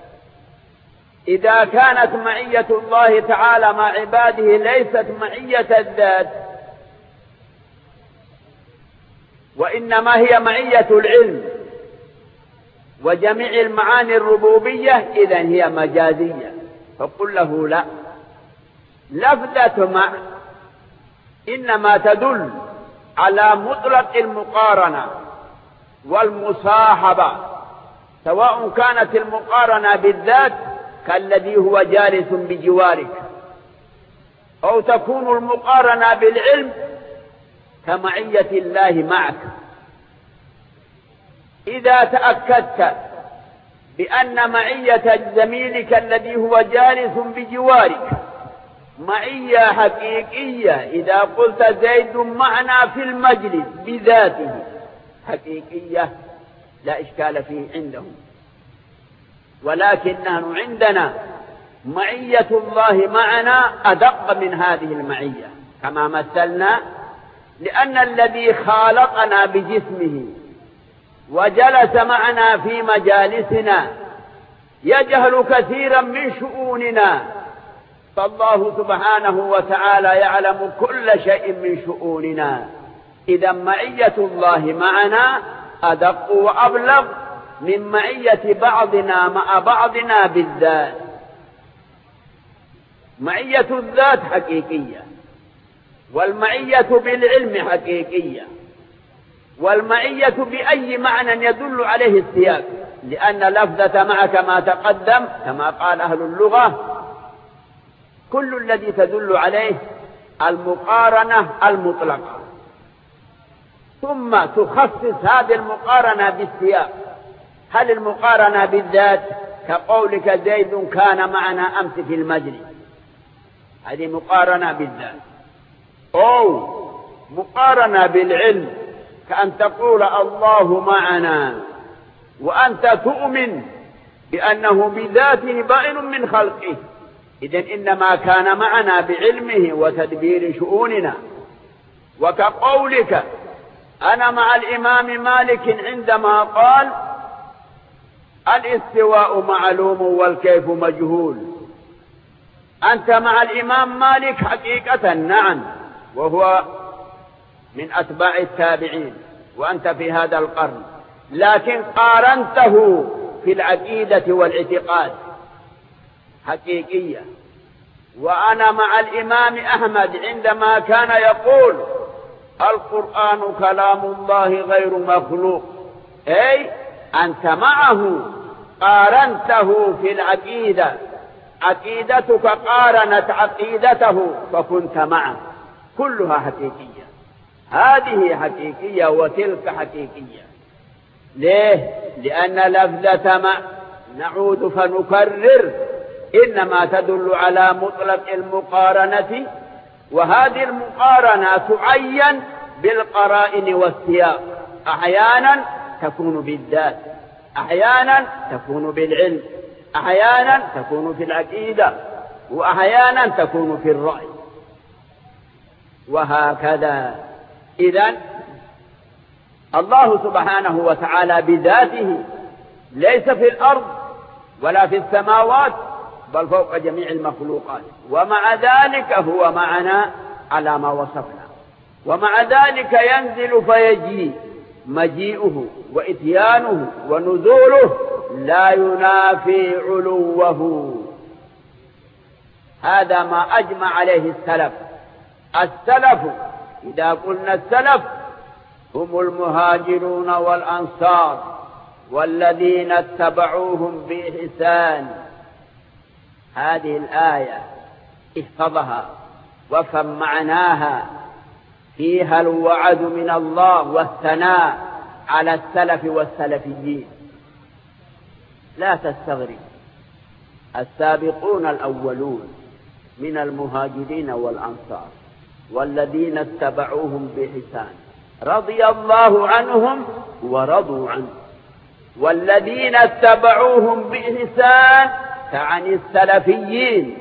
إذا كانت معية الله تعالى مع عباده ليست معية الذات وإنما هي معية العلم وجميع المعاني الربوبية، إذن هي مجازية. فقل له لا، لفظة مع إنما تدل على مطلق المقارنة والمصاحبة، سواء كانت المقارنة بالذات كالذي هو جالس بجوارك، أو تكون المقارنة بالعلم كمعية الله معك. إذا تأكدت بأن معية زميلك الذي هو جالس بجوارك معية حقيقية، إذا قلت زيد معنا في المجلس بذاته حقيقية لا إشكال فيه عندهم. ولكن نحن عندنا معية الله معنا أدق من هذه المعية كما مثلنا، لأن الذي خالقنا بجسمه وجلس معنا في مجالسنا يجهل كثيرا من شؤوننا، فالله سبحانه وتعالى يعلم كل شيء من شؤوننا. إذا معية الله معنا أدق وأبلغ من معية بعضنا مع بعضنا بالذات. معية الذات حقيقية، والمعية بالعلم حقيقية، والمعية بأي معنى يدل عليه السياق، لأن لفظة مع كما تقدم كما قال أهل اللغة كل الذي تدل عليه المقارنة المطلقة، ثم تخصص هذه المقارنة بالسياق. هل المقارنة بالذات كقولك زيد كان معنا أمس في المجلس، هذه مقارنة بالذات، أو مقارنة بالعلم كأن تقول الله معنا وأنت تؤمن بأنه بذاته بائن من خلقه، إذن إنما كان معنا بعلمه وتدبير شؤوننا. وكقولك أنا مع الإمام مالك عندما قال الاستواء معلوم والكيف مجهول. أنت مع الإمام مالك حقيقة نعم، وهو من أتباع التابعين وأنت في هذا القرن، لكن قارنته في العقيدة والاعتقاد حقيقية. وأنا مع الإمام أحمد عندما كان يقول القرآن كلام الله غير مخلوق، أي أنت معه قارنته في العقيدة، عقيدتك قارنت عقيدته فكنت معه، كلها حقيقية. هذه حقيقية وتلك حقيقية. ليه؟ لأن لفظة مع نعود فنكرر إنما تدل على مطلق المقارنة، وهذه المقارنة تعين بالقرائن والسياق. أحيانا تكون بالذات، أحيانا تكون بالعلم، أحيانا تكون في العقيدة، وأحيانا تكون في الرأي، وهكذا. إذن الله سبحانه وتعالى بذاته ليس في الأرض ولا في السماوات، بل فوق جميع المخلوقات، ومع ذلك هو معنا على ما وصفنا، ومع ذلك ينزل فيجيء. مجيئه وإتيانه ونزوله لا ينافي علوه. هذا ما أجمع عليه السلف. السلف إذا قلنا السلف هم المهاجرون والأنصار والذين اتبعوهم بإحسان. هذه الآية احفظها وافهم معناها، فيها الوعد من الله والثناء على السلف والسلفيين. لا تستغرب، السابقون الأولون من المهاجرين والأنصار والذين اتبعوهم بإحسان رضي الله عنهم ورضوا عنه. والذين اتبعوهم بإحسان تعني السلفيين.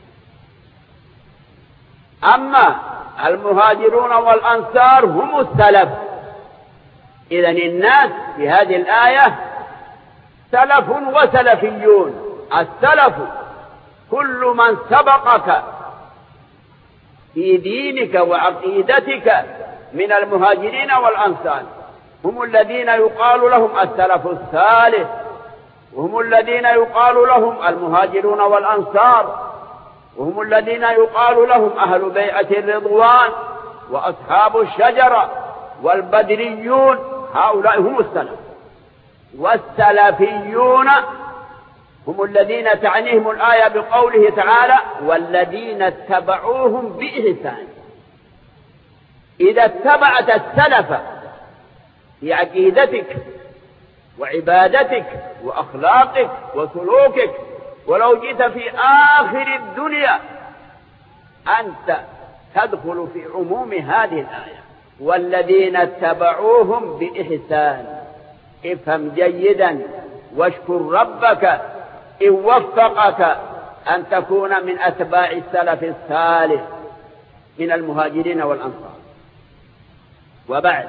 أما المهاجرون والأنصار هم السلف. إذن الناس في هذه الآية سلف وسلفيون. السلف كل من سبقك في دينك وعقيدتك من المهاجرين والأنصار، هم الذين يقال لهم السلف الصالح، وهم الذين يقال لهم المهاجرون والأنصار، وهم الذين يقال لهم أهل بيعة الرضوان وأصحاب الشجرة والبدريون. هؤلاء هم السلف. والسلفيون هم الذين تعنيهم الآية بقوله تعالى والذين اتبعوهم بإحسان. إذا اتبعت السلف في عقيدتك وعبادتك وأخلاقك وسلوكك، ولو جئت في آخر الدنيا أنت تدخل في عموم هذه الآية والذين اتبعوهم بإحسان. افهم جيدا واشكر ربك إن وفقك أن تكون من أتباع السلف الصالح من المهاجرين والأنصار. وبعد،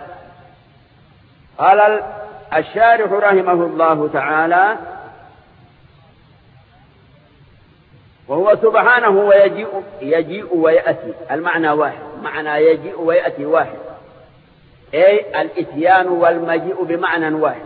قال الشارح رحمه الله تعالى وهو سبحانه ويجيء ويأتي. المعنى واحد، معنى يجيء ويأتي واحد، أي الإتيان والمجيء بمعنى واحد.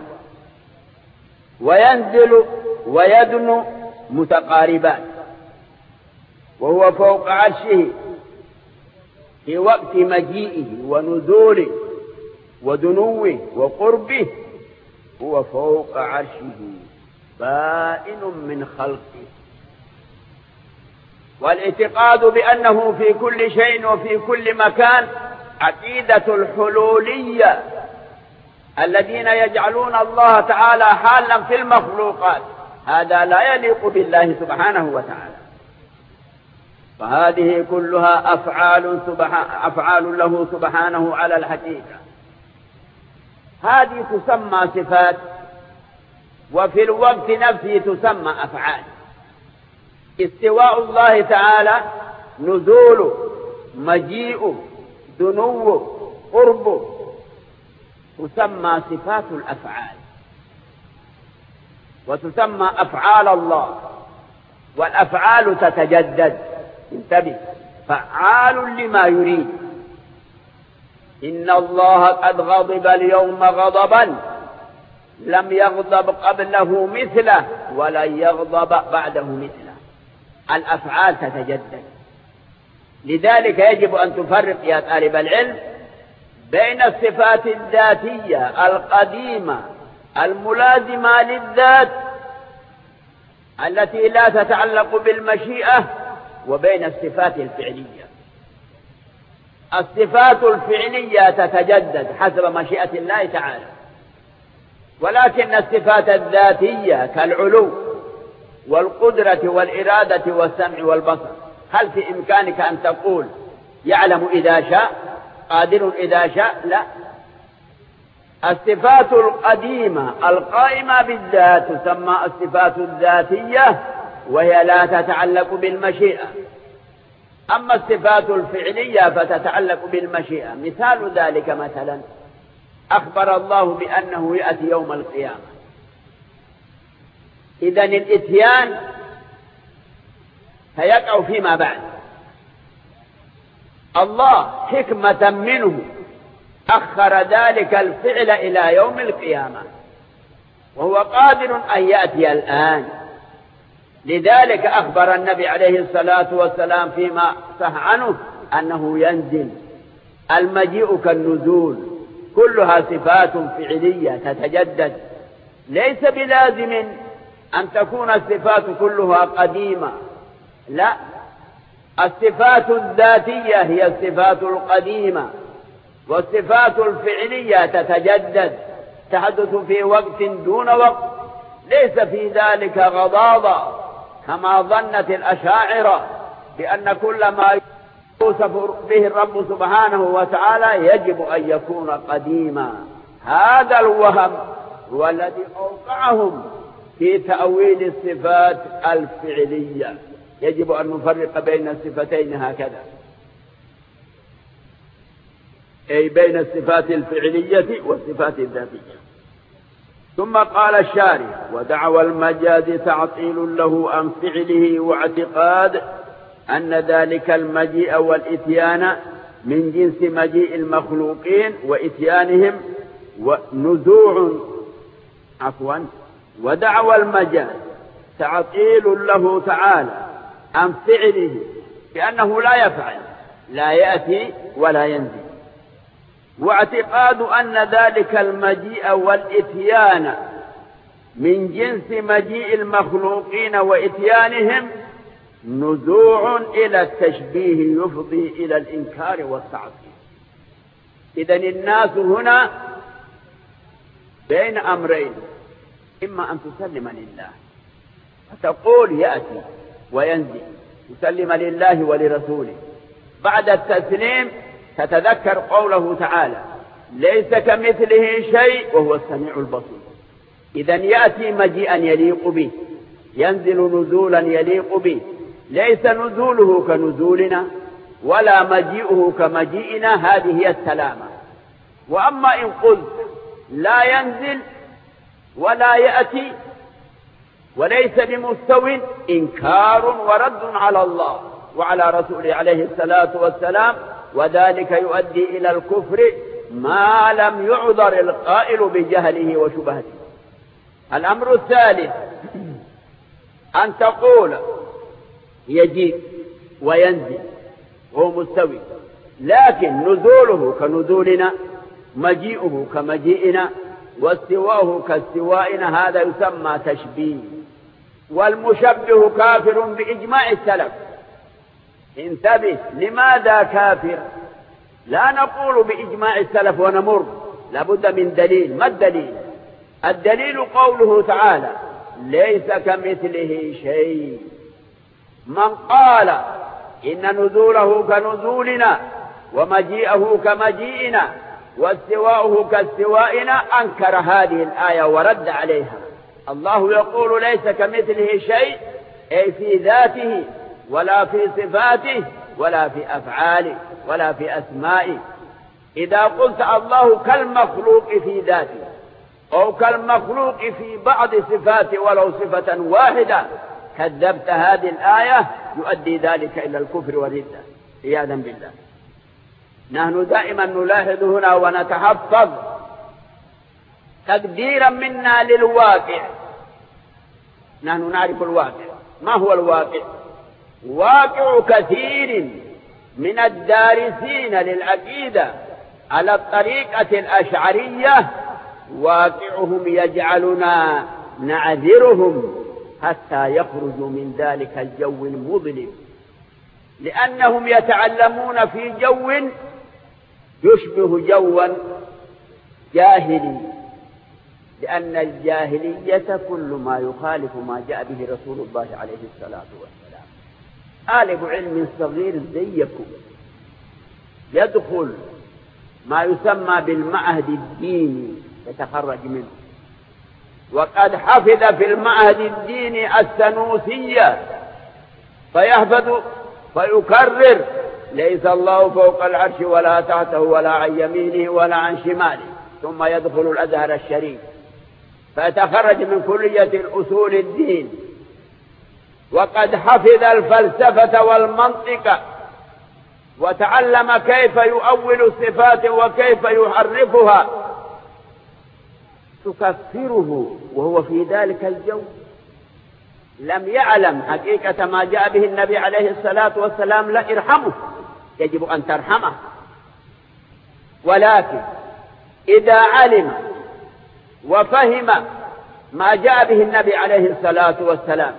وينزل ويدنو متقاربان، وهو فوق عرشه في وقت مجيئه ونزوله ودنوه وقربه. هو فوق عرشه بائن من خلقه. والاعتقاد بأنه في كل شيء وفي كل مكان عقيدة الحلولية الذين يجعلون الله تعالى حالا في المخلوقات. هذا لا يليق بالله سبحانه وتعالى. فهذه كلها أفعال له سبحانه على الحقيقة. هذه تسمى صفات، وفي الوقت نفسه تسمى أفعال. استواء الله تعالى، نزوله، مجيئه، دنوه، قربه، تسمى صفات الأفعال، وتسمى أفعال الله. والأفعال تتجدد. انتبه، فعال لما يريد. إن الله قد غضب اليوم غضبا لم يغضب قبله مثله ولن يغضب بعده مثله. الأفعال تتجدد. لذلك يجب أن تفرق يا طالب العلم بين الصفات الذاتية القديمة الملازمة للذات التي لا تتعلق بالمشيئة وبين الصفات الفعلية. الصفات الفعلية تتجدد حسب مشيئة الله تعالى، ولكن الصفات الذاتية كالعلو والقدرة والإرادة والسمع والبصر، هل في إمكانك أن تقول يعلم إذا شاء، قادر إذا شاء؟ لا. الصفات القديمة القائمة بالذات تسمى الصفات الذاتية، وهي لا تتعلق بالمشيئة. أما الصفات الفعلية فتتعلق بالمشيئة. مثال ذلك مثلا أخبر الله بأنه يأتي يوم القيامة، إذن الإتيان سيقع فيما بعد. الله حكمة منه أخر ذلك الفعل إلى يوم القيامة، وهو قادر أن يأتي الآن. لذلك أخبر النبي عليه الصلاة والسلام فيما صح عنه أنه ينزل. المجيء كالنزول، كلها صفات فعلية تتجدد، ليس بلازم أن تكون الصفات كلها قديمة، لا، الصفات الذاتية هي الصفات القديمة، والصفات الفعلية تتجدد، تحدث في وقت دون وقت، ليس في ذلك غضاضة كما ظنت الأشاعرة بأن كل ما يوصف به الرب سبحانه وتعالى يجب أن يكون قديما. هذا الوهم هو الذي أوقعهم في تأويل الصفات الفعلية. يجب أن نفرق بين الصفتين هكذا، أي بين الصفات الفعلية والصفات الذاتية. ثم قال الشارح: ودعوى المجاز تعطيل له عن فعله، واعتقاد أن ذلك المجيء والإتيان من جنس مجيء المخلوقين وإتيانهم ونزوع ودعوى المجاز تعطيل له تعالى عن فعله، بأنه لا يفعل، لا يأتي ولا ينزل. واعتقاد أن ذلك المجيء والإتيان من جنس مجيء المخلوقين وإتيانهم نزوع إلى التشبيه يفضي إلى الإنكار والتعطيل. إذن الناس هنا بين أمرين: إما أن تسلم لله فتقول يأتي وينزل، تسلم لله ولرسوله. بعد التسليم تتذكر قوله تعالى: ليس كمثله شيء وهو السميع البصير. إذن يأتي مجيئا يليق به، ينزل نزولا يليق به، ليس نزوله كنزولنا ولا مجيئه كمجيئنا، هذه هي السلامة. وأما إن قلت لا ينزل ولا يأتي وليس بمستو، إنكار ورد على الله وعلى رسوله عليه الصلاة والسلام، وذلك يؤدي إلى الكفر ما لم يعذر القائل بجهله وشبهته. الأمر الثالث أن تقول يجيء وينزل وهو مستوي، لكن نزوله كنزولنا، مجيئه كمجيئنا، واستواؤه كاستوائنا، هذا يسمى تشبيه. والمشبه كافر بإجماع السلف. انتبه، لماذا كافر؟ لا نقول بإجماع السلف ونمر، لابد من دليل. ما الدليل؟ الدليل قوله تعالى: ليس كمثله شيء. من قال إن نزوله كنزولنا ومجيئه كمجيئنا واستواؤه كاستوائنا أنكر هذه الآية ورد عليها. الله يقول ليس كمثله شيء، أي في ذاته ولا في صفاته ولا في أفعاله ولا في أسمائه. إذا قلت الله كالمخلوق في ذاته أو كالمخلوق في بعض صفاته ولو صفة واحدة كذبت هذه الآية، يؤدي ذلك إلى الكفر والردة عياذا بالله. نحن دائما نلاحظ هنا ونتحفظ تقديرا منا للواقع. نحن نعرف الواقع. ما هو الواقع؟ واقع كثير من الدارسين للعقيدة على الطريقة الأشعرية، واقعهم يجعلنا نعذرهم حتى يخرجوا من ذلك الجو المظلم، لأنهم يتعلمون في جو يشبه جوا جاهلي، لأن الجاهلية كل ما يخالف ما جاء به رسول الله عليه الصلاة والسلام. طالب علم صغير زيكم يدخل ما يسمى بالمعهد الديني يتخرج منه، وقد حفظ في المعهد الديني السنوسية فيحفظ فيكرر ليس الله فوق العرش ولا تحته ولا عن يمينه ولا عن شماله، ثم يدخل الأزهر الشريف فيتخرج من كلية الأصول الدين، وقد حفظ الفلسفة والمنطق وتعلم كيف يؤول الصفات وكيف يحرفها، تكفره وهو في ذلك الجو لم يعلم حقيقة ما جاء به النبي عليه الصلاة والسلام. لا ارحمه، يجب أن ترحمه، ولكن إذا علم وفهم ما جاء به النبي عليه الصلاة والسلام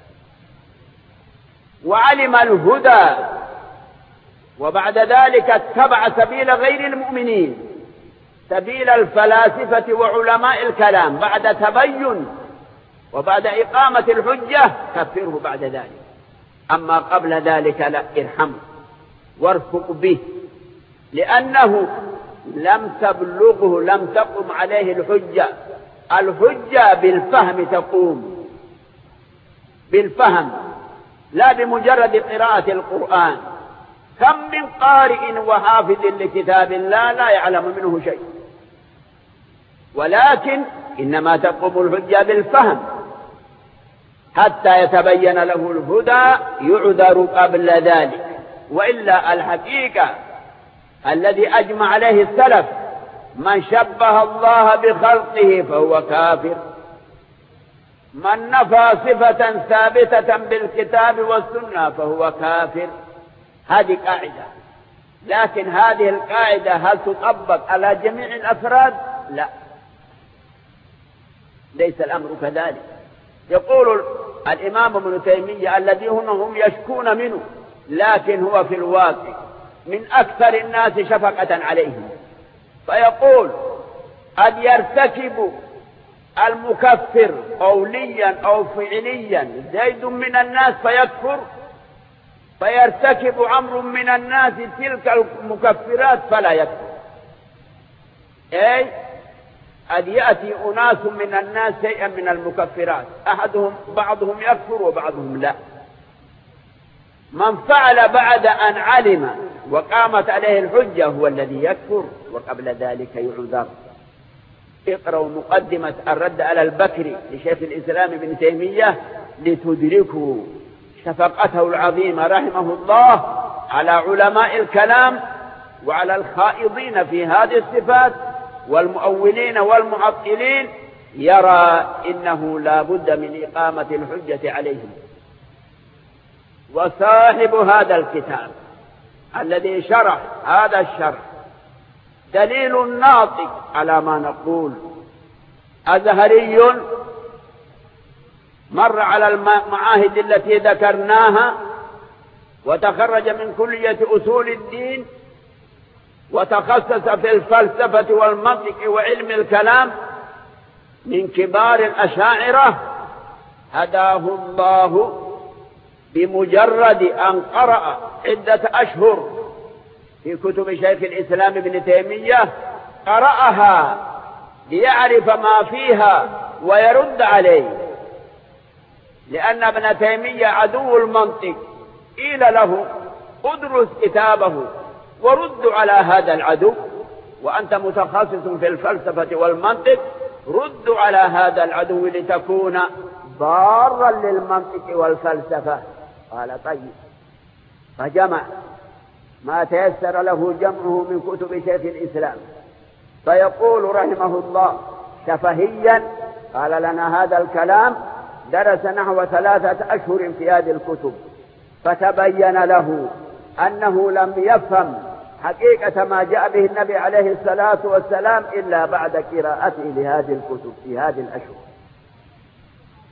وعلم الهدى وبعد ذلك اتبع سبيل غير المؤمنين، سبيل الفلاسفة وعلماء الكلام بعد تبين وبعد إقامة الحجة، كفره بعد ذلك. أما قبل ذلك لا ارحمه وارفق به، لأنه لم تبلغه، لم تقم عليه الحجة. الحجة بالفهم تقوم، بالفهم لا بمجرد قراءة القرآن. كم من قارئ وحافظ لكتاب الله لا يعلم منه شيء، ولكن إنما تقوم الحجة بالفهم حتى يتبين له الهدى، يعذر قبل ذلك. وإلا الحقيقة الذي أجمع عليه السلف من شبه الله بخلقه فهو كافر، من نفى صفة ثابتة بالكتاب والسنة فهو كافر. هذه قاعدة، لكن هذه القاعدة هل تطبق على جميع الأفراد؟ لا، ليس الأمر كذلك. يقول الإمام ابن تيمية الذي هم يشكون منه، لكن هو في الواقع من أكثر الناس شفقة عليهم، فيقول قد يرتكب المكفر قوليا أو فعليا زيد من الناس فيكفر، فيرتكب عمرو من الناس تلك المكفرات فلا يكفر. أي قد يأتي أناس من الناس شيئا من المكفرات، بعضهم يكفر وبعضهم لا. من فعل بعد أن علم وقامت عليه الحجة هو الذي يكفر، وقبل ذلك يعذر. اقرأوا مقدمة الرد على البكري لشيخ الإسلام ابن تيمية لتدركوا شفقته العظيمة رحمه الله على علماء الكلام وعلى الخائضين في هذه الصفات والمؤولين والمعطلين. يرى إنه لا بد من إقامة الحجة عليهم. وصاحب هذا الكتاب الذي شرح هذا الشرح دليل ناطق على ما نقول. أزهري مر على المعاهد التي ذكرناها وتخرج من كلية أصول الدين وتخصص في الفلسفة والمنطق وعلم الكلام من كبار الأشاعرة، هداه الله بمجرد أن قرأ عدة أشهر في كتب شيخ الإسلام ابن تيمية، قرأها ليعرف ما فيها ويرد عليه، لأن ابن تيمية عدو المنطق. قيل له ادرس كتابه ورد على هذا العدو، وأنت متخصص في الفلسفة والمنطق، رد على هذا العدو لتكون ضارا للمنطق والفلسفة. قال طيب، فجمع ما تيسر له جمعه من كتب شيخ الإسلام. فيقول رحمه الله شفهيا قال لنا هذا الكلام، درس نحو 3 أشهر في هذه الكتب، فتبين له أنه لم يفهم حقيقة ما جاء به النبي عليه الصلاة والسلام إلا بعد قراءته لهذه الكتب في هذه الأشهر.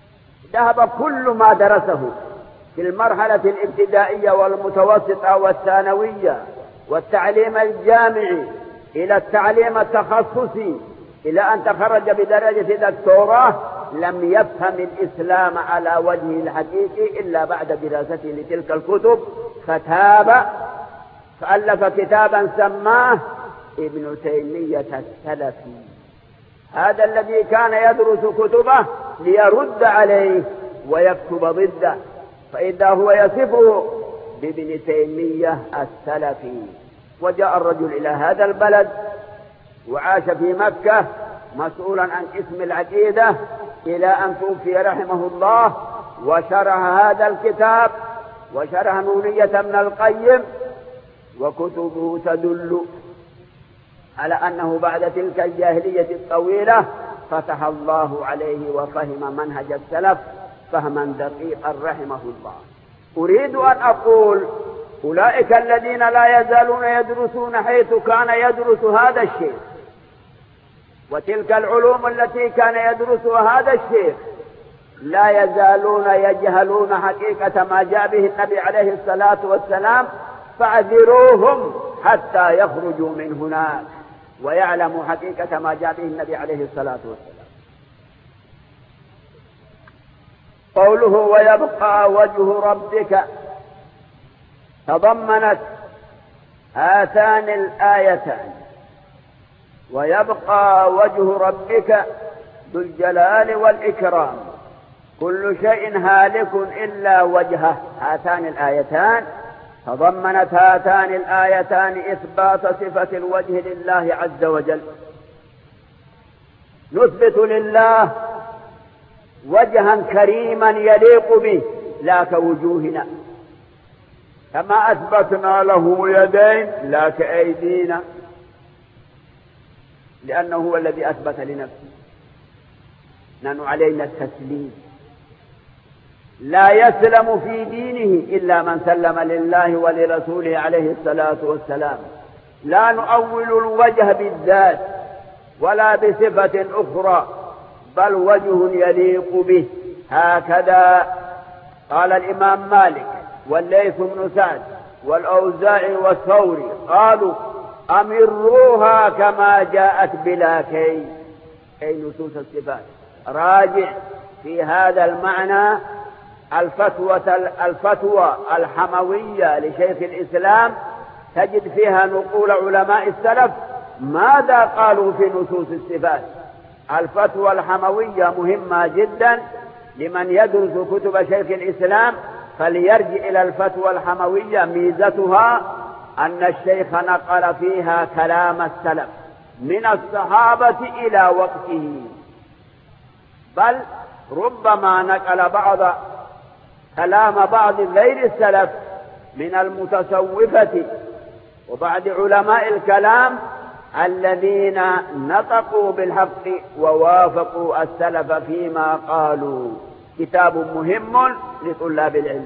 ذهب كل ما درسه في المرحلة الابتدائية والمتوسطة والثانوية والتعليم الجامعي إلى التعليم التخصصي إلى أن تخرج بدرجة دكتوراه، لم يفهم الإسلام على وجهه الحقيقي إلا بعد دراسته لتلك الكتب، فتاب فألف كتابا سماه ابن تيمية السلفي. هذا الذي كان يدرس كتبه ليرد عليه ويكتب ضده، فإذا هو يصفه بابن تيمية السلفي. وجاء الرجل إلى هذا البلد وعاش في مكة مسؤولا عن اسم العقيدة إلى أن توفي رحمه الله، وشرح هذا الكتاب وشرح نونية ابن القيم، وكتبه تدل على أنه بعد تلك الجاهلية الطويلة فتح الله عليه وفهم منهج السلف فهما دقيقا رحمه الله. أريد أن أقول أولئك الذين لا يزالون يدرسون حيث كان يدرس هذا الشيخ، وتلك العلوم التي كان يدرسها هذا الشيخ لا يزالون يجهلون حقيقة ما جاء به النبي عليه الصلاة والسلام، فاعذروهم حتى يخرجوا من هناك ويعلموا حقيقة ما جاء به النبي عليه الصلاة والسلام. قوله ويبقى وجه ربك تضمنت هاتان الآيتان، ويبقى وجه ربك ذو الجلال والإكرام، كل شيء هالك إلا وجهه. هاتان الآيتان تضمنت هاتان الآيتان إثبات صفة الوجه لله عز وجل. نثبت لله وجها كريما يليق به لا كوجوهنا، كما أثبتنا له يدين لا كأيدينا، لأنه هو الذي أثبت لنفسه. نحن علينا التسليم، لا يسلم في دينه إلا من سلم لله ولرسوله عليه الصلاة والسلام. لا نؤول الوجه بالذات ولا بصفة أخرى، بل وجه يليق به. هكذا قال الإمام مالك والليث بن سعد والأوزاعي والثوري، قالوا أمروها كما جاءت بلا كيف، أي نصوص الصفات. راجع في هذا المعنى الفتوى الحموية لشيخ الإسلام، تجد فيها نقول علماء السلف ماذا قالوا في نصوص الصفات. الفتوى الحموية مهمة جدا لمن يدرس كتب شيخ الإسلام، فليرجع إلى الفتوى الحموية. ميزتها أن الشيخ نقل فيها كلام السلف من الصحابة إلى وقته، بل ربما نقل كلام بعض غير السلف من المتصوفة وبعض علماء الكلام الذين نطقوا بالحق ووافقوا السلف فيما قالوا. كتاب مهم لطلاب العلم.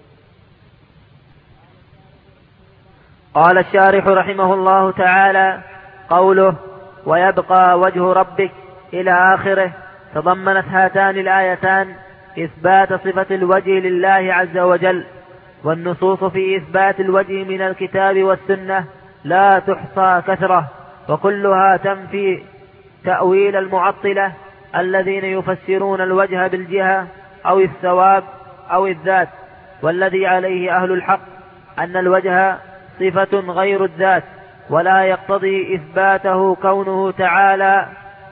قال الشارح رحمه الله تعالى: قوله ويبقى وجه ربك إلى آخره تضمنت هاتان الآيتان إثبات صفة الوجه لله عز وجل، والنصوص في إثبات الوجه من الكتاب والسنة لا تحصى كثرة، وكلها تنفي تأويل المعطلة الذين يفسرون الوجه بالجهة أو الثواب أو الذات. والذي عليه أهل الحق أن الوجه صفة غير الذات، ولا يقتضي إثباته كونه تعالى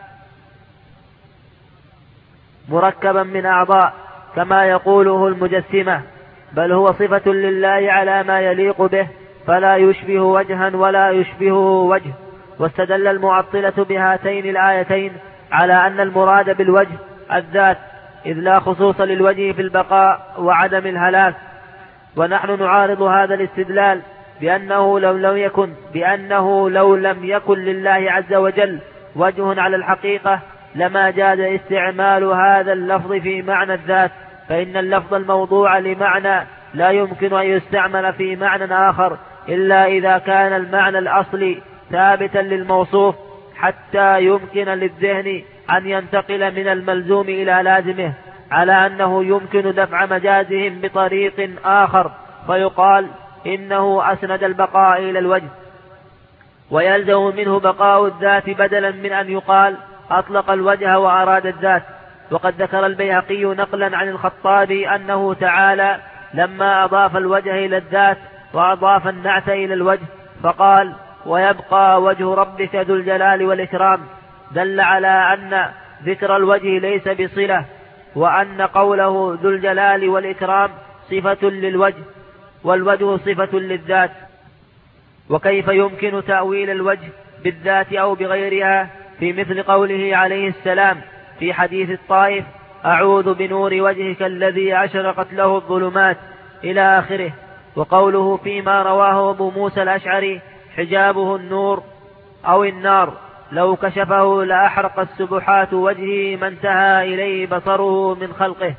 مركبا من أعضاء كما يقوله المجسمة، بل هو صفة لله على ما يليق به، فلا يشبه وجها ولا يشبهه وجه. واستدل المعطلة بهاتين الآيتين على أن المراد بالوجه الذات، إذ لا خصوص للوجه في البقاء وعدم الهلاك. ونحن نعارض هذا الاستدلال بأنه لو لم يكن لله عز وجل وجه على الحقيقة لما جاز استعمال هذا اللفظ في معنى الذات، فإن اللفظ الموضوع لمعنى لا يمكن أن يستعمل في معنى آخر إلا إذا كان المعنى الأصلي ثابتا للموصوف، حتى يمكن للذهن أن ينتقل من الملزوم إلى لازمه. على أنه يمكن دفع مجازهم بطريق آخر فيقال إنه أسند البقاء إلى الوجه، ويلزم منه بقاء الذات بدلا من أن يقال أطلق الوجه وأراد الذات. وقد ذكر البيهقي نقلا عن الخطابي أنه تعالى لما أضاف الوجه إلى الذات وأضاف النعت إلى الوجه فقال ويبقى وجه ربك ذو الجلال والإكرام، دل على أن ذكر الوجه ليس بصلة، وأن قوله ذو الجلال والإكرام صفة للوجه والوجه صفة للذات. وكيف يمكن تأويل الوجه بالذات أو بغيرها في مثل قوله عليه السلام في حديث الطائف أعوذ بنور وجهك الذي أشرقت له الظلمات إلى آخره، وقوله فيما رواه أبو موسى الأشعري حجابه النور أو النار لو كشفه لأحرق السبحات وجهه ما انتهى إليه بصره من خلقه.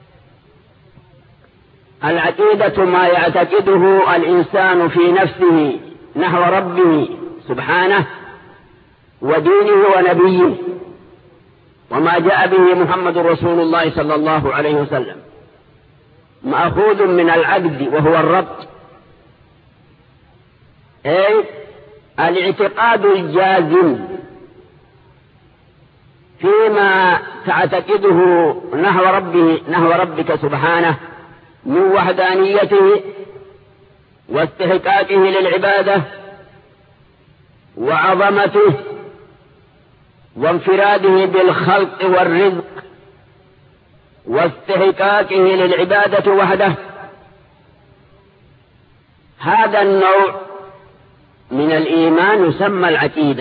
العقيدة ما يعتقده الإنسان في نفسه نحو ربه سبحانه ودينه ونبيه وما جاء به محمد رسول الله صلى الله عليه وسلم، مأخوذ من العقد وهو الربط، أي الاعتقاد الجازم فيما تعتقده نحو ربك سبحانه من وحدانيته واستحقاقه للعبادة وعظمته وانفراده بالخلق والرزق واستحقاقه للعبادة وحده. هذا النوع من الإيمان يسمى العقيدة،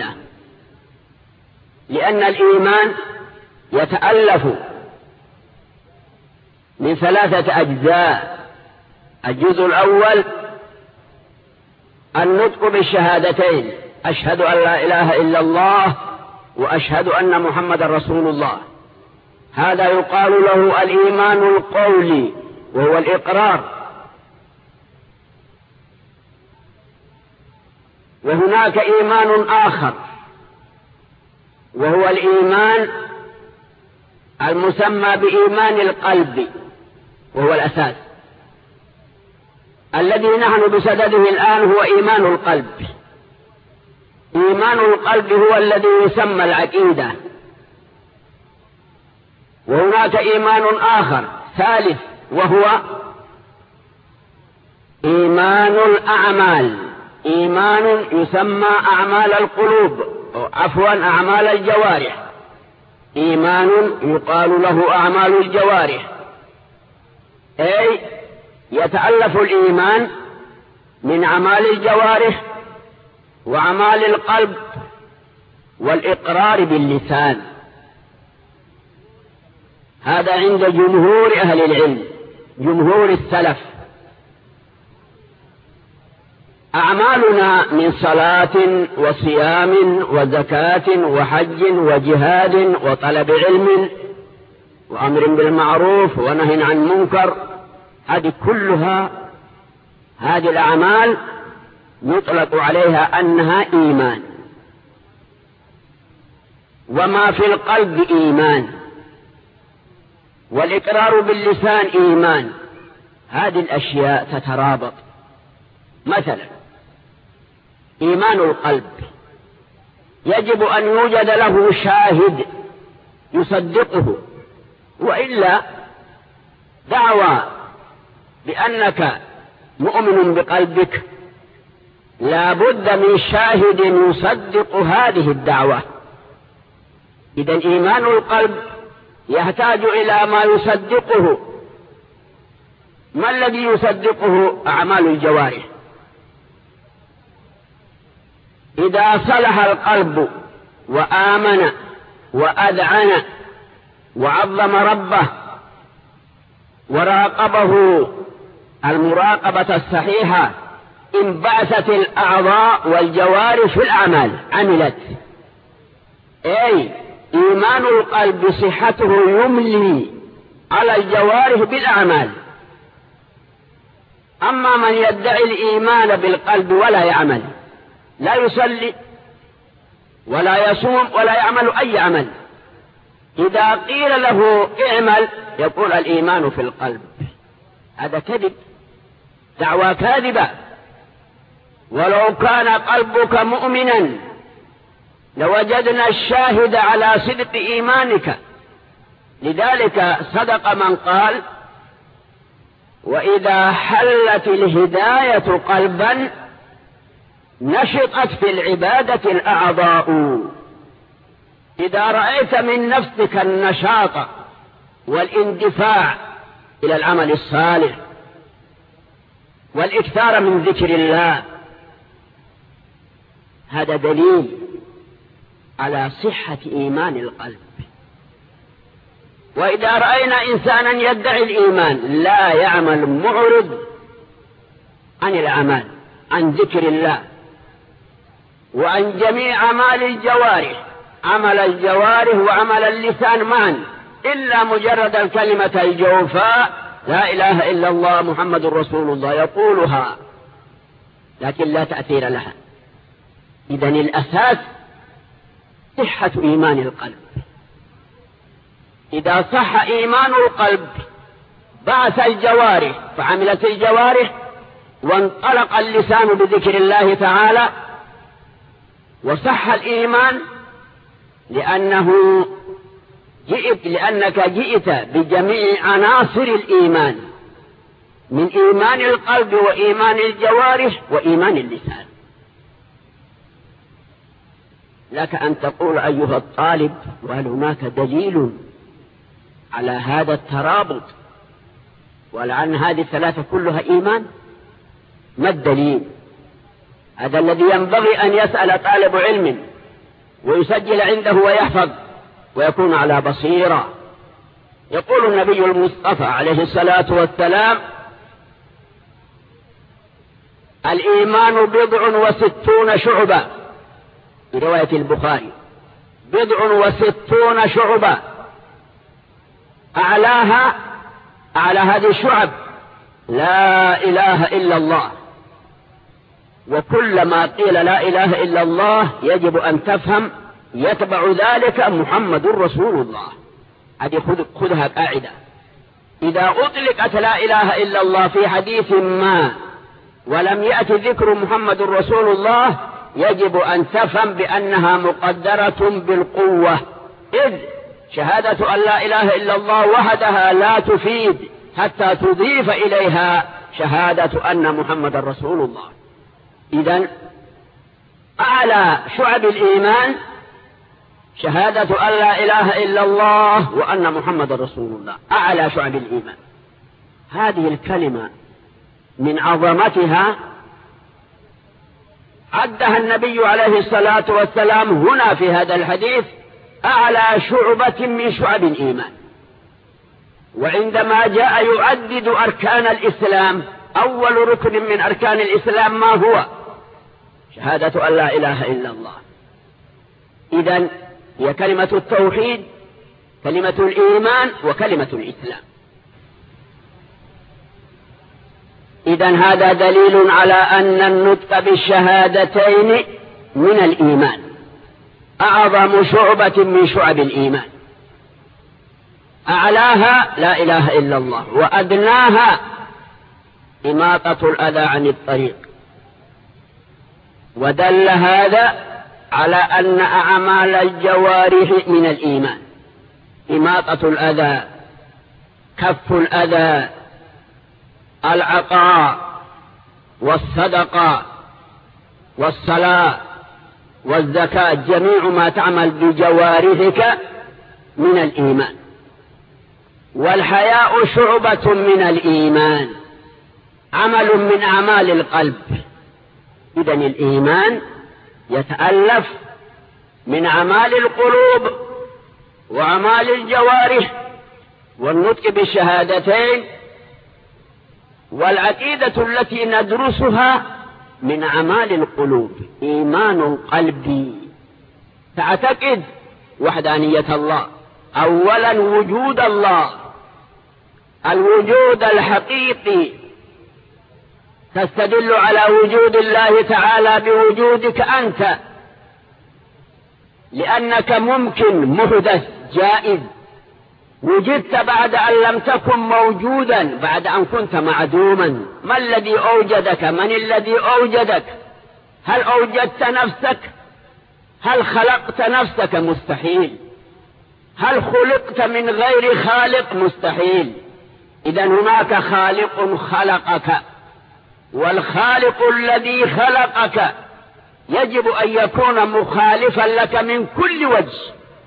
لأن الإيمان يتألف من 3 أجزاء. الجزء الأول النطق بالشهادتين أشهد أن لا إله إلا الله وأشهد أن محمد رسول الله، هذا يقال له الإيمان القولي وهو الإقرار. وهناك إيمان آخر وهو الإيمان المسمى بإيمان القلب وهو الأساس الذي نحن بصدده الآن، هو إيمان القلب. إيمان القلب هو الذي يسمى العقيدة. وهناك إيمان آخر ثالث وهو إيمان الأعمال، إيمان يسمى أعمال القلوب أعمال الجوارح، إيمان يقال له أعمال الجوارح، أي يتألف الإيمان من أعمال الجوارح وأعمال القلب والإقرار باللسان. هذا عند جمهور أهل العلم، جمهور السلف. أعمالنا من صلاة وصيام وزكاة وحج وجهاد وطلب علم وأمر بالمعروف ونهي عن المنكر، هذه كلها هذه الأعمال يطلق عليها أنها إيمان. وما في القلب إيمان، والإقرار باللسان إيمان. هذه الأشياء تترابط. مثلا إيمان القلب يجب أن يوجد له شاهد يصدقه، وإلا دعوى بأنك مؤمن بقلبك لا بد من شاهد يصدق هذه الدعوة. إذن إيمان القلب يحتاج إلى ما يصدقه. ما الذي يصدقه؟ أعمال الجوارح. إذا صلح القلب وآمن وأذعن وعظم ربه وراقبه المراقبة الصحيحة، انبعثت الأعضاء والجوارح في الأعمال عملت. أي إيمان القلب صحته يملي على الجوارح بالأعمال. أما من يدعي الإيمان بالقلب ولا يعمل، لا يصلي ولا يصوم ولا يعمل أي عمل، إذا قيل له اعمل يقول الإيمان في القلب. هذا كذب، دعوى كاذبة. ولو كان قلبك مؤمنا لوجدنا الشاهد على صدق إيمانك. لذلك صدق من قال: وإذا حلت الهداية قلبا نشطت في العبادة الأعضاء. إذا رأيت من نفسك النشاط والاندفاع إلى العمل الصالح والإكثار من ذكر الله، هذا دليل على صحة إيمان القلب. وإذا رأينا إنسانا يدعي الإيمان لا يعمل، معرض عن الأعمال، عن ذكر الله وعن جميع أعمال الجوارح، عمل الجوارح وعمل اللسان معا، إلا مجرد الكلمة الجوفاء لا إله إلا الله محمد رسول الله يقولها لكن لا تأثير لها. إذن الأساس صحة إيمان القلب. إذا صح إيمان القلب بعث الجوارح فعملت الجوارح، وانطلق اللسان بذكر الله تعالى، وصح الإيمان لأنك جئت بجميع عناصر الإيمان، من إيمان القلب وإيمان الجوارح وإيمان اللسان. لك أن تقول أيها الطالب: وهل هناك دليل على هذا الترابط ولعن هذه الثلاثة كلها إيمان؟ ما الدليل؟ هذا الذي ينبغي أن يسأل طالب علم ويسجل عنده ويحفظ ويكون على بصيرة. يقول النبي المصطفى عليه الصلاة والسلام: الإيمان 69 شعبة، في رواية البخاري 69 شعبة، أعلى هذه الشعب لا إله إلا الله. وكلما قيل لا إله إلا الله يجب أن تفهم يتبع ذلك محمد رسول الله. هذه خذها قاعدة. إذا أطلقت لا إله إلا الله في حديث ما ولم يأتي ذكر محمد رسول الله يجب أن تفهم بأنها مقدرة بالقوة، إذ شهادة أن لا إله إلا الله وحدها لا تفيد حتى تضيف إليها شهادة أن محمد رسول الله. إذن أعلى شعب الإيمان شهادة أن لا إله إلا الله وأن محمد رسول الله، أعلى شعب الإيمان. هذه الكلمة من عظمتها عدها النبي عليه الصلاة والسلام هنا في هذا الحديث أعلى شعبة من شعب الإيمان. وعندما جاء يعدد أركان الإسلام أول ركن من أركان الإسلام ما هو؟ شهادة أن لا إله إلا الله. إذن هي كلمة التوحيد، كلمة الإيمان، وكلمة الإسلام. إذن هذا دليل على أن النطق بالشهادتين من الإيمان، أعظم شعبة من شعب الإيمان. أعلاها لا إله إلا الله، وأدناها إماطة الأذى عن الطريق. ودل هذا على أن أعمال الجوارح من الإيمان، إماطة الأذى، كف الأذى، العطاء والصدقة والصلاة والزكاة، جميع ما تعمل بجوارحك من الإيمان. والحياء شعبة من الإيمان، عمل من أعمال القلب. إذن الإيمان يتألف من أعمال القلوب وأعمال الجوارح والنطق بالشهادتين. والعقيدة التي ندرسها من أعمال القلوب، إيمان قلبي، تعتقد وحدانية الله، أولا وجود الله، الوجود الحقيقي، تستدل على وجود الله تعالى بوجودك أنت، لأنك ممكن، محدث، جائز، وجدت بعد أن لم تكن موجودا، بعد أن كنت معدوما. ما الذي أوجدك؟ من الذي أوجدك؟ هل أوجدت نفسك؟ هل خلقت نفسك؟ مستحيل. هل خلقت من غير خالق؟ مستحيل. إذن هناك خالق خلقك، والخالق الذي خلقك يجب أن يكون مخالفا لك من كل وجه.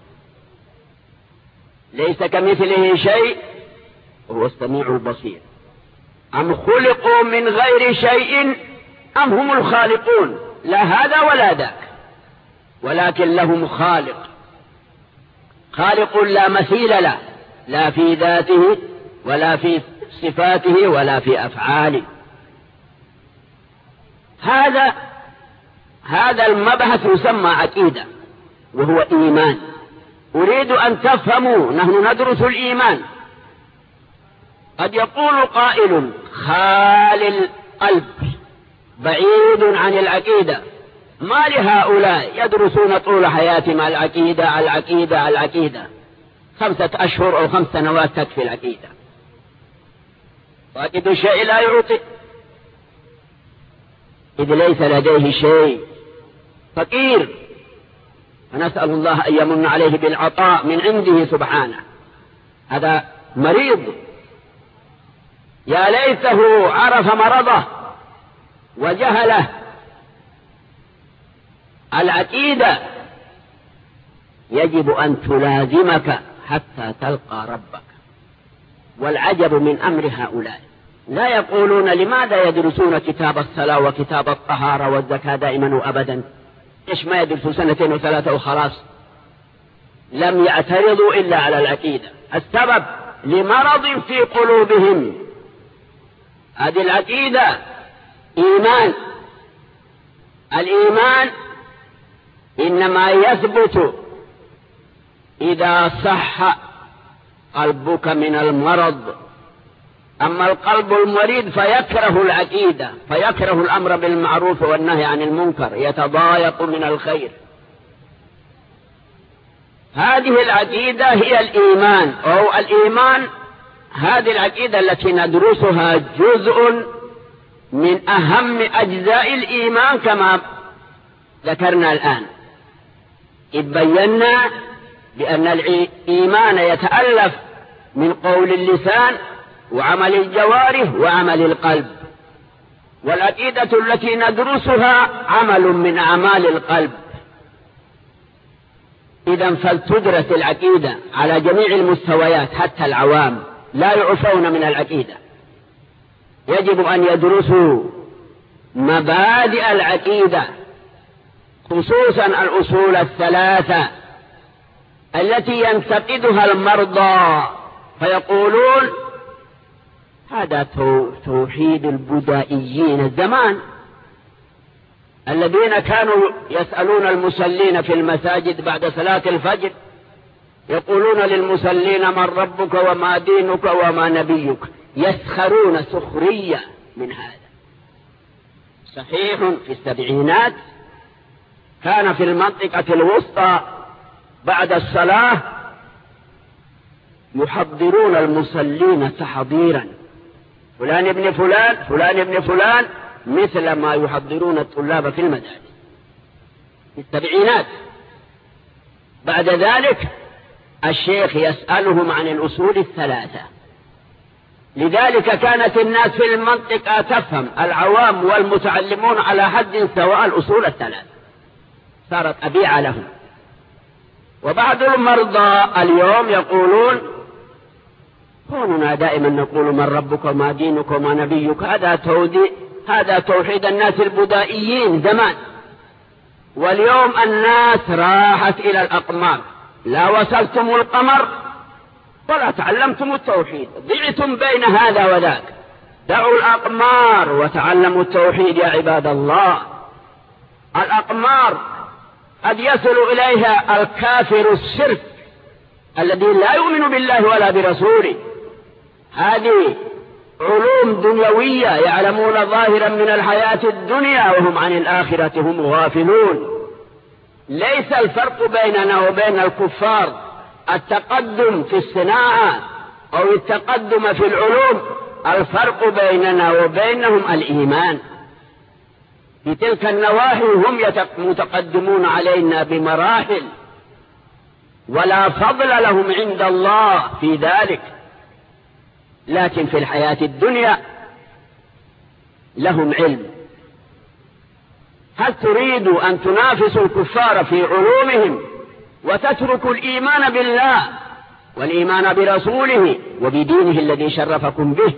ليس كمثله شيء وهو السميع البصير. أم خلقوا من غير شيء أم هم الخالقون؟ لا هذا ولا ذاك، ولكن لهم خالق، خالق لا مثيل له، لا في ذاته ولا في صفاته ولا في أفعاله. هذا المبحث يسمى عقيدة، وهو إيمان. أريد أن تفهموا، نحن ندرس الإيمان. قد يقول قائل: خال القلب بعيد عن العقيدة، ما لهؤلاء يدرسون طول حياتهم العقيدة العقيدة العقيدة، 5 أشهر أو 5 سنوات تكفي العقيدة. فاقد الشيء لا يعطي، إذ ليس لديه شيء، فقير. فنسأل الله أن يمن عليه بالعطاء من عنده سبحانه. هذا مريض، يا ليته عرف مرضه وجهله. العقيدة يجب أن تلازمك حتى تلقى ربك. والعجب من أمر هؤلاء، لا يقولون لماذا يدرسون كتاب الصلاة وكتاب الطهارة والزكاة دائما وأبدا؟ إيش ما يدرسوا 2 و3 وخلاص؟ لم يعترضوا إلا على العقيدة. السبب لمرض في قلوبهم. هذه العقيدة إيمان. الإيمان إنما يثبت إذا صح قلبك من المرض. أما القلب المريض فيكره العقيدة، فيكره الأمر بالمعروف والنهي عن المنكر، يتضايق من الخير. هذه العقيدة هي الإيمان، أو الإيمان. هذه العقيدة التي ندرسها جزء من أهم أجزاء الإيمان كما ذكرنا الآن، إذ بينا بأن الإيمان يتألف من قول اللسان وعمل الجوارح وعمل القلب. والعقيدة التي ندرسها عمل من أعمال القلب. إذن فلتدرس العقيدة على جميع المستويات، حتى العوام لا يعفون من العقيدة. يجب أن يدرسوا مبادئ العقيدة، خصوصا الأصول الثلاثة التي ينتقدها المرضى، فيقولون هذا توحيد البدائيين الزمان، الذين كانوا يسألون المصلين في المساجد بعد صلاة الفجر، يقولون للمصلين من ربك وما دينك وما نبيك، يسخرون سخرية من هذا. صحيح في السبعينات كان في المنطقة الوسطى بعد الصلاة يحضرون المصلين تحضيرا، فلان ابن فلان فلان ابن فلان، مثل ما يحضرون الطلاب في المدارس في السبعينات. بعد ذلك الشيخ يسألهم عن الأصول الثلاثة. لذلك كانت الناس في المنطقة تفهم، العوام والمتعلمون على حد سواء الأصول الثلاثة، صارت أبيعة لهم. وبعض المرضى اليوم يقولون كوننا دائما نقول من ربك وما دينك وما نبيك، هذا توحيد الناس البدائيين زمان. واليوم الناس راحت إلى الأقمار، لا وصلتم القمر ولا تعلمتم التوحيد، ضعتم بين هذا وذاك. دعوا الأقمار وتعلموا التوحيد يا عباد الله. الأقمار قد يصل إليها الكافر الشرك الذي لا يؤمن بالله ولا برسوله. هذه علوم دنيوية يعلمون ظاهرا من الحياة الدنيا وهم عن الآخرة هم غافلون. ليس الفرق بيننا وبين الكفار التقدم في الصناعة أو التقدم في العلوم، الفرق بيننا وبينهم الإيمان. في تلك النواحي هم متقدمون علينا بمراحل، ولا فضل لهم عند الله في ذلك، لكن في الحياة الدنيا لهم علم. هل تريدوا أن تنافسوا الكفار في علومهم وتتركوا الإيمان بالله والإيمان برسوله وبدينه الذي شرفكم به؟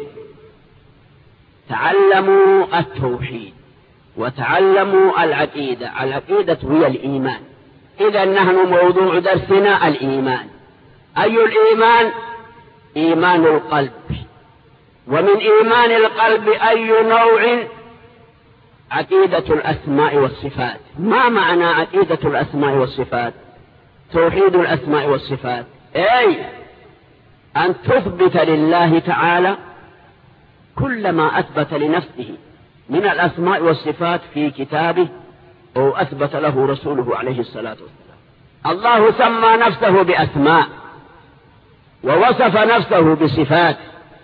تعلموا التوحيد وتعلموا العقيدة. العقيدة هي الإيمان. إذا نحن موضوع درسنا الإيمان. أي الإيمان؟ إيمان القلب. ومن إيمان القلب أي نوع؟ عقيدة الأسماء والصفات. ما معنى عقيدة الأسماء والصفات؟ توحيد الأسماء والصفات، أي أن تثبت لله تعالى كل ما أثبت لنفسه من الأسماء والصفات في كتابه أو أثبت له رسوله عليه الصلاة والسلام. الله سمى نفسه بأسماء ووصف نفسه بصفات،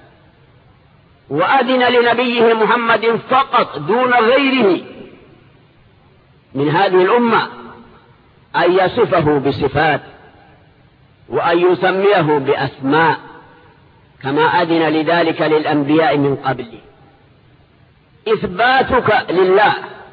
وأذن لنبيه محمد فقط دون غيره من هذه الأمة أن يصفه بصفات وأن يسميه بأسماء، كما أذن لذلك للأنبياء من قبله. إثباتك لله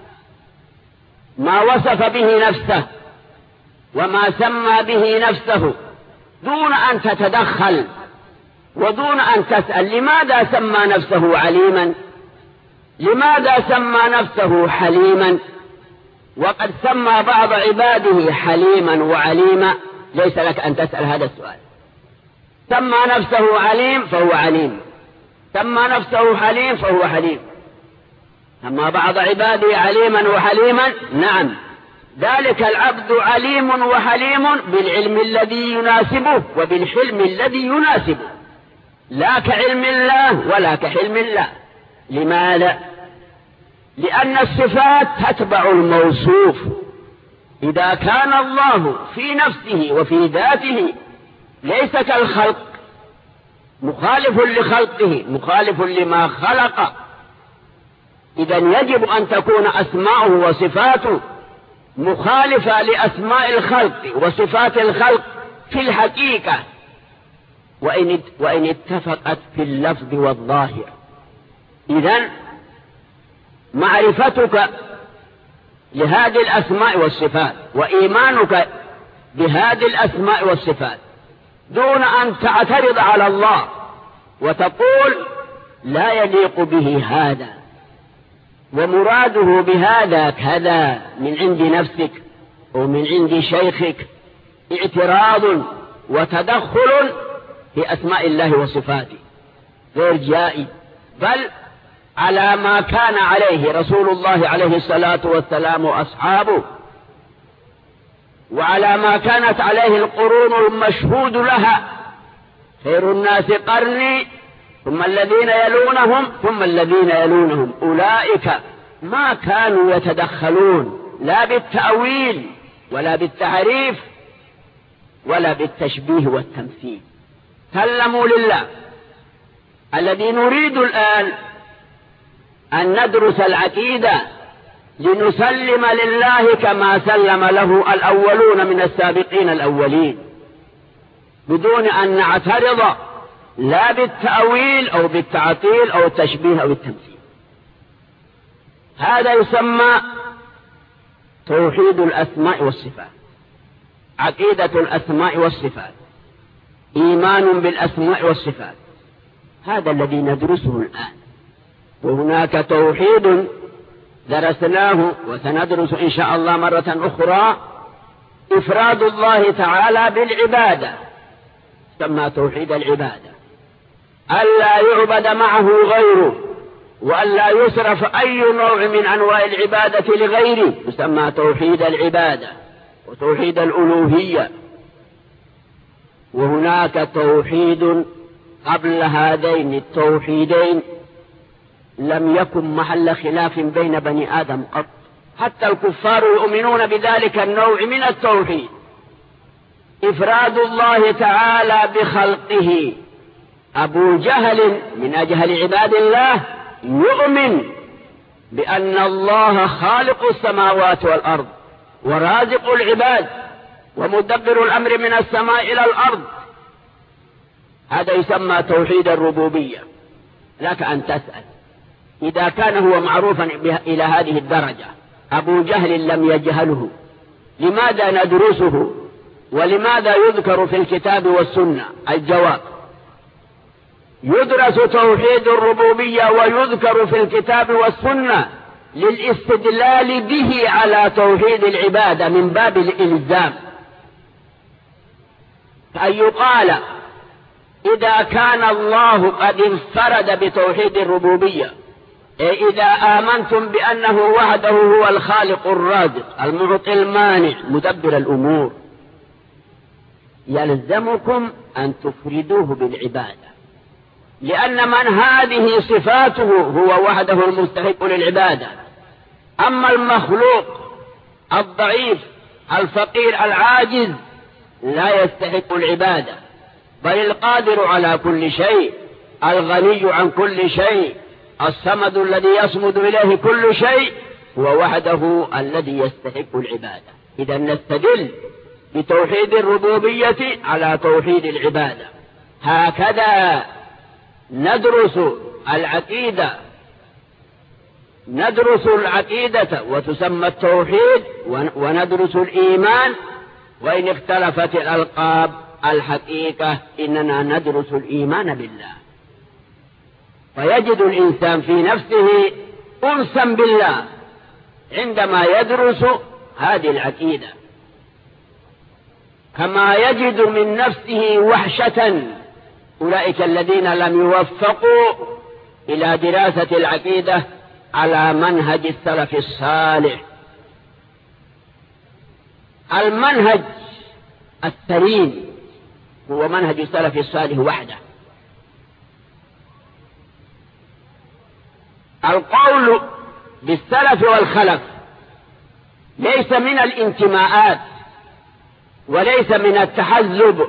ما وصف به نفسه وما سمى به نفسه دون أن تتدخل ودون أن تسأل لماذا سمى نفسه عليما، لماذا سمى نفسه حليما، وقد سمى بعض عباده حليما وعليما. ليس لك أن تسأل هذا السؤال. سمى نفسه عليم فهو عليم، سمى نفسه حليم فهو حليم. سمى بعض عباده عليما وحليما، نعم، ذلك العبد عليم وحليم بالعلم الذي يناسبه وبالحلم الذي يناسبه، لا كعلم الله ولا كحلم الله. لماذا؟ لأن الصفات تتبع الموصوف. إذا كان الله في نفسه وفي ذاته ليس كالخلق، مخالف لخلقه، مخالف لما خلق، إذن يجب أن تكون أسماؤه وصفاته مخالفة لأسماء الخلق وصفات الخلق في الحقيقة، وإن اتفقت في اللفظ والظاهر. إذن معرفتك لهذه الأسماء والصفات وإيمانك بهذه الأسماء والصفات دون أن تعترض على الله وتقول لا يليق به هذا ومراده بهذا كذا من عند نفسك أو من عند شيخك، اعتراض وتدخل في أسماء الله وصفاته غير جائز، بل على ما كان عليه رسول الله عليه الصلاة والسلام وأصحابه، وعلى ما كانت عليه القرون المشهود لها. خير الناس قرني ثم الذين يلونهم ثم الذين يلونهم، أولئك ما كانوا يتدخلون لا بالتأويل ولا بالتحريف ولا بالتشبيه والتمثيل. سلموا لله. الذي نريد الآن أن ندرس العقيدة لنسلم لله كما سلم له الأولون من السابقين الأولين، بدون أن نعترض لا بالتأويل أو بالتعطيل أو التشبيه أو التمثيل. هذا يسمى توحيد الأسماء والصفات، عقيدة الأسماء والصفات، إيمان بالأسماء والصفات. هذا الذي ندرسه الآن. وهناك توحيد درسناه وسندرس إن شاء الله مرة أخرى، إفراد الله تعالى بالعبادة، يسمى توحيد العبادة، ألا يعبد معه غيره وألا يصرف أي نوع من أنواع العبادة لغيره، يسمى توحيد العبادة وتوحيد الألوهية. وهناك توحيد قبل هذين التوحيدين لم يكن محل خلاف بين بني آدم قط، حتى الكفار يؤمنون بذلك النوع من التوحيد، إفراد الله تعالى بخلقه. أبو جهل من أجهل عباد الله يؤمن بأن الله خالق السماوات والأرض ورازق العباد ومدبر الأمر من السماء إلى الأرض. هذا يسمى توحيد الربوبية. لك أن تسأل إذا كان هو معروفا إلى هذه الدرجة، أبو جهل لم يجهله، لماذا ندرسه ولماذا يذكر في الكتاب والسنة؟ الجواب: يدرس توحيد الربوبية ويذكر في الكتاب والسنة للاستدلال به على توحيد العبادة من باب الإلزام. فأن يقال إذا كان الله قد انفرد بتوحيد الربوبية، إذا آمنتم بأنه وحده هو الخالق الرازق المعطي المانع مدبر الأمور، يلزمكم أن تفردوه بالعبادة، لأن من هذه صفاته هو وحده المستحق للعبادة. أما المخلوق الضعيف الفقير العاجز لا يستحق العبادة، بل القادر على كل شيء الغني عن كل شيء الصمد الذي يصمد إليه كل شيء هو وحده الذي يستحق العبادة. إذا نستدل بتوحيد الربوبية على توحيد العبادة. هكذا ندرس العقيدة وتسمى التوحيد، وندرس الإيمان، وإن اختلفت الألقاب الحقيقة إننا ندرس الإيمان بالله. فيجد الإنسان في نفسه أنسا بالله عندما يدرس هذه العقيدة، كما يجد من نفسه وحشة أولئك الذين لم يوفقوا إلى دراسة العقيدة على منهج السلف الصالح. المنهج السليم هو منهج السلف الصالح وحده. القول بالسلف والخلف ليس من الانتماءات وليس من التحزب،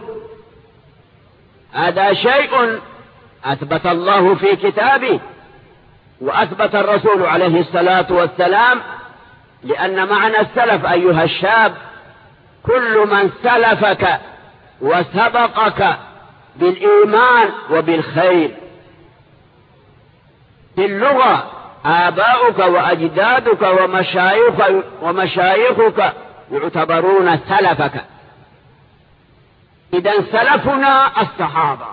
هذا شيء أثبت الله في كتابه وأثبت الرسول عليه الصلاة والسلام. لأن معنى السلف أيها الشاب كل من سلفك وسبقك بالإيمان وبالخير. في اللغة آباؤك وأجدادك ومشايخك يعتبرون سلفك. إذن سلفنا الصحابة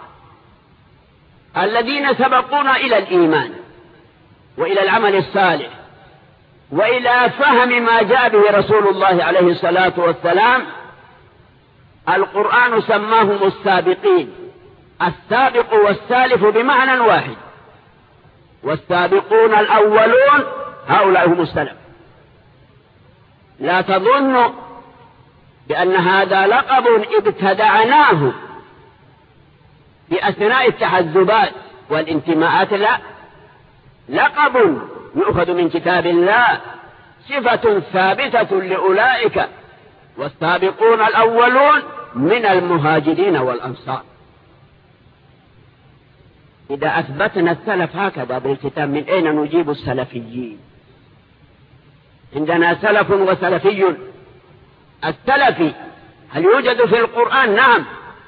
الذين سبقونا إلى الإيمان وإلى العمل الصالح وإلى فهم ما جاء به رسول الله عليه الصلاة والسلام. القرآن سماهم السابقين. السابق والسالف بمعنى واحد، والسابقون الأولون هؤلاء هم السلف. لا تظنوا بأن هذا لقب ابتدعناه في أثناء التحزبات والانتماءات، لا، لقب يؤخذ من كتاب الله، صفة ثابتة لأولئك. والسابقون الأولون من المهاجرين والأنصار. إذا أثبتنا السلف هكذا بالكتاب من أين نجيب السلفيين؟ عندنا سلف وسلفي. السلفي هل يوجد في القرآن؟ نعم.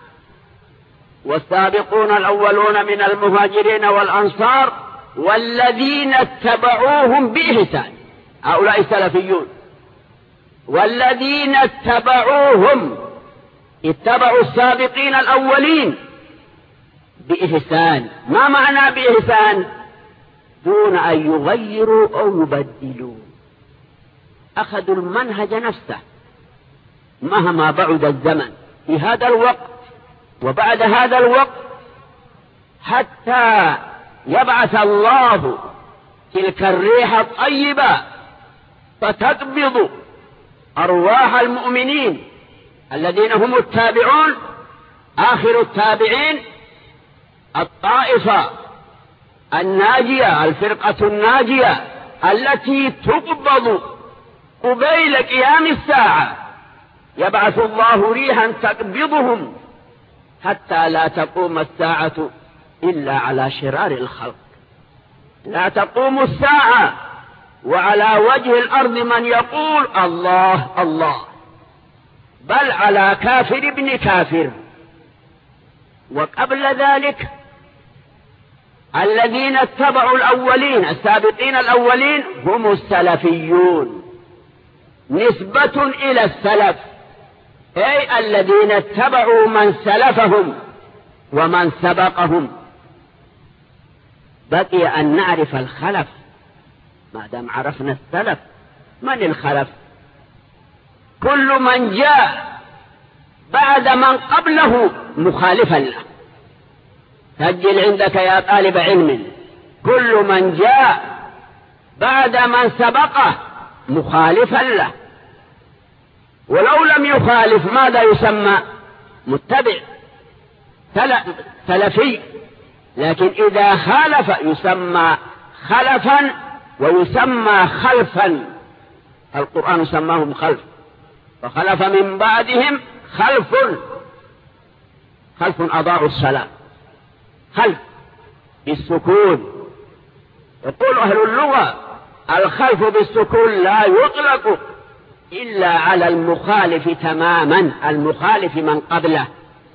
والسابقون الأولون من المهاجرين والأنصار والذين اتبعوهم بإحسان، هؤلاء السلفيون. والذين اتبعوهم اتبعوا السابقين الأولين بإحسان. ما معنى بإحسان؟ دون أن يغيروا أو يبدلوا، أخذوا المنهج نفسه مهما بعد الزمن في هذا الوقت وبعد هذا الوقت، حتى يبعث الله تلك الريح الطيبة فتقبض أرواح المؤمنين الذين هم التابعون، آخر التابعين، الطائفة الناجية، الفرقة الناجية التي تقبض قبيل قيام الساعة يبعث الله ريحا تقبضهم حتى لا تقوم الساعة إلا على شرار الخلق. لا تقوم الساعة وعلى وجه الأرض من يقول الله الله، بل على كافر ابن كافر. وقبل ذلك الذين اتبعوا الأولين السابقين الأولين هم السلفيون، نسبة إلى السلف، أي الذين اتبعوا من سلفهم ومن سبقهم. بقي أن نعرف الخلف. ما دام عرفنا السلف، من الخلف؟ كل من جاء بعد من قبله مخالفا له. سجل عندك يا طالب علم، كل من جاء بعد من سبقه مخالفا له. ولو لم يخالف ماذا يسمى؟ متبع سلفي. لكن إذا خالف يسمى خلفا ويسمى خلفا. القرآن سماهم خلف، فخلف من بعدهم خلف أضاعوا الصلاة. خلف بالسكون. يقول أهل اللغة الخلف بالسكون لا يطلق إلا على المخالف تماما، المخالف من قبله.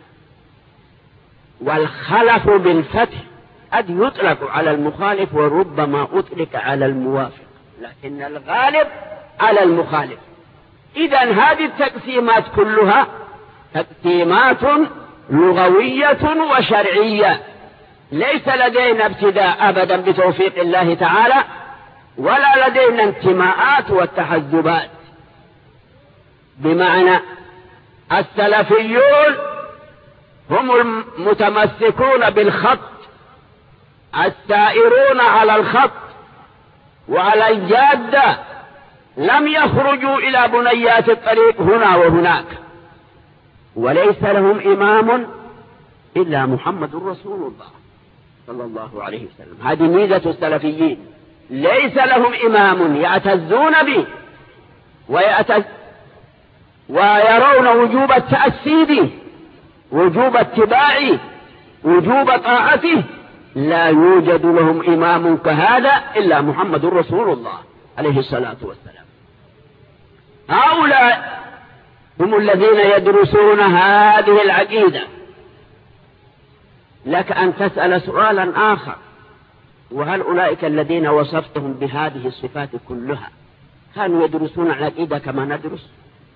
والخلف بالفتح قد يطلق على المخالف وربما أطلق على الموافق، لكن الغالب على المخالف. إذن هذه التقسيمات كلها تقسيمات لغوية وشرعية، ليس لدينا ابتداء أبدا بتوفيق الله تعالى، ولا لدينا انتماءات والتحزبات. بمعنى السلفيون هم المتمسكون بالخط، السائرون على الخط وعلى الجادة، لم يخرجوا إلى بنيات الطريق هنا وهناك، وليس لهم إمام إلا محمد رسول الله صلى الله عليه وسلم. هذه ميزة السلفيين، ليس لهم إمام يعتزون به ويرون وجوب التأسي به، وجوب اتباعه، وجوب طاعته. لا يوجد لهم إمام كهذا إلا محمد رسول الله عليه الصلاة والسلام. هؤلاء هم الذين يدرسون هذه العقيدة. لك أن تسأل سؤالا آخر: وهل أولئك الذين وصفتهم بهذه الصفات كلها كانوا يدرسون العقيدة كما ندرس؟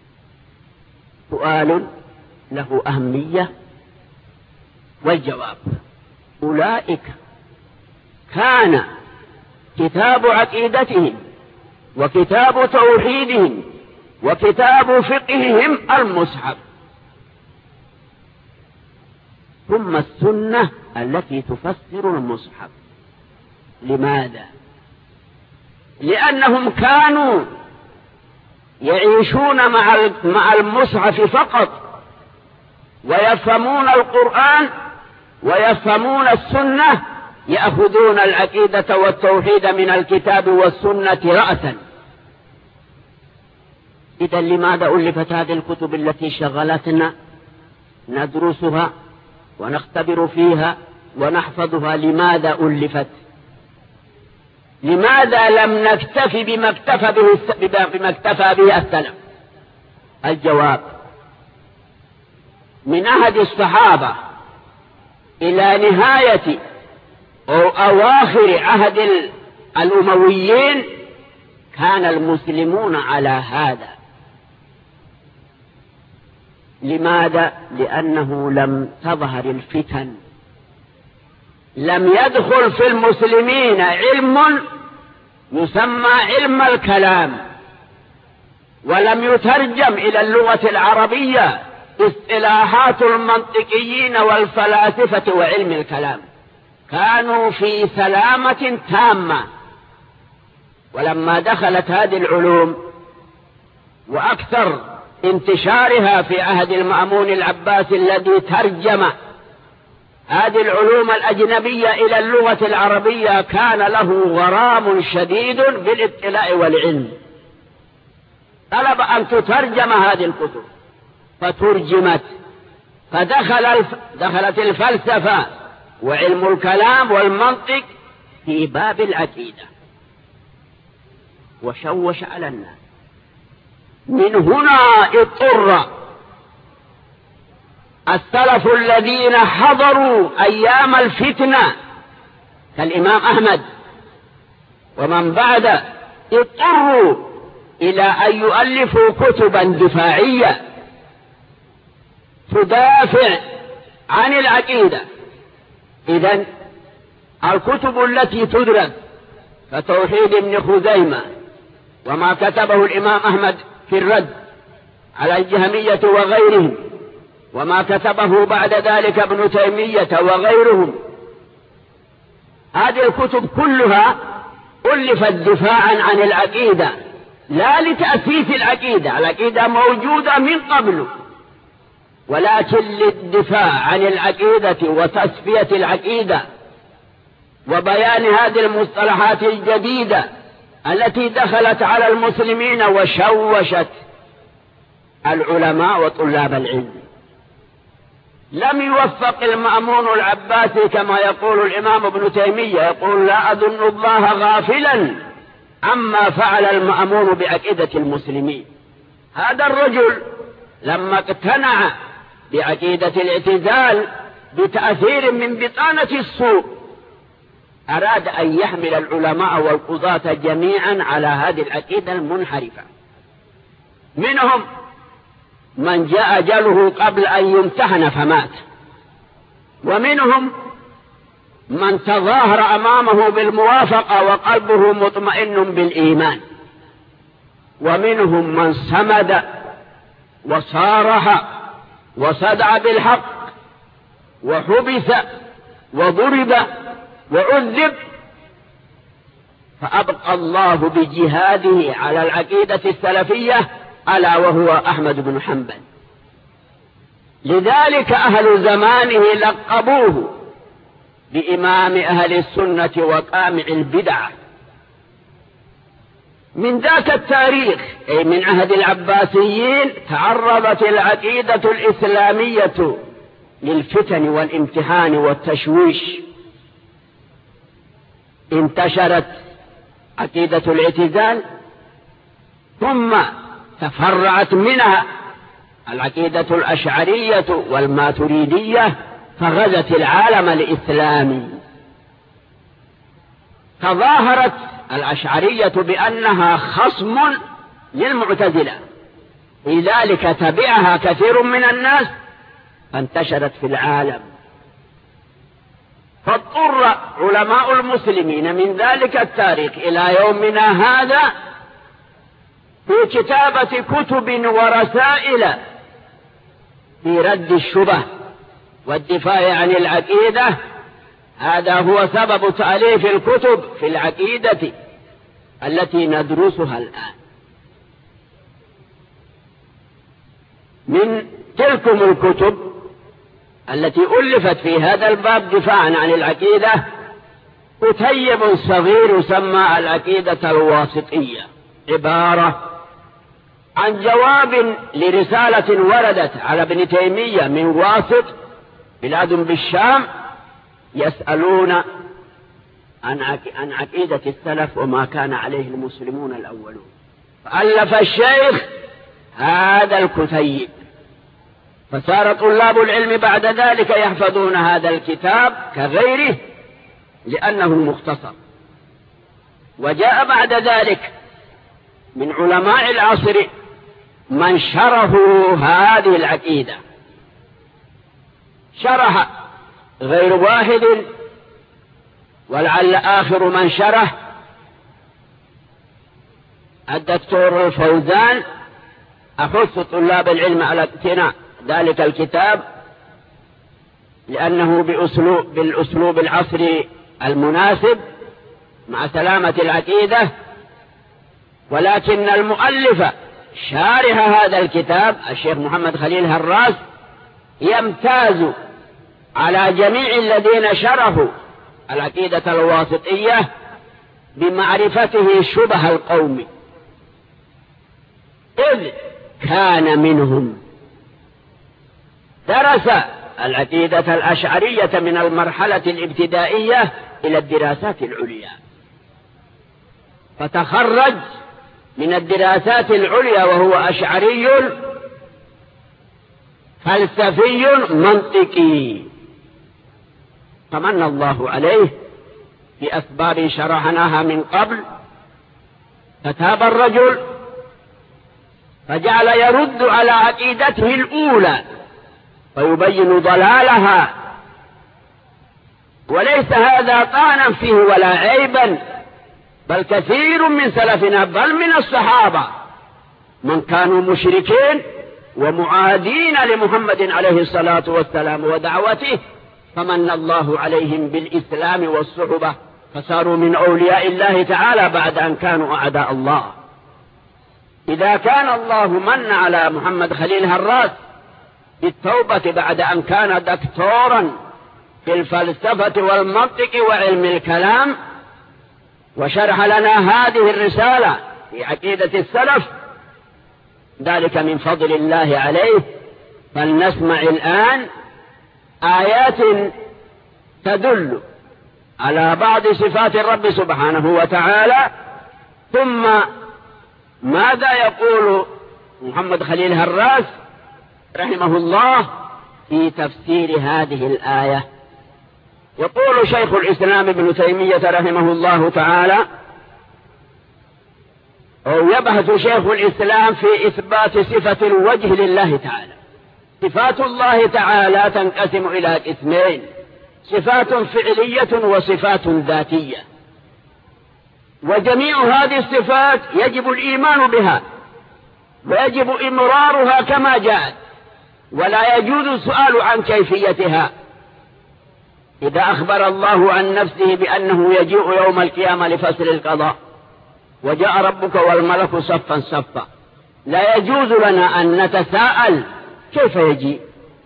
سؤال له أهمية. والجواب: أولئك كان كتاب عقيدتهم وكتاب توحيدهم وكتاب فقههم المصحف، ثم السنة التي تفسر المصحف. لماذا؟ لأنهم كانوا يعيشون مع المصحف فقط، ويفهمون القرآن ويفهمون السنة، يأخذون العقيدة والتوحيد من الكتاب والسنة رأسا. إذا لماذا ألفت هذه الكتب التي شغلتنا ندرسها ونختبر فيها ونحفظها؟ لماذا ألفت؟ لماذا لم نكتفي بما اكتفى به السلف؟ الجواب: من عهد الصحابة إلى نهاية أو أواخر عهد الأمويين كان المسلمون على هذا. لماذا؟ لأنه لم تظهر الفتن، لم يدخل في المسلمين علم يسمى علم الكلام، ولم يترجم إلى اللغة العربية اصطلاحات المنطقيين والفلاسفة وعلم الكلام. كانوا في سلامة تامة. ولما دخلت هذه العلوم وأكثر انتشارها في عهد المأمون العباسي الذي ترجم هذه العلوم الأجنبية إلى اللغة العربية، كان له غرام شديد بالاطلاع والعلم. طلب أن تترجم هذه الكتب فترجمت، دخلت الفلسفة وعلم الكلام والمنطق في باب العقيدة وشوش على الناس. من هنا اضطر السلف الذين حضروا أيام الفتنة كالإمام أحمد ومن بعد اضطروا إلى أن يؤلفوا كتبا دفاعية تدافع عن العقيدة. إذن الكتب التي تدرس كتوحيد ابن خزيمة وما كتبه الإمام أحمد في الرد على الجهمية وغيرهم، وما كتبه بعد ذلك ابن تيمية وغيرهم، هذه الكتب كلها ألفت دفاعا عن العقيدة لا لتأسيس العقيدة، العقيدة موجودة من قبل، ولكن للدفاع عن العقيدة وتصفية العقيدة وبيان هذه المصطلحات الجديدة التي دخلت على المسلمين وشوشت العلماء وطلاب العلم. لم يوفق المأمون العباسي كما يقول الإمام ابن تيمية، يقول لا أظن الله غافلا عما فعل المأمون بعقيدة المسلمين. هذا الرجل لما اقتنع بعقيدة الاعتزال بتأثير من بطانة السوء أراد أن يحمل العلماء والقضاة جميعا على هذه العقيدة المنحرفة. منهم من جاء أجله قبل أن يمتحن فمات، ومنهم من تظاهر أمامه بالموافقة وقلبه مطمئن بالإيمان، ومنهم من صمد وصارح وصدع بالحق وحبس وضرب وعذب، فأبقى الله بجهاده على العقيدة السلفية ألا وهو أحمد بن حنبل. لذلك أهل زمانه لقبوه بإمام أهل السنة وقامع البدعة. من ذاك التاريخ أي من عهد العباسيين تعرضت العقيدة الإسلامية للفتن والامتحان والتشويش. انتشرت عقيدة الاعتزال، ثم تفرعت منها العقيدة الأشعرية والماتريدية، فغزت العالم الإسلامي. تظاهرت الأشعرية بأنها خصم للمعتزلة، لذلك تبعها كثير من الناس فانتشرت في العالم. فاضطر علماء المسلمين من ذلك التاريخ إلى يومنا هذا في كتابة كتب ورسائل في رد الشبه والدفاع عن العقيدة. هذا هو سبب تأليف الكتب في العقيدة التي ندرسها الآن. من تلكم الكتب التي ألفت في هذا الباب دفاعا عن العقيدة كتيب صغير يسمى العقيدة الواسطية، عبارة عن جواب لرسالة وردت على ابن تيمية من واسط بلاد بالشام يسألون عن عقيدة السلف وما كان عليه المسلمون الأولون، فألف الشيخ هذا الكتيب، فصار طلاب العلم بعد ذلك يحفظون هذا الكتاب كغيره لأنه مختصر. وجاء بعد ذلك من علماء العصر من شرحوا هذه العقيدة، شرح غير واحد، ولعل آخر من شرح الدكتور الفوزان. أحث طلاب العلم على اقتناء ذلك الكتاب لأنه بالأسلوب العصري المناسب مع سلامة العقيدة. ولكن المؤلف شارح هذا الكتاب الشيخ محمد خليل هراس يمتاز على جميع الذين شرحوا العقيدة الواسطية بمعرفته شبه القوم، إذ كان منهم درس العقيدة الأشعرية من المرحلة الابتدائية إلى الدراسات العليا، فتخرج من الدراسات العليا وهو أشعري فلسفي منطقي، فمن الله عليه بأسباب شرحناها من قبل. فتاب الرجل فجعل يرد على عقيدته الأولى ويبين ضلالها، وليس هذا طعنا فيه ولا عيبا، بل كثير من سلفنا بل من الصحابة من كانوا مشركين ومعادين لمحمد عليه الصلاة والسلام ودعوته، فمن الله عليهم بالإسلام والصحبة فصاروا من أولياء الله تعالى بعد أن كانوا أعداء الله. إذا كان الله من على محمد خليل هراس بالتوبة بعد أن كان دكتورا في الفلسفة والمنطق وعلم الكلام، وشرح لنا هذه الرسالة في عقيدة السلف، ذلك من فضل الله عليه. فلنسمع الآن آيات تدل على بعض صفات الرب سبحانه وتعالى، ثم ماذا يقول محمد خليل هراس رحمه الله في تفسير هذه الآية. يقول شيخ الإسلام ابن تيمية رحمه الله تعالى، أو يبحث شيخ الإسلام في إثبات صفة الوجه لله تعالى. صفات الله تعالى تنقسم إلى قسمين: صفات فعلية وصفات ذاتية، وجميع هذه الصفات يجب الإيمان بها ويجب إمرارها كما جاءت، ولا يجوز السؤال عن كيفيتها. إذا أخبر الله عن نفسه بأنه يجيء يوم القيامة لفصل القضاء وجاء ربك والملك صفا صفا، لا يجوز لنا أن نتساءل كيف يجيء،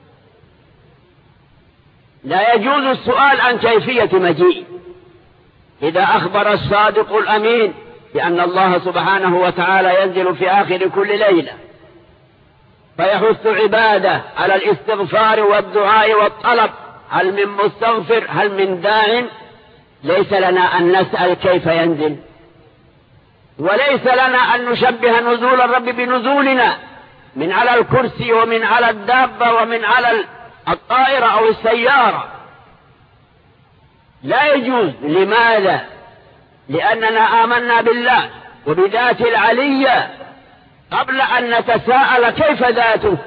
لا يجوز السؤال عن كيفية مجيء. إذا أخبر الصادق الأمين بأن الله سبحانه وتعالى ينزل في آخر كل ليلة فيحث عباده على الاستغفار والدعاء والطلب، هل من مستغفر هل من داع، ليس لنا أن نسأل كيف ينزل، وليس لنا أن نشبه نزول الرب بنزولنا من على الكرسي ومن على الدابة ومن على الطائرة أو السيارة، لا يجوز. لماذا؟ لأننا آمنا بالله وبذاته العلية قبل أن نتساءل كيف ذاته،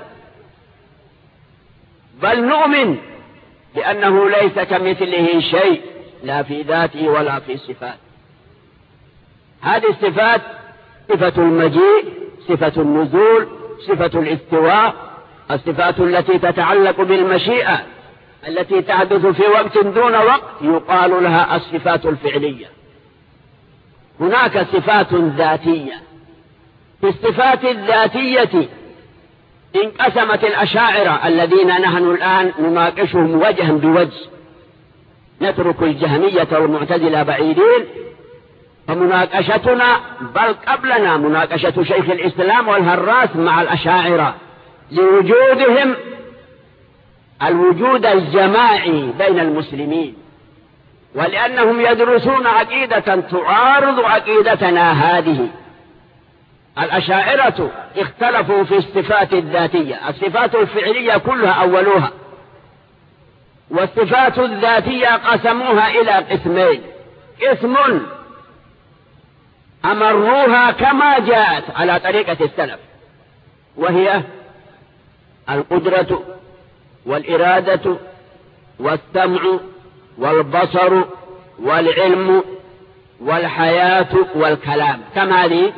بل نؤمن بأنه ليس كمثله شيء لا في ذاته ولا في صفاته. هذه الصفات: صفة المجيء، صفة النزول، صفة الاستواء، الصفات التي تتعلق بالمشيئة التي تحدث في وقت دون وقت يقال لها الصفات الفعلية. هناك صفات ذاتية. في الصفات الذاتية انقسمت الأشاعرة الذين نحن الآن نناقشهم وجها بوجه، نترك الجهمية والمعتزلة بعيدين، فمناقشتنا بل قبلنا مناقشة شيخ الإسلام والهراس مع الأشاعرة لوجودهم الوجود الجماعي بين المسلمين، ولأنهم يدرسون عقيدة تعارض عقيدتنا هذه. الأشاعرة اختلفوا في الصفات الذاتية، الصفات الفعلية كلها أولوها، والصفات الذاتية قسموها إلى قسمين: قسم أمروها كما جاءت على طريقة السلف، وهي القدرة والإرادة والسمع والبصر والعلم والحياة والكلام. كم هذه؟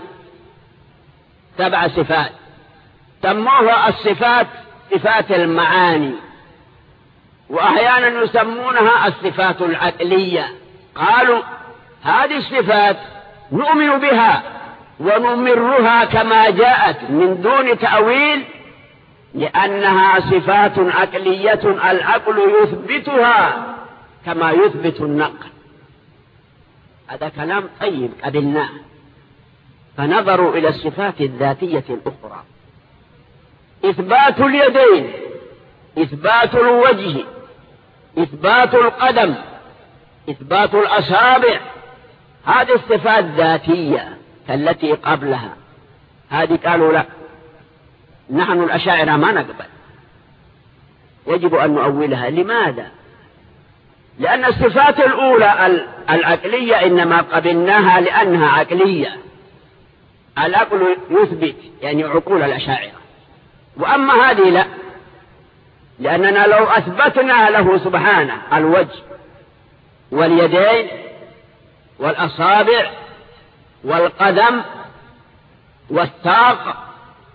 7 صفات سموها الصفات صفات المعاني، وأحيانا يسمونها الصفات العقلية. قالوا هذه الصفات نؤمن بها ونمرها كما جاءت من دون تأويل، لأنها صفات عقلية العقل يثبتها كما يثبت النقل. هذا كلام طيب قبلناه. فنظروا إلى الصفات الذاتية الأخرى: إثبات اليدين إثبات الوجه، إثبات القدم، إثبات الأصابع، هذه الصفات ذاتية التي قبلها. هذه قالوا لا، نحن الأشاعرة ما نقبل، يجب أن نؤولها. لماذا؟ لأن الصفات الأولى العقلية إنما قبلناها لأنها عقلية، العقل يثبت يعني عقول الأشاعرة. وأما هذه لا، لأننا لو أثبتنا له سبحانه الوجه واليدين والأصابع والقدم والساق،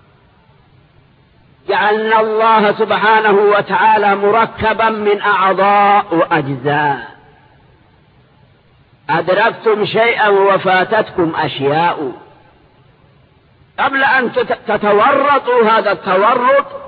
جعلنا الله سبحانه وتعالى مركبا من أعضاء وأجزاء. أدركتم شيئا وفاتتكم أشياء. قبل أن تتورطوا هذا التورط